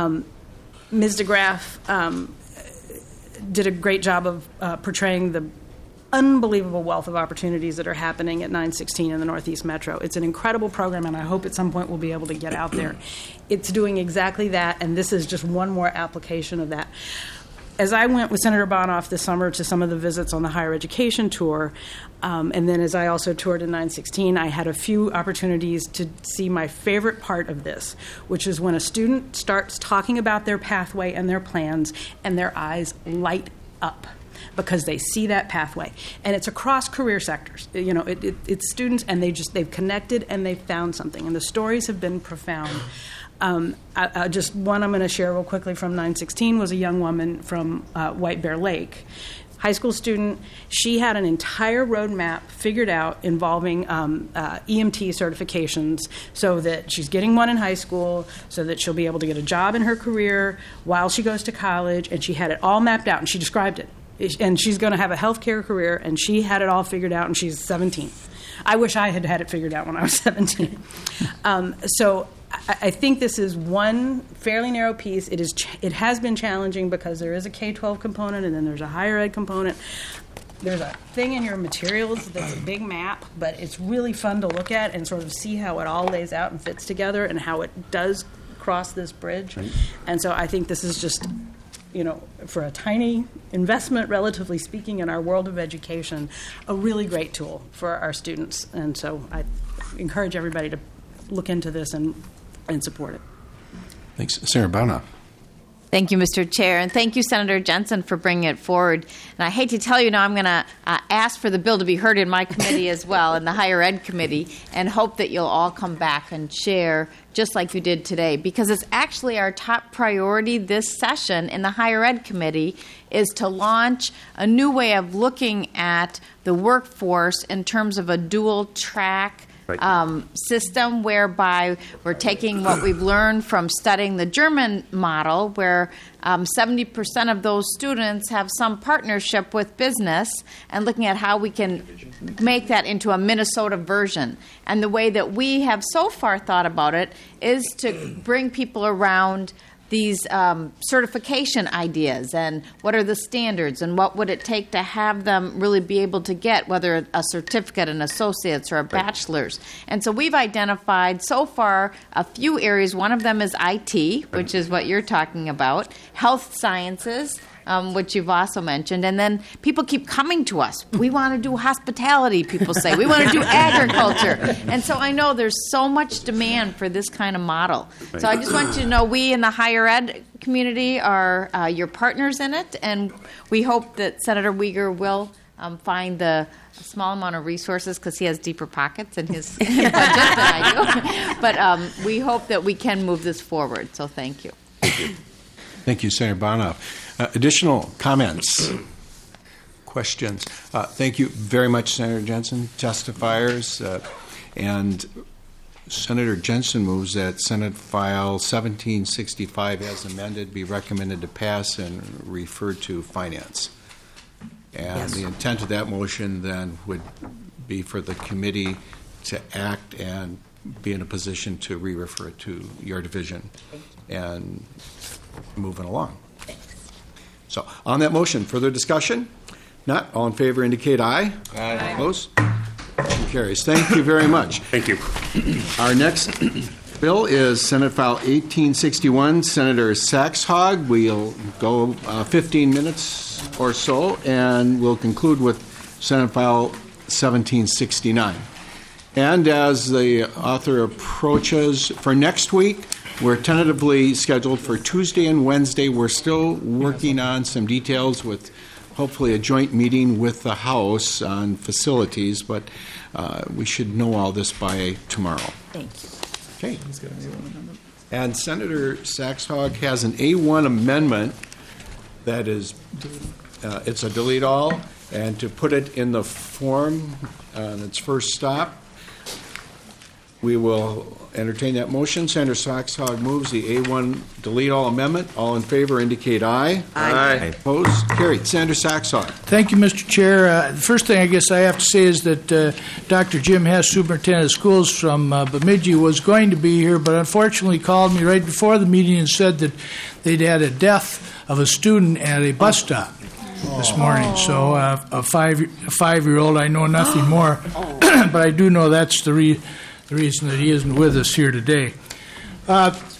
Speaker 2: Ms. DeGraff did a great job of portraying the unbelievable wealth of opportunities that are happening at 916 in the Northeast Metro. It's an incredible program, and I hope at some point we'll be able to get out there. It's doing exactly that, and this is just one more application of that. as I went with Senator Bonoff this summer to some of the visits on the higher education tour, and then as I also toured in 916, I had a few opportunities to see my favorite part of this, which is when a student starts talking about their pathway and their plans, and their eyes light up because they see that pathway. And it's across career sectors. You know, it's students, and they've connected and they've found something. And the stories have been profound. Just one I'm going to share real quickly from 916 was a young woman from White Bear Lake, high school student. She had an entire roadmap figured out involving EMT certifications, so that she's getting one in high school, so that she'll be able to get a job in her career while she goes to college, and she had it all mapped out, and she described it. And she's going to have a healthcare career, and she had it all figured out, and she's 17. I wish I had had it figured out when I was 17. So I think this is one fairly narrow piece. It has been challenging because there is a K-12 component, and then there's a higher ed component. There's a thing in your materials that's a big map, but it's really fun to look at and sort of see how it all lays out and fits together and how it does cross this bridge. Right. And so I think this is just, you know, for a tiny investment, relatively speaking, in our world of education, a really great tool for our students. And so I encourage everybody to look into this and support it.
Speaker 1: Thanks. Senator Bonoff.
Speaker 13: Thank you, Mr. Chair, and thank you, Senator Jensen, for bringing it forward. And I hate to tell you now, I'm going to ask for the bill to be heard in my committee as well, in the Higher Ed Committee, and hope that you'll all come back and share just like you did today, because it's actually our top priority this session in the Higher Ed Committee is to launch a new way of looking at the workforce in terms of a dual track system, whereby we're taking what we've learned from studying the German model, where 70% of those students have some partnership with business, and looking at how we can make that into a Minnesota version. And the way that we have so far thought about it is to bring people around these certification ideas, and what are the standards, and what would it take to have them really be able to get, whether a certificate, an associate's, or a bachelor's. And so we've identified so far a few areas. One of them is IT, which is what you're talking about, health sciences, which you've also mentioned. And then people keep coming to us. We want to do hospitality, people say. We want to do agriculture. And so I know there's so much demand for this kind of model. So I just want you to know we in the higher ed community are your partners in it, and we hope that Senator Uyghur will find the small amount of resources, because he has deeper pockets in his budget than I do. But we hope that we can move this forward. So thank you.
Speaker 1: Thank you, Senator Bonoff. Additional comments, questions? Thank you very much, Senator Jensen. Testifiers, and Senator Jensen moves that Senate File 1765 as amended be recommended to pass and referred to Finance. And the intent of that motion then would be for the committee to act and be in a position to re-refer it to your division and moving along. So on that motion, further discussion? Not. All in favor indicate aye. Aye. Opposed? Motion carries. Thank you very much.
Speaker 21: Thank you.
Speaker 1: Our next bill is Senate File 1861, Senator Saxhog. We'll go 15 minutes or so, and we'll conclude with Senate File 1769. And as the author approaches, for next week, we're tentatively scheduled for Tuesday and Wednesday. We're still working on some details with hopefully a joint meeting with the House on facilities, but we should know all this by tomorrow.
Speaker 13: Thank you.
Speaker 1: Okay. And Senator Saxhog has an A1 amendment that is, it's a delete all, and to put it in the form on its first stop, we will entertain that motion. Senator Saxhog moves the A1 delete all amendment. All in favor indicate aye.
Speaker 3: Aye.
Speaker 1: Opposed? Carried. Senator Saxhog.
Speaker 3: Thank you, Mr. Chair. The first thing I guess I have to say is that Dr. Jim Hess, Superintendent of Schools from Bemidji, was going to be here, but unfortunately called me right before the meeting and said that they'd had a death of a student at a bus stop this morning. So a five-year-old, I know nothing more, but I do know that's the reason that he isn't with us here today.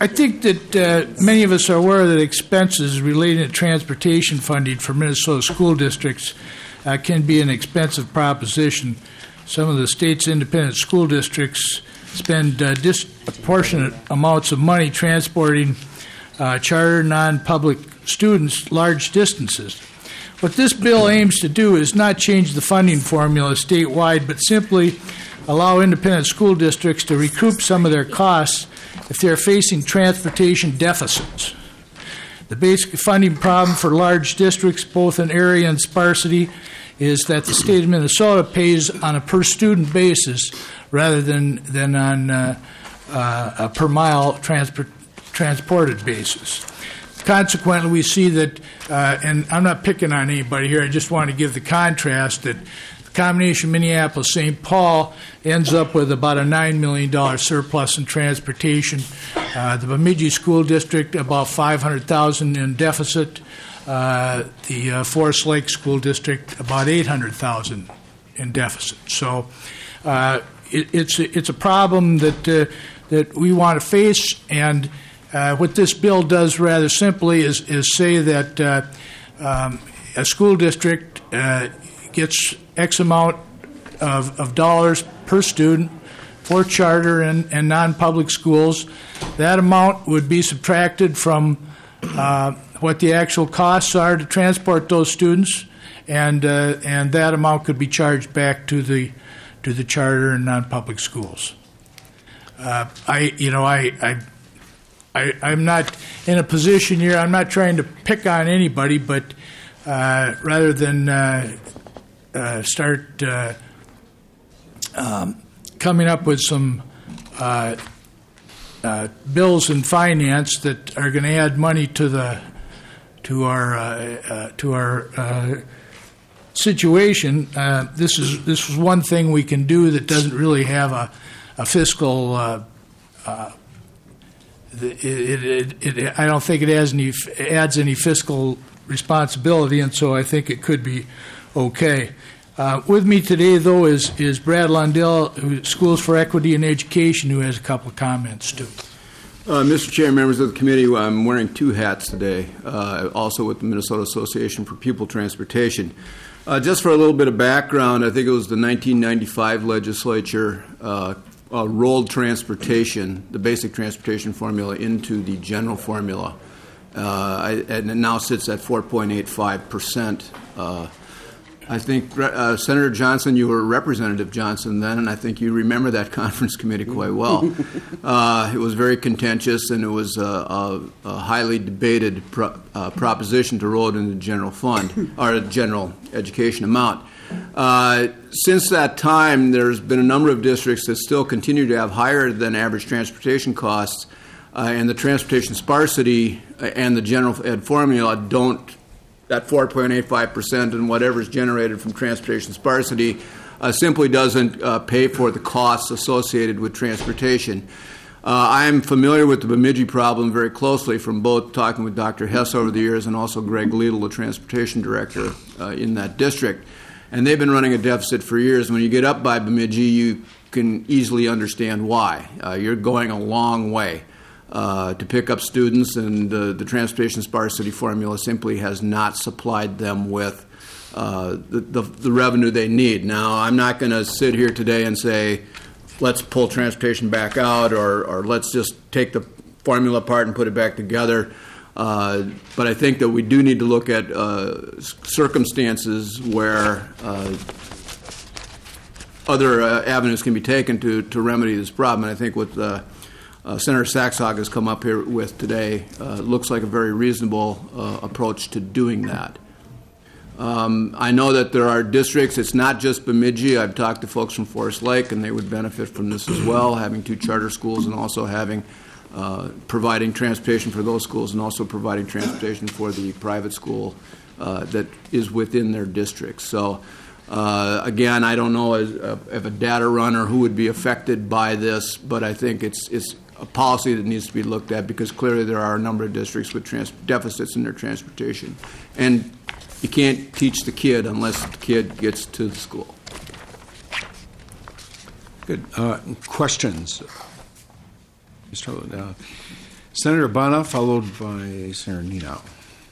Speaker 3: I think that many of us are aware that expenses relating to transportation funding for Minnesota school districts can be an expensive proposition. Some of the state's independent school districts spend disproportionate amounts of money transporting charter non-public students large distances. What this bill aims to do is not change the funding formula statewide, but simply allow independent school districts to recoup some of their costs if they're facing transportation deficits. The basic funding problem for large districts, both in area and sparsity, is that the state of Minnesota pays on a per-student basis rather than on a per-mile transported basis. Consequently, we see that, and I'm not picking on anybody here, I just want to give the contrast that the combination Minneapolis-St. Paul ends up with about a $9 million surplus in transportation. The Bemidji School District, about $500,000 in deficit. The Forest Lake School District, about $800,000 in deficit. So it's a problem that we want to face, and what this bill does rather simply is say that a school district gets X amount of dollars per student for charter and non-public schools. That amount would be subtracted from what the actual costs are to transport those students, and that amount could be charged back to the charter and non-public schools. I'm not in a position here. I'm not trying to pick on anybody, but rather than start coming up with some bills in finance that are going to add money to our situation, this is one thing we can do that doesn't really have a fiscal. I don't think it adds any fiscal responsibility, and so I think it could be okay. With me today, though, is Brad Lundell, Schools for Equity and Education, who has a couple of comments, too.
Speaker 4: Mr. Chair, members of the committee, I'm wearing two hats today, also with the Minnesota Association for Pupil Transportation. Just for a little bit of background, I think it was the 1995 legislature rolled transportation, the basic transportation formula, into the general formula. And it now sits at 4.85%. I think, Senator Johnson, you were Representative Johnson then, and I think you remember that conference committee quite well. It was very contentious, and it was a highly debated proposition to roll it in the general fund, or general education amount. Since that time, there's been a number of districts that still continue to have higher than average transportation costs, and the transportation sparsity and the general ed formula don't. That 4.85% and whatever is generated from transportation sparsity simply doesn't pay for the costs associated with transportation. I'm familiar with the Bemidji problem very closely from both talking with Dr. Hess over the years and also Greg Liedl, the transportation director in that district. And they've been running a deficit for years. When you get up by Bemidji, you can easily understand why. You're going a long way to pick up students, and the transportation sparsity formula simply has not supplied them with the revenue they need. Now, I'm not going to sit here today and say, let's pull transportation back out, or let's just take the formula apart and put it back together. But I think that we do need to look at circumstances where other avenues can be taken to remedy this problem. And I think what Senator Saxog has come up here with today looks like a very reasonable approach to doing that. I know that there are districts, it's not just Bemidji. I've talked to folks from Forest Lake, and they would benefit from this as well, having two charter schools and also having providing transportation for those schools and also providing transportation for the private school that is within their district. So, again, I don't know if a data runner who would be affected by this, but I think it's a policy that needs to be looked at because clearly there are a number of districts with deficits in their transportation. And you can't teach the kid unless the kid gets to the school.
Speaker 1: Good. Questions? Senator Bonner, followed by Senator Nino.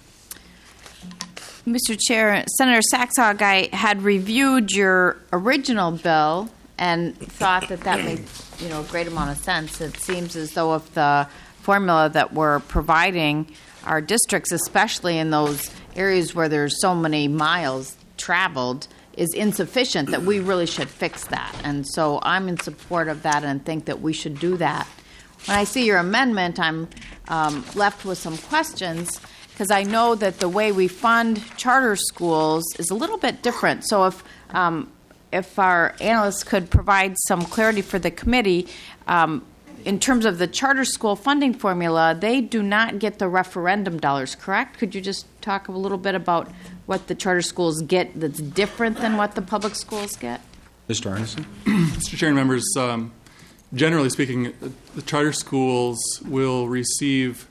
Speaker 13: Mr. Chair, Senator Saxog, I had reviewed your original bill and thought that made a great amount of sense. It seems as though if the formula that we're providing our districts, especially in those areas where there's so many miles traveled, is insufficient, that we really should fix that. And so I'm in support of that and think that we should do that. When I see your amendment, I'm left with some questions, because I know that the way we fund charter schools is a little bit different. So if our analysts could provide some clarity for the committee, in terms of the charter school funding formula, they do not get the referendum dollars, correct? Could you just talk a little bit about what the charter schools get that's different than what the public schools get?
Speaker 1: Mr. Arneson?
Speaker 5: Mr. Chair and members, generally speaking, the charter schools will receive,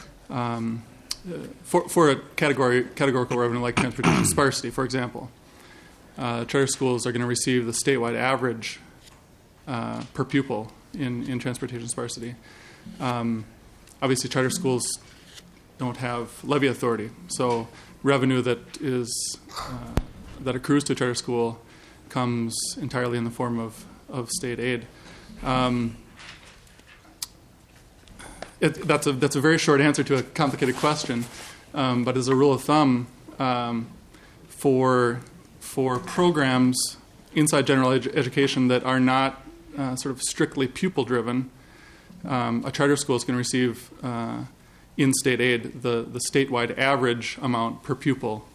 Speaker 5: for a categorical revenue like transportation sparsity, for example, charter schools are going to receive the statewide average per pupil in transportation sparsity. Obviously, charter schools don't have levy authority, so revenue that accrues to a charter school comes entirely in the form of state aid. That's a very short answer to a complicated question, but as a rule of thumb, for programs inside general education that are not sort of strictly pupil-driven, a charter school is going to receive in-state aid the statewide average amount per pupil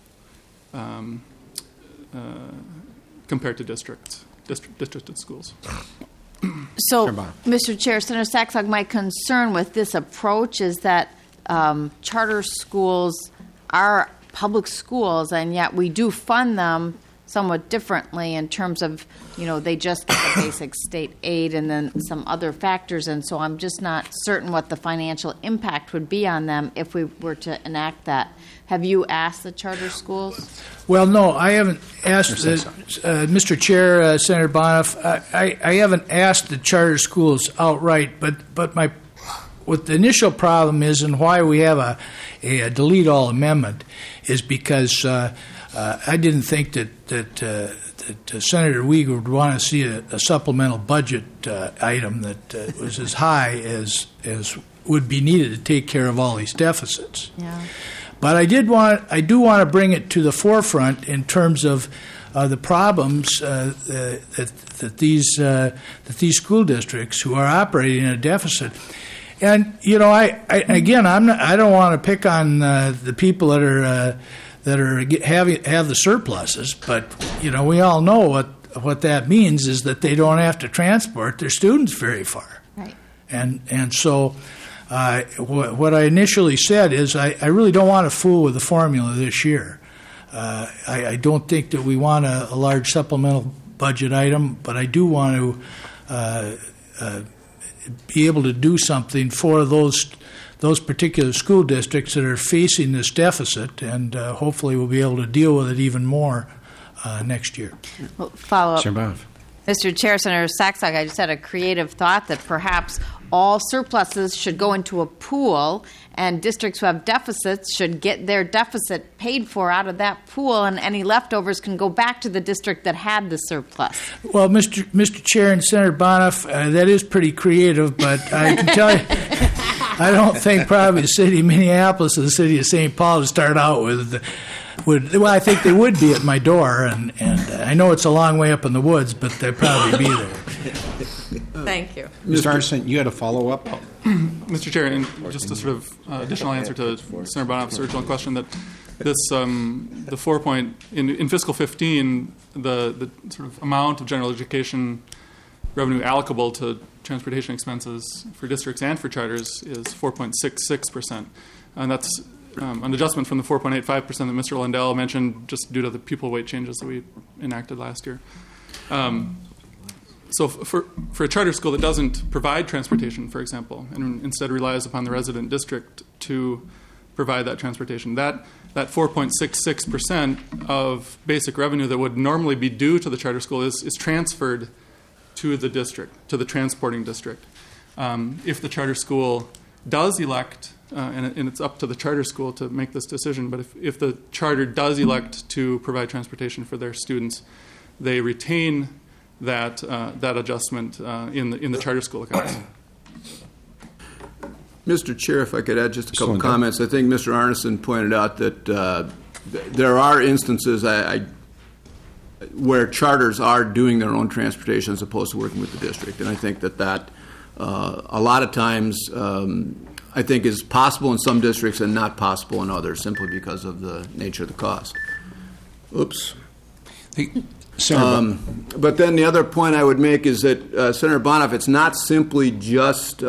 Speaker 5: compared to districted schools.
Speaker 13: So, Mr. Chair, Senator Saxog, my concern with this approach is that charter schools are public schools, and yet we do fund them somewhat differently in terms of, they just get the basic state aid and then some other factors, and so I'm just not certain what the financial impact would be on them if we were to enact that. Have you asked the charter schools?
Speaker 3: Well, no, I haven't asked, Mr. Chair, Senator Bonoff, I haven't asked the charter schools outright, but what the initial problem is and why we have a delete all amendment is because I didn't think that Senator Uyghur would want to see a supplemental budget item that was as high as would be needed to take care of all these deficits.
Speaker 13: Yeah.
Speaker 3: But I do want to bring it to the forefront in terms of the problems that these school districts who are operating in a deficit. And I don't want to pick on the people that have the surpluses, but we all know what that means is that they don't have to transport their students very far.
Speaker 13: Right.
Speaker 3: And so what I initially said is I really don't want to fool with the formula this year. I don't think that we want a large supplemental budget item, but I do want to be able to do something for those particular school districts that are facing this deficit, and hopefully we'll be able to deal with it even more next year.
Speaker 13: Well, follow up.
Speaker 1: Sure,
Speaker 13: Mr. Chair, Senator Saxog, I just had a creative thought that perhaps all surpluses should go into a pool, and districts who have deficits should get their deficit paid for out of that pool, and any leftovers can go back to the district that had the surplus.
Speaker 3: Well, Mr. Chair and Senator Bonoff, that is pretty creative, but I can tell you, I don't think probably the city of Minneapolis or the city of St. Paul to start out with well, I think they would be at my door, and I know it's a long way up in the woods, but they'd probably be there.
Speaker 10: Thank you.
Speaker 1: Mr. Arneson, you had a follow-up?
Speaker 5: Mr. Chair, and just a sort of additional answer to Senator Bonoff's original question, that this the 4 point in fiscal 15, the sort of amount of general education revenue allocable to transportation expenses for districts and for charters is 4.66%, and that's an adjustment from the 4.85% that Mr. Lundell mentioned, just due to the pupil weight changes that we enacted last year. So for a charter school that doesn't provide transportation, for example, and instead relies upon the resident district to provide that transportation, that 4.66% of basic revenue that would normally be due to the charter school is transferred to the district, to the transporting district. If the charter school does elect, and it's up to the charter school to make this decision, but if the charter does elect to provide transportation for their students, they retain that adjustment in the charter school accounts.
Speaker 4: Mr. Chair, if I could add just a couple comments. I think Mr. Arneson pointed out that there are instances where charters are doing their own transportation as opposed to working with the district, and I think that a lot of times I think is possible in some districts and not possible in others, simply because of the nature of the cost. Oops. But then the other point I would make is that, Senator Bonoff, it's not simply just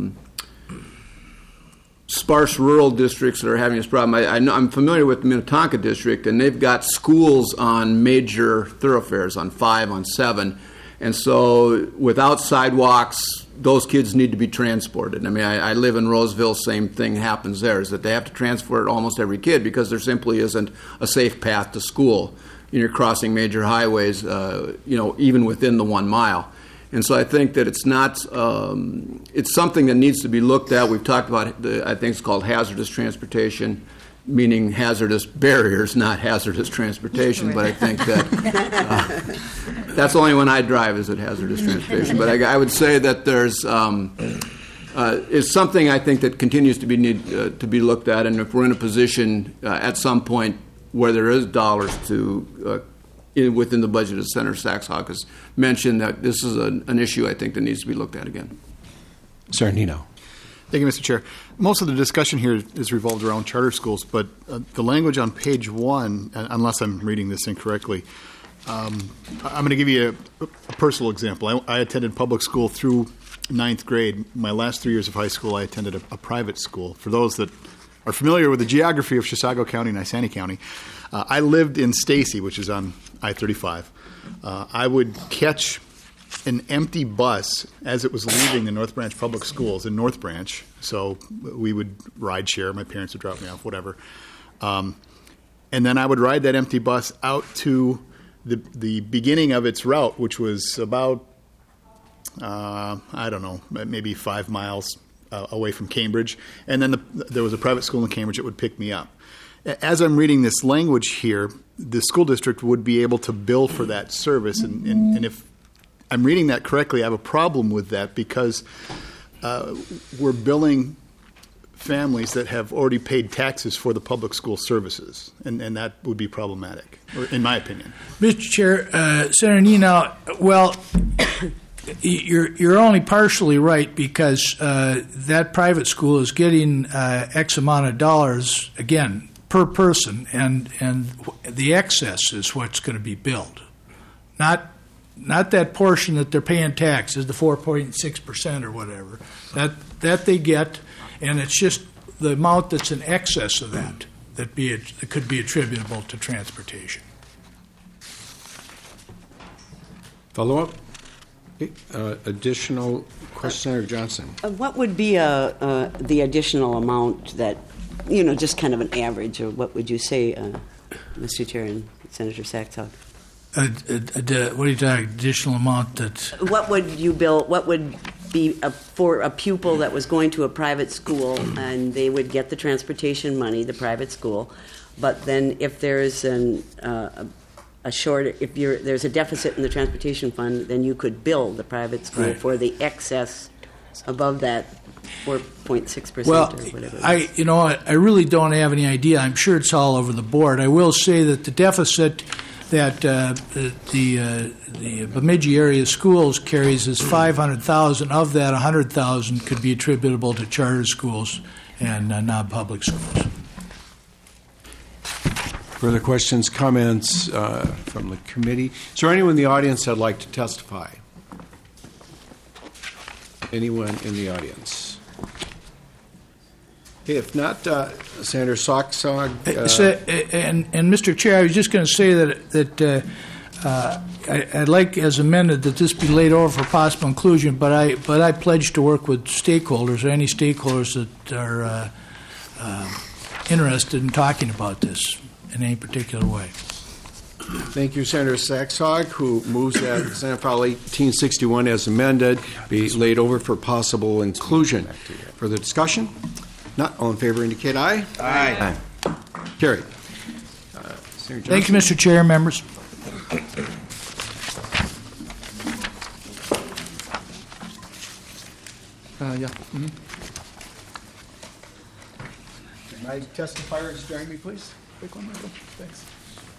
Speaker 4: sparse rural districts that are having this problem. I'm familiar with the Minnetonka district, and they've got schools on major thoroughfares, on 5, on 7, and so without sidewalks, those kids need to be transported. I mean, I live in Roseville, same thing happens there, is that they have to transport almost every kid because there simply isn't a safe path to school. You're crossing major highways, even within the 1 mile. And so I think that it's not, it's something that needs to be looked at. We've talked about, I think it's called hazardous transportation, meaning hazardous barriers, not hazardous transportation. But I think that that's only when I drive is it hazardous transportation. But I would say that there's, it's something I think that continues to be looked at. And if we're in a position at some point where there is dollars to within the budget, as Senator Sachs-Hawk has mentioned, that this is an issue I think that needs to be looked at again.
Speaker 1: Senator Nino.
Speaker 8: Thank you, Mr. Chair. Most of the discussion here is revolved around charter schools, but the language on page 1, unless I'm reading this incorrectly, I'm going to give you a personal example. I attended public school through 9th grade. My last 3 years of high school, I attended a private school. For those that are familiar with the geography of Chisago County and Iceni County, I lived in Stacy, which is on I-35. I would catch an empty bus as it was leaving the North Branch Public Schools in North Branch. So we would ride share. My parents would drop me off, whatever. And then I would ride that empty bus out to the beginning of its route, which was about, maybe 5 miles away from Cambridge. And then there was a private school in Cambridge that would pick me up. As I'm reading this language here, the school district would be able to bill for that service. And if I'm reading that correctly, I have a problem with that because we're billing families that have already paid taxes for the public school services, and that would be problematic, in my opinion.
Speaker 3: Mr. Chair, Senator Nino, well, you're only partially right because that private school is getting X amount of dollars, again, per person, and the excess is what's going to be billed. Not that portion that they're paying taxes, the 4.6% or whatever. That they get, and it's just the amount that's in excess of that could be attributable to transportation.
Speaker 1: Follow up? Additional question, Senator Johnson.
Speaker 6: What would be the additional amount that, just kind of an average, or what would you say, Mr. Chair and Senator Sachs-Hawk?
Speaker 3: What are you talking? Additional amount that?
Speaker 6: What would you bill? What would be for a pupil that was going to a private school, and they would get the transportation money, the private school, but then if there's there's a deficit in the transportation fund, then you could bill the private school for the excess above that 4.6%
Speaker 3: well,
Speaker 6: or whatever.
Speaker 3: I really don't have any idea. I'm sure it's all over the board. I will say that the deficit that the Bemidji area schools carries is $500,000. Of that, $100,000 could be attributable to charter schools and non-public schools.
Speaker 1: Further questions, comments from the committee? Is there anyone in the audience that'd like to testify? Anyone in the audience? Okay, if not, Senator Sachs-Hawk.
Speaker 3: And Mr. Chair, I was just going to say that I'd like, as amended, that this be laid over for possible inclusion. But I pledge to work with stakeholders or any stakeholders that are interested in talking about this in any particular way.
Speaker 1: Thank you, Senator Saxhog, who moves that Senate File 1861 as amended be laid over for possible inclusion. Further discussion? Not. All in favor indicate aye.
Speaker 11: Aye.
Speaker 1: Carried.
Speaker 3: Thank you, Mr. Chair, members.
Speaker 1: Yeah. Mm-hmm. My testifiers join me, please. Quick one, Michael. Thanks.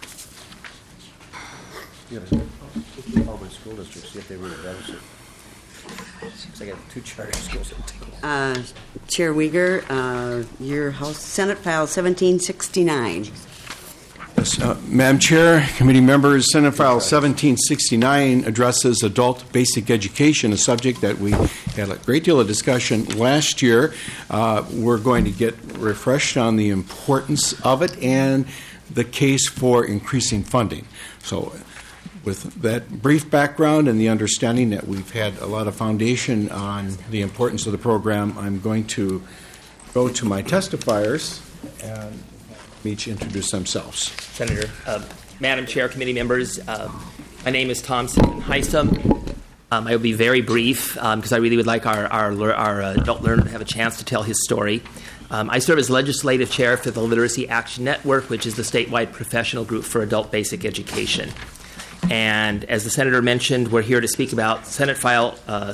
Speaker 11: You gotta Auburn School District, see if they really deficit. Seems like I got 2 charter schools.
Speaker 6: Chair Uyghur, your House Senate File 1769.
Speaker 1: Yes, Madam Chair, committee members, Senate File 1769 addresses adult basic education, a subject that we had a great deal of discussion last year. We're going to get refreshed on the importance of it and the case for increasing funding. So with that brief background and the understanding that we've had a lot of foundation on the importance of the program, I'm going to go to my testifiers and each introduce themselves.
Speaker 22: Senator, Madam Chair, committee members, my name is Tom Heisom. I will be very brief because I really would like our adult learner to have a chance to tell his story. I serve as legislative chair for the Literacy Action Network, which is the statewide professional group for adult basic education. And as the senator mentioned, we're here to speak about Senate File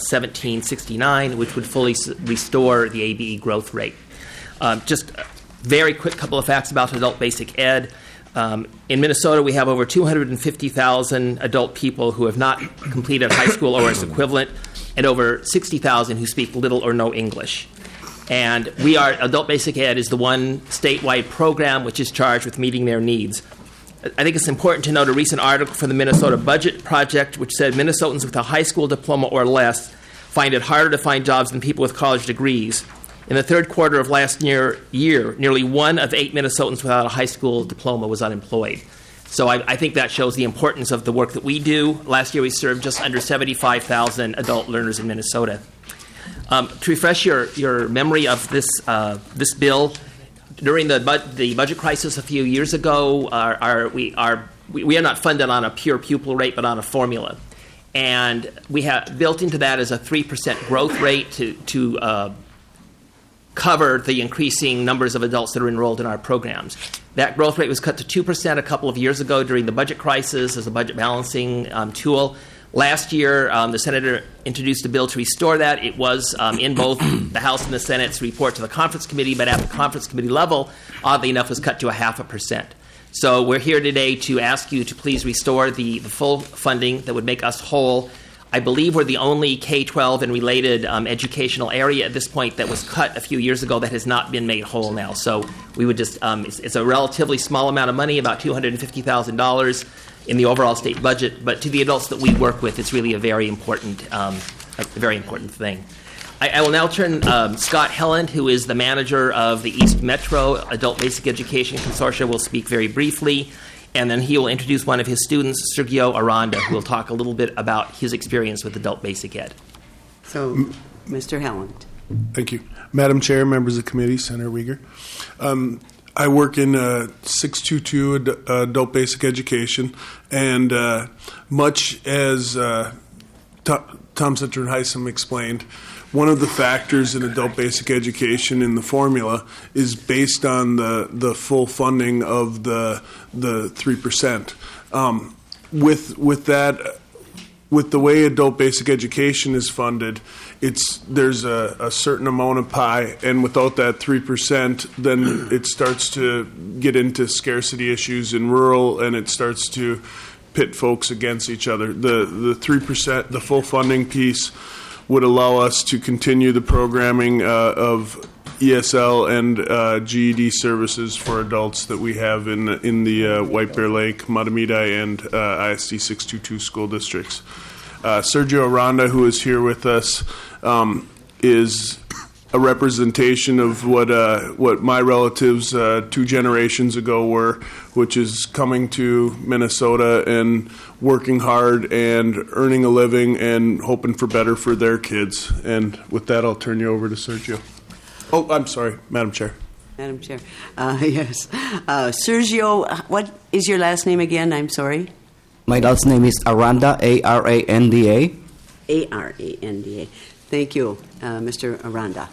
Speaker 22: 1769, which would fully restore the ABE growth rate. Just a very quick couple of facts about adult basic ed. In Minnesota, we have over 250,000 adult people who have not completed high school or its equivalent, and over 60,000 who speak little or no English. And adult basic ed is the one statewide program which is charged with meeting their needs. I think it's important to note a recent article from the Minnesota Budget Project which said Minnesotans with a high school diploma or less find it harder to find jobs than people with college degrees. In the third quarter of last year, nearly 1 of 8 Minnesotans without a high school diploma was unemployed. So I think that shows the importance of the work that we do. Last year we served just under 75,000 adult learners in Minnesota. To refresh your memory of this bill, during the budget crisis a few years ago, we are not funded on a pure pupil rate, but on a formula. And we have built into that as a 3% growth rate to cover the increasing numbers of adults that are enrolled in our programs. That growth rate was cut to 2% a couple of years ago during the budget crisis as a budget balancing tool. Last year, the senator introduced a bill to restore that. It was in both the House and the Senate's report to the conference committee, but at the conference committee level, oddly enough, was cut to 0.5%. So we're here today to ask you to please restore the full funding that would make us whole. I believe we're the only K-12 and related educational area at this point that was cut a few years ago that has not been made whole now. So we would just, it's a relatively small amount of money, about $250,000 in the overall state budget, but to the adults that we work with, it's really a very important thing. I will now turn Scott Helland, who is the manager of the East Metro Adult Basic Education Consortia, will speak very briefly. And then he will introduce one of his students, Sergio Aranda, who will talk a little bit about his experience with adult basic ed.
Speaker 6: So, Mr. Helland.
Speaker 23: Thank you. Madam Chair, members of the committee, Senator Uyghur. I work in 622 adult basic education, and much as Tom Senator Heisom explained, one of the factors in adult basic education in the formula is based on the full funding of the 3%. With the way adult basic education is funded, there's a certain amount of pie, and without that 3%, then it starts to get into scarcity issues in rural, and it starts to pit folks against each other. The 3%, the full funding piece, would allow us to continue the programming of ESL and GED services for adults that we have in the White Bear Lake, Matamidi, and ISD 622 school districts. Sergio Aranda, who is here with us, is a representation of what my relatives 2 generations ago were, which is coming to Minnesota and working hard and earning a living and hoping for better for their kids. And with that, I'll turn you over to Sergio. Oh, I'm sorry, Madam Chair.
Speaker 6: Madam Chair. Yes. Sergio, what is your last name again? I'm sorry.
Speaker 9: My last name is Aranda, Aranda.
Speaker 6: Aranda. Thank you, Mr. Aranda.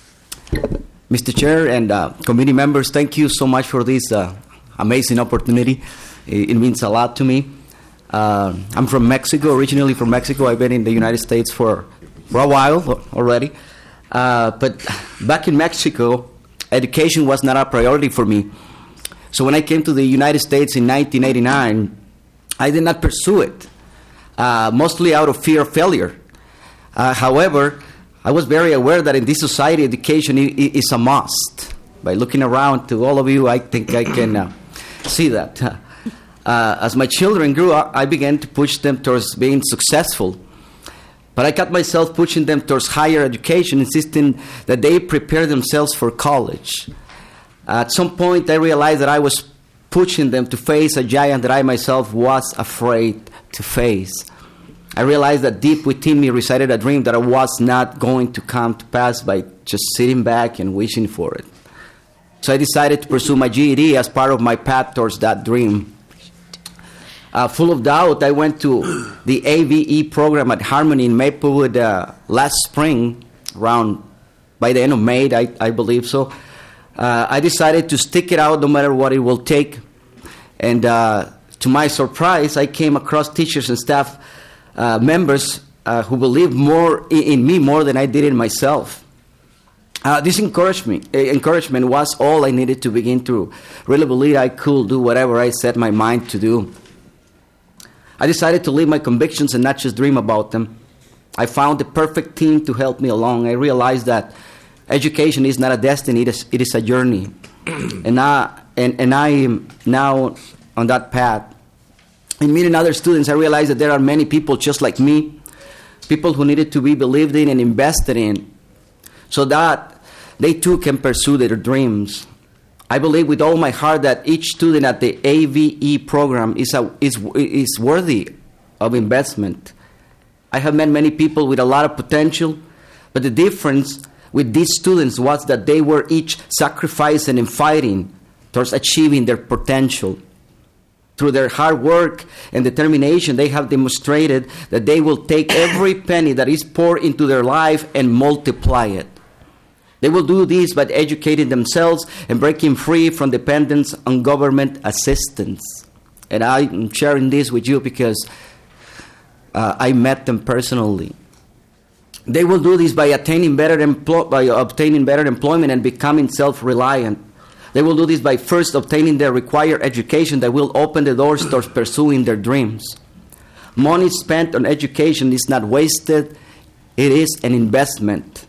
Speaker 9: Mr. Chair and committee members, thank you so much for this amazing opportunity. It means a lot to me. I'm from Mexico, originally from Mexico. I've been in the United States for a while already. But back in Mexico, education was not a priority for me. So when I came to the United States in 1989, I did not pursue it, mostly out of fear of failure. However, I was very aware that in this society, education is a must. By looking around to all of you, I think I can see that. As my children grew up, I began to push them towards being successful. But I caught myself pushing them towards higher education, insisting that they prepare themselves for college. At some point, I realized that I was pushing them to face a giant that I myself was afraid to face. I realized that deep within me resided a dream that I was not going to come to pass by just sitting back and wishing for it. So I decided to pursue my GED as part of my path towards that dream. Full of doubt, I went to the AVE program at Harmony in Maplewood last spring, around by the end of May, I believe so. I decided to stick it out no matter what it will take. And to my surprise, I came across teachers and staff members who believed more in me more than I did in myself. This encouragement was all I needed to begin to really believe I could do whatever I set my mind to do. I decided to live my convictions and not just dream about them. I found the perfect team to help me along. I realized that education is not a destiny, it is a journey. And I am now on that path. In meeting other students, I realized that there are many people just like me, people who needed to be believed in and invested in, so that they too can pursue their dreams. I believe with all my heart that each student at the AVE program is worthy of investment. I have met many people with a lot of potential, but the difference with these students was that they were each sacrificing and fighting towards achieving their potential. Through their hard work and determination, they have demonstrated that they will take every penny that is poured into their life and multiply it. They will do this by educating themselves and breaking free from dependence on government assistance. And I'm sharing this with you because I met them personally. They will do this by obtaining better employment and becoming self-reliant. They will do this by first obtaining the required education that will open the doors towards pursuing their dreams. Money spent on education is not wasted, it is an investment.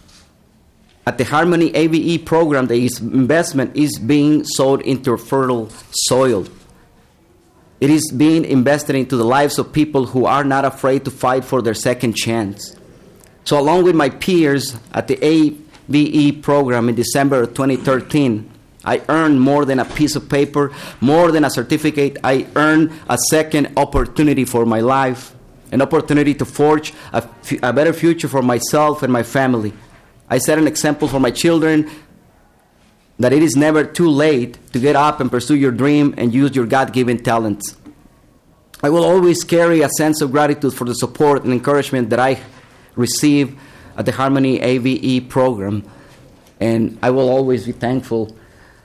Speaker 9: At the Harmony AVE program, the investment is being sowed into fertile soil. It is being invested into the lives of people who are not afraid to fight for their second chance. So along with my peers at the AVE program in December of 2013, I earned more than a piece of paper, more than a certificate. I earned a second opportunity for my life, an opportunity to forge a better future for myself and my family. I set an example for my children that it is never too late to get up and pursue your dream and use your God-given talents. I will always carry a sense of gratitude for the support and encouragement that I receive at the Harmony AVE program, and I will always be thankful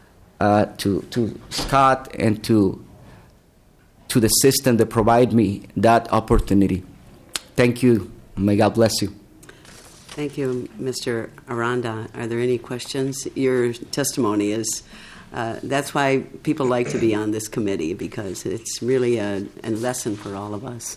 Speaker 9: to Scott and to the system that provide me that opportunity. Thank you. May God bless you.
Speaker 6: Thank you, Mr. Aranda. Are there any questions? Your testimony is, that's why people like to be on this committee, because it's really a lesson for all of us.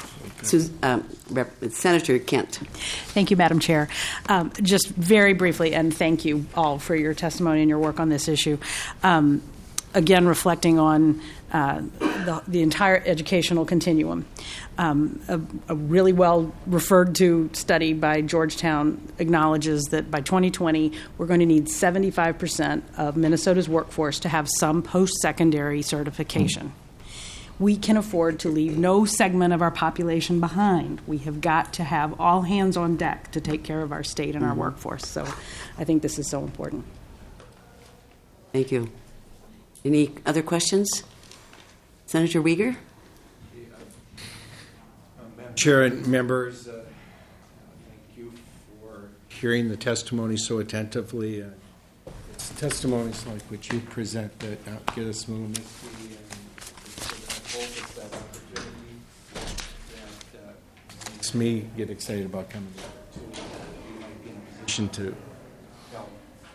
Speaker 6: Senator Kent.
Speaker 2: Thank you, Madam Chair. Just very briefly, and thank you all for your testimony and your work on this issue. Again, reflecting on the entire educational continuum. A really well referred to study by Georgetown acknowledges that by 2020, we're going to need 75% of Minnesota's workforce to have some post-secondary certification. We can afford to leave no segment of our population behind. We have got to have all hands on deck to take care of our state and our workforce. So I think this is so important.
Speaker 6: Thank you. Any other questions? Senator Uyghur?
Speaker 1: Madam Chair and members, thank you for hearing the testimony so attentively. It's testimonies like what you present that get us moving. That makes me get excited about coming to be in a position to help.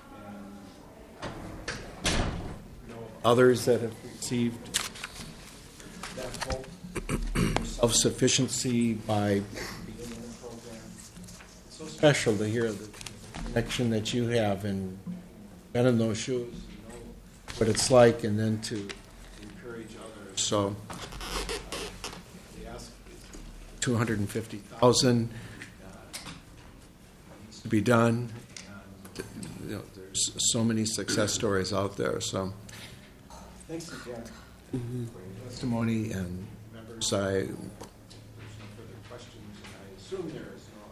Speaker 1: Others that have received that hope, self-sufficiency by being in the program. It's so special to hear the connection that you have and been in those shoes, know what it's like, and then to encourage others. So they ask $250,000 needs to be done. And, there's so many success stories out there. So. Thanks again for your testimony, and members, there's no further questions, and I assume there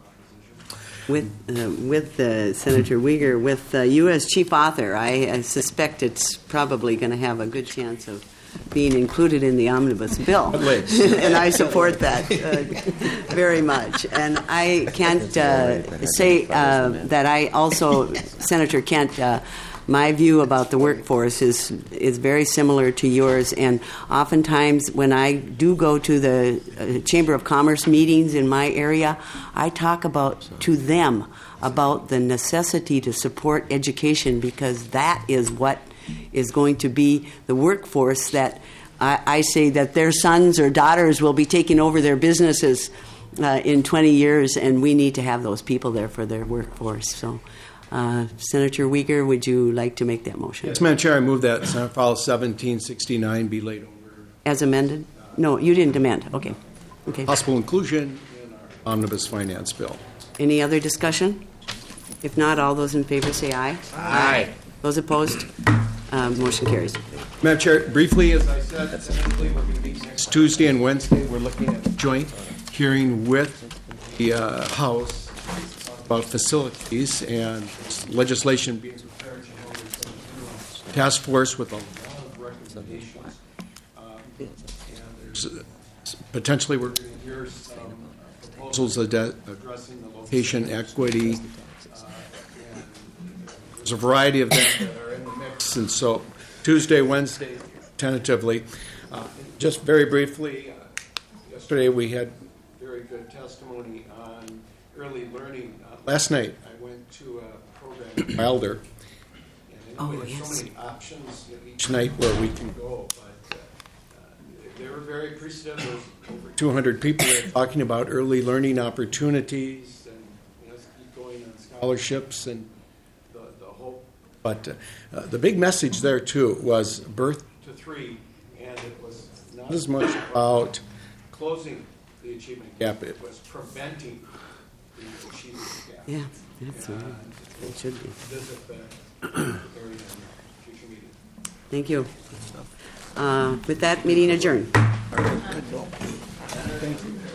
Speaker 1: is no opposition.
Speaker 6: With Senator Uyghur, with you as chief author, I suspect it's probably going to have a good chance of being included in the omnibus bill. And I support that very much. And I can't say that I also, Senator Kent, my view about the workforce is very similar to yours, and oftentimes when I do go to the Chamber of Commerce meetings in my area, I talk to them about the necessity to support education, because that is what is going to be the workforce that I say that their sons or daughters will be taking over their businesses in 20 years, and we need to have those people there for their workforce. So. Senator Uyghur, would you like to make that motion?
Speaker 1: Yes, Madam Chair, I move that Senate File 1769 be laid over.
Speaker 6: As amended? No, you didn't amend. Okay.
Speaker 1: Possible inclusion in our omnibus finance bill.
Speaker 6: Any other discussion? If not, all those in favor say aye.
Speaker 1: Aye.
Speaker 6: Those opposed? Motion carries.
Speaker 1: Madam Chair, briefly, as I said, we're meeting next Tuesday and Wednesday. We're looking at a joint hearing with the House about facilities and legislation being prepared to task force with a lot of recommendations. And there's potentially we're going to hear some proposals addressing the location equity. There's a variety of them that are in the mix, and so Tuesday, Wednesday, tentatively. Just very briefly, yesterday we had very good testimony on early learning. Last night, I went to a program in Wilder, and we have so many options each night where we can go. But they were very appreciative. There was over 200 people there talking about early learning opportunities and keep going on scholarships and the hope. But the big message there too was birth to 3, and it was not as much about closing the achievement gap; it was preventing the achievement gap.
Speaker 6: Yeah, that's right. It should be. Thank you. With that, meeting adjourned.
Speaker 1: Thank you.